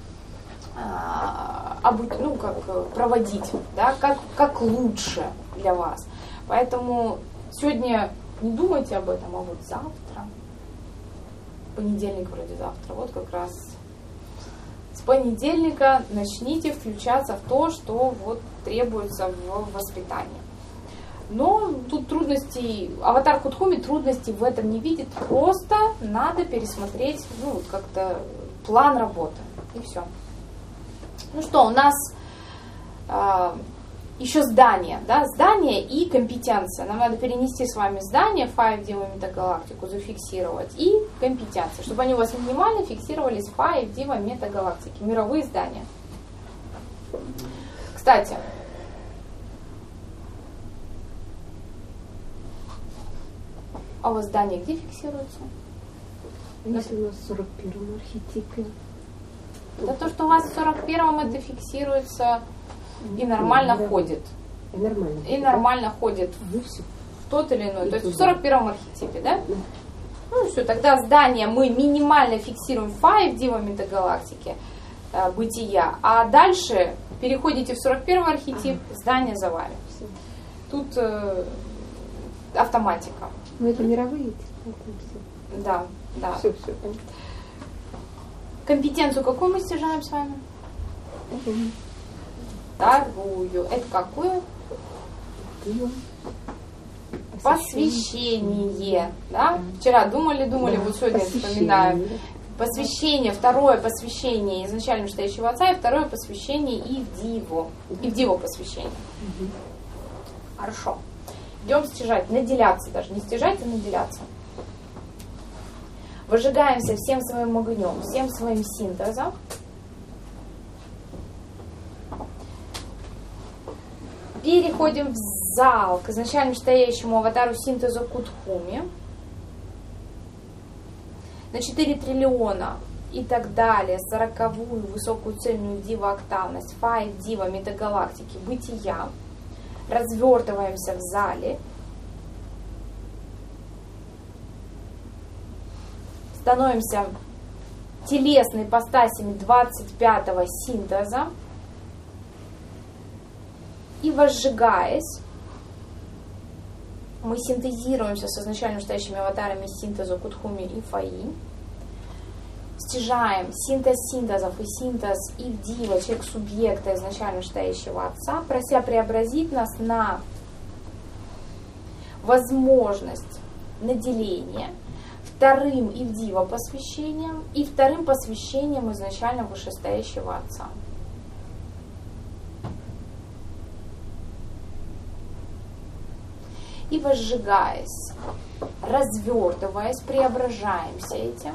Speaker 1: ну, как проводить, да, как, как лучше для вас. Поэтому сегодня не думайте об этом, а вот завтра, понедельник вроде завтра, вот как раз с понедельника начните включаться в то, что вот требуется в воспитании. Но тут трудностей, аватар Кутхуми трудностей в этом не видит, просто надо пересмотреть, ну, как-то план работы, и все. Ну что, у нас э, еще здание, да, здание и компетенция. Нам надо перенести с вами здание в Фа и в Дива Метагалактику, зафиксировать, и компетенции, чтобы они у вас минимально фиксировались в Фа и в Дива Метагалактике, мировые здания. Кстати, а у вас здание где фиксируется?
Speaker 2: Если у нас в сорок первом архетипе.
Speaker 1: Да то, что у вас в сорок первом это фиксируется и нормально да, ходит.
Speaker 2: И нормально.
Speaker 1: И нормально ходит
Speaker 2: в
Speaker 1: тот или иной. И то есть в сорок первом архетипе, да? Да. Ну все, тогда здание мы минимально фиксируем в Фа и в Дива Метагалактике э, бытия, а дальше переходите в сорок первый архетип, ага. Здание за вами. Все. Тут э, автоматика.
Speaker 2: Ну это мировые.
Speaker 1: Да, да.
Speaker 2: Все, все.
Speaker 1: Компетенцию какую мы стяжаем с вами?
Speaker 2: Угу.
Speaker 1: Вторую. Это какую? Посвящение. Посвящение. Да? Вчера думали, думали, да. Вот сегодня вспоминаю. Посвящение, второе посвящение изначально стоящего Отца, и второе посвящение и в Диву. И в Диву посвящение. Угу. Хорошо. Идем стяжать, наделяться даже. Не стяжать, а наделяться. Выжигаемся всем своим огнем, всем своим синтезом. Переходим в зал к изначально стоящему аватару синтеза Кудхуми. На четыре триллиона и так далее, сороковую высокую цельную дива-октавность, файв дива метагалактики бытия. Развертываемся в зале. Становимся телесной ипостасями двадцать пятого синтеза. И возжигаясь, мы синтезируемся с изначально стоящими аватарами синтеза Кудхуми и Фаи. Стяжаем синтез синтезов и синтез Ивдива, человек субъекта изначально стоящего Отца, прося преобразить нас на возможность наделения вторым Ивдива посвящением и вторым посвящением изначально вышестоящего Отца. И возжигаясь, развертываясь, преображаемся этим.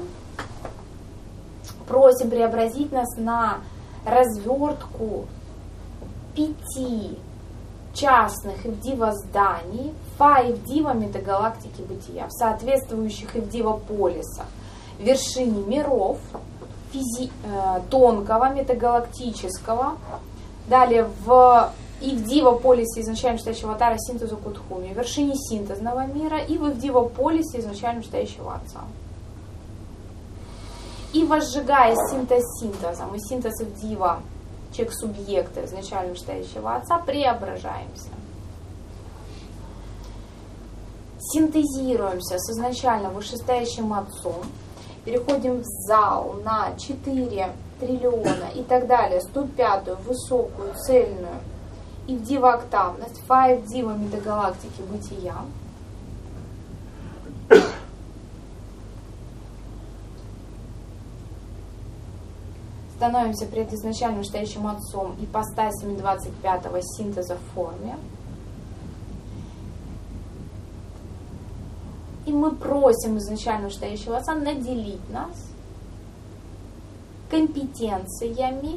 Speaker 1: Просим преобразить нас на развертку пяти частных Ивдива зданий, фа Ивдива метагалактики бытия, в соответствующих Ивдива полисах, вершине миров, физи, э, тонкого метагалактического, далее в Ивдива полисе изначально стоящего аватара синтеза Кудхуми, в вершине синтезного мира и в Ивдива полисе изначально стоящего Отца. И возжигая синтез синтезом и синтез Ивдива, человек субъекта изначально стоящего Отца, преображаемся. Синтезируемся с изначально вышестоящим Отцом, переходим в зал на четыре триллиона и так далее, сто пятую высокую цельную Ивдива-октавность, фа Ивдива метагалактики бытия. Становимся перед изначально стоящим Отцом ипостасями двадцать пятого синтеза в форме. И мы просим изначально стоящего Отца наделить нас компетенциями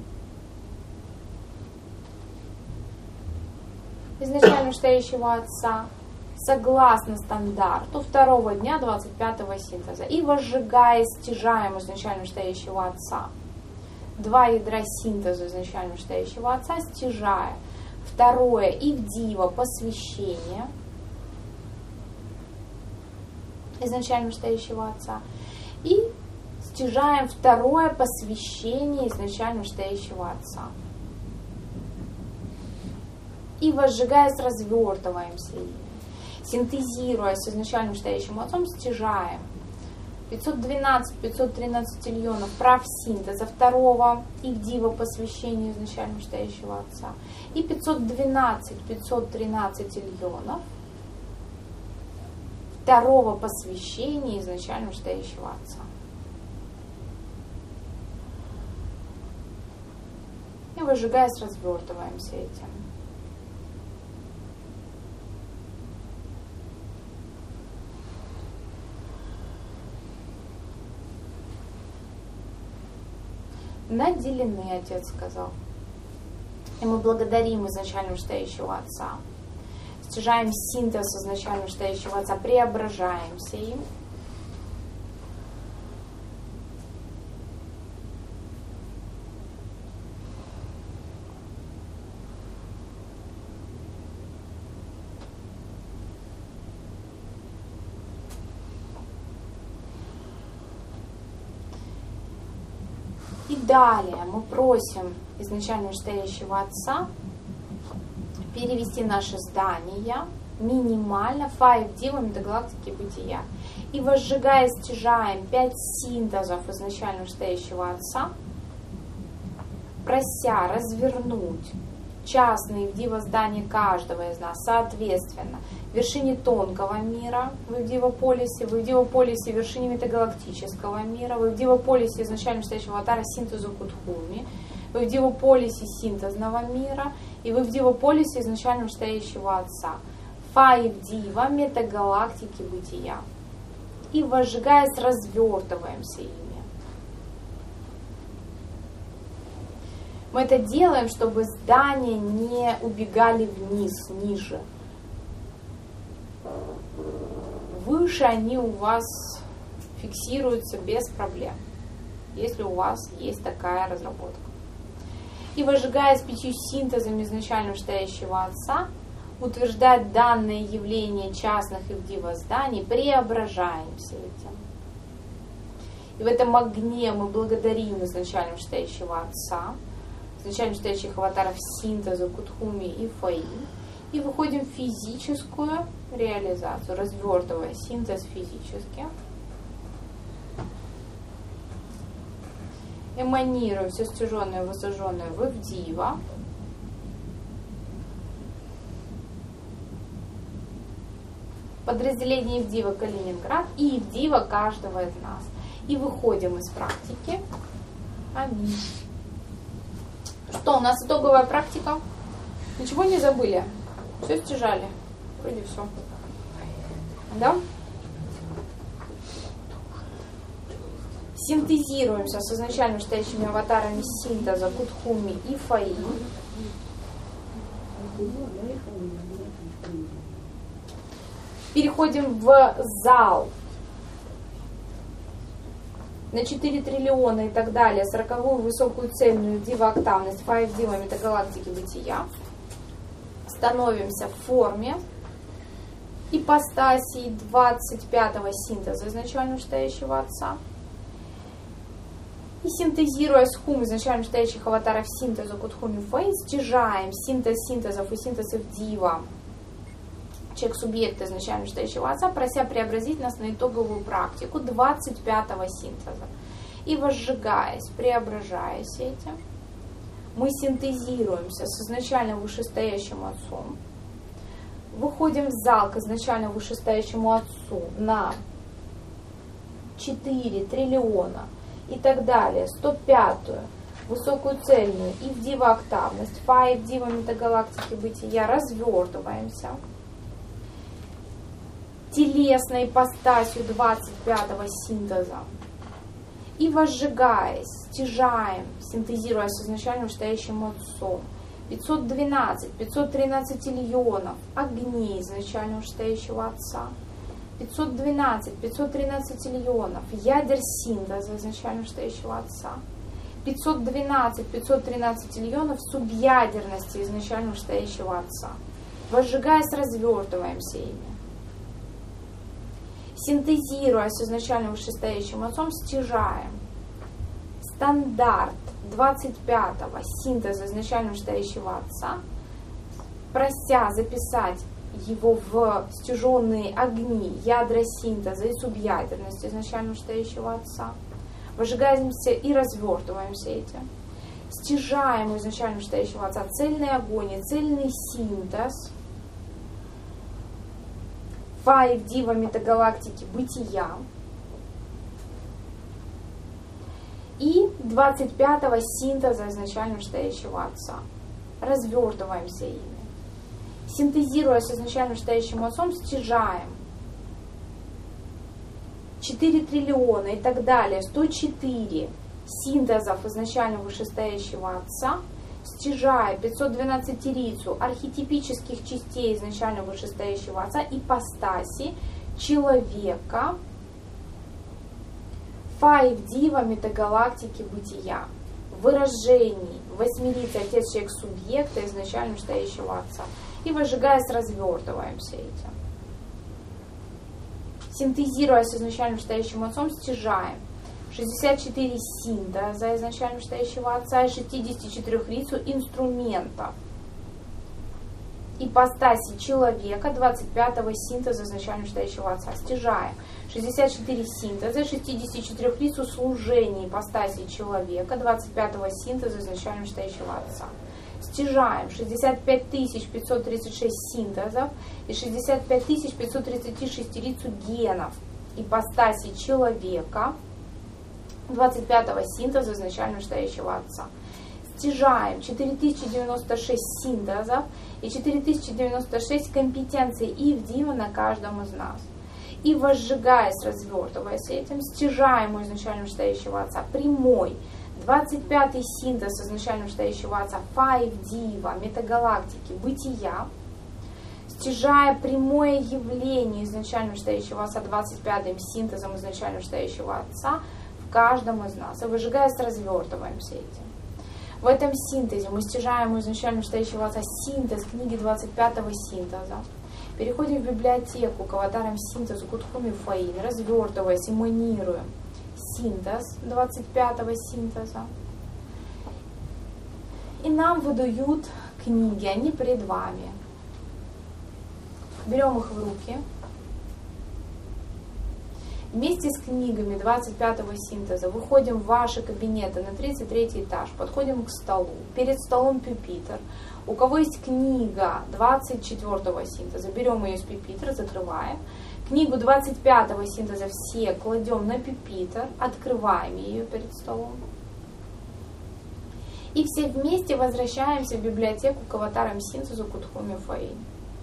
Speaker 1: изначально стоящего Отца согласно стандарту второго дня двадцать пятого синтеза. И возжигая, стяжаем изначально стоящего Отца два ядра синтеза изначально стоящего Отца, стяжая второе Ивдива посвящение изначально стоящего Отца и стяжаем второе посвящение изначально стоящего Отца. И возжигаясь, развертываемся ими. Синтезируя с изначально стоящим Отцом, стяжаем пятьсот двенадцать пятьсот тринадцать триллионов прав синтеза второго Ивдива посвящения изначально стоящего Отца и пятьсот двенадцать пятьсот тринадцать триллионов второго посвящения изначально стоящего Отца. И выжигаясь, развертываемся этим. Наделены, Отец сказал. И мы благодарим изначально стоящего Отца. Стяжаем синтез изначально стоящего Отца, преображаемся им. И далее мы просим изначально стоящего Отца перевести наши здания минимально фа Ивдива метагалактики бытия. И возжигая, стяжаем пять синтезов изначально стоящего Отца, прося развернуть частные Ивдива здания каждого из нас, соответственно, в вершине тонкого мира, в Ивдива-полисе, в Ивдива-полисе в вершине метагалактического мира, в Ивдива-полисе изначально стоящего аватара синтеза Кудхуми, в Ивдива-полисе синтезного мира и в Ивдива-полисе изначально стоящего Отца, фа Ивдива метагалактики бытия. И возжигаясь, развертываемся ими. Мы это делаем, чтобы здания не убегали вниз, ниже. Выше они у вас фиксируются без проблем, если у вас есть такая разработка. И возжигая с пятью синтезами изначально вышестоящего Отца, утверждать данное явление частных Ивдива зданий, преображаемся этим. И в этом огне мы благодарим изначально вышестоящего Отца, изначально вышестоящих аватаров синтеза, Кутхуми и Фаи, и выходим в физическую реализацию, развертывая синтез физически. Эманируем все стяженное, высаженное в Ивдива. Подразделение Ивдива Калининград и Ивдива каждого из нас. И выходим из практики. Аминь. Что, у нас итоговая практика? Ничего не забыли? Все стяжали? Вроде все. Да? Синтезируемся с изначально вышестоящими аватарами синтеза, Кутхуми и Фаи. Переходим в зал на четыре триллиона и так далее, сороковую высокую цельную дивооктавность, файв дива метагалактики бытия. Становимся в форме ипостасии двадцать пятого синтеза изначально вышестоящего Отца. И синтезируя с хум изначально вышестоящих аватаров синтеза Кутхуми Фэй, стяжаем синтез синтезов и синтез Ивдива, человек-субъект изначально вышестоящего Отца, прося преобразить нас на итоговую практику двадцать пятого синтеза. И возжигаясь, преображаясь этим, мы синтезируемся с изначально вышестоящим Отцом, выходим в зал к изначально вышестоящему Отцу на четыре триллиона и так далее, сто пятую высокую цельную Ивдива-октавность, фа Ивдива метагалактики бытия, развертываемся телесной ипостасью двадцать пятого синтеза и возжигаясь, стяжаем, синтезируя с изначально вышестоящим Отцом пятьсот двенадцать пятьсот тринадцать иллионов огней изначально вышестоящего Отца, пятьсот двенадцать пятьсот тринадцать иллионов ядер синтеза изначально вышестоящего Отца, пятьсот двенадцать пятьсот тринадцать иллионов субъядерности изначально вышестоящего Отца. Возжигаясь, развертываемся ими. Синтезируя с изначально вышестоящим Отцом, стяжаем стандарт двадцать пятого синтеза изначально вышестоящего Отца, прося записать его в стяженные огни, ядра синтеза и субъядерности изначально вышестоящего Отца. Возжигаемся и развертываемся этим. Стяжаем у изначально вышестоящего Отца цельный огонь и цельный синтез файв дива метагалактики бытия и двадцать пятого синтеза изначально вышестоящего Отца. Развертываемся ими. Синтезируя с изначально вышестоящим Отцом, стяжаем четыре триллиона и так далее, сто четыре синтезов изначально вышестоящего Отца, стяжая пятьсот двенадцатирицу архетипических частей изначально вышестоящего Отца, ипостаси человека, файв дива метагалактики бытия, выражений восьмирицы Отец, человек, субъекта изначально вышестоящего Отца. И возжигаясь, развертываемся этим. Синтезируя с изначально вышестоящим Отцом, стяжаем шестьдесят четыре синтеза изначально вышестоящего Отца и шестьдесят четыре рицу инструментов ипостаси человека двадцать пятого синтеза изначально вышестоящего Отца. Стяжаем шестьдесят четыре синтеза, шестьдесят четыре рицу служения ипостаси человека двадцать пятого синтеза изначально вышестоящего Отца. Стяжаем шестьдесят пять тысяч пятьсот тридцать шесть синтезов и шестьдесят пять тысяч пятьсот тридцать шесть рицу генов ипостаси человека двадцать пятого синтеза изначально вышестоящего Отца. Стяжаем четыре тысячи девяносто шесть синтезов и четыре тысячи девяносто шесть компетенций Ивдива на каждом из нас. И возжигаясь, развертываясь этим, стяжаем у изначально вышестоящего Отца прямой двадцать пятый синтез изначально вышестоящего Отца, Файв Дива, метагалактики, бытия, стяжая прямое явление изначально вышестоящего Отца двадцать пятым синтезом изначально вышестоящего Отца в каждом из нас. И выжигаясь, развертываемся этим. В этом синтезе мы стяжаем у изначально вышестоящего Отца синтез книги двадцать пятого синтеза. Переходим в библиотеку к аватарам синтезу Кутхуми Фаин, развертываясь, эманируем синтез двадцать пятого синтеза. И нам выдают книги, они перед вами. Берем их в руки. Вместе с книгами двадцать пятого синтеза выходим в ваши кабинеты на тридцать третий этаж, подходим к столу. Перед столом пюпитр. У кого есть книга двадцать четвёртого синтеза, берем ее с пюпитра, закрываем. Книгу двадцать пятого синтеза все кладем на пюпитр, открываем ее перед столом. И все вместе возвращаемся в библиотеку к аватарам синтезу Кутхуми Фаин.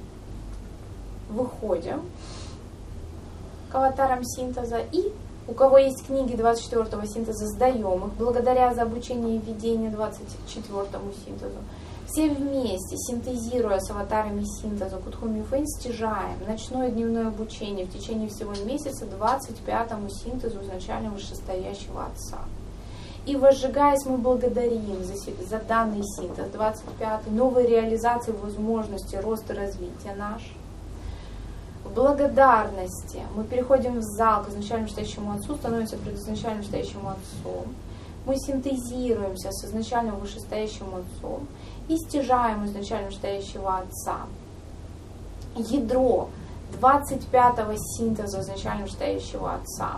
Speaker 1: Выходим к аватарам синтеза, и у кого есть книги двадцать четвёртого синтеза, сдаем их благодаря за обучение и введение двадцать четвёртому синтезу. Все вместе, синтезируя с аватарами синтеза Кутхуми Фаин, стяжаем ночное и дневное обучение в течение всего месяца двадцать пятому синтезу изначально вышестоящего Отца. И возжигаясь, мы благодарим за, себя, за данный синтез двадцать пятый, новой реализации возможности роста и развития наш. В благодарности мы переходим в зал к изначально вышестоящему Отцу, становимся пред изначально вышестоящим Отцом. Мы синтезируемся с изначально вышестоящим Отцом и стяжаем изначально вышестоящего Отца. Ядро двадцать пятого синтеза изначально вышестоящего Отца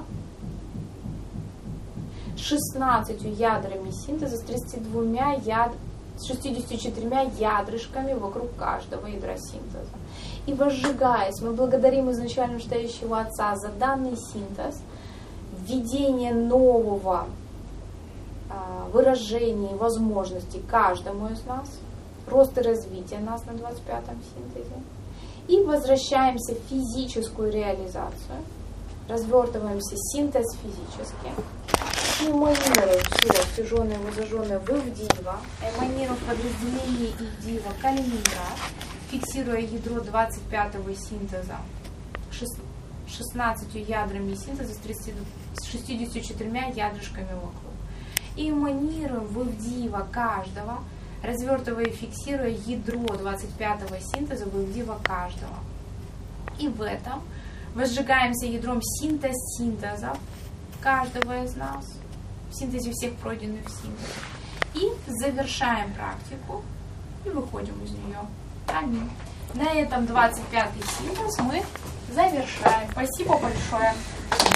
Speaker 1: с шестнадцатью ядрами синтеза, с тридцатью двумя яд... с шестьюдесятью четырьмя ядрышками вокруг каждого ядра синтеза. И возжигаясь, мы благодарим изначально вышестоящего Отца за данный синтез, введение нового а, выражения и возможностей каждому из нас, рост и развитие нас на двадцать пятом синтезе. И возвращаемся в физическую реализацию, развертываемся синтез физически, эманируем все стяженное и возжженное в Ивдива, эманируем в подразделении Ивдива Калининград, фиксируя ядро двадцать пятого синтеза шестнадцатью ядрами синтеза с шестьюдесятью четырьмя ядрышками вокруг. И эманируем в Ивдива каждого, развертывая и фиксируя ядро двадцать пятого синтеза в Ивдива каждого. И в этом возжигаемся ядром синтез синтезов каждого из нас, в синтезе всех пройденных синтезов. И завершаем практику и выходим из нее. Аминь. На этом двадцать пятый синтез мы завершаем. Спасибо большое.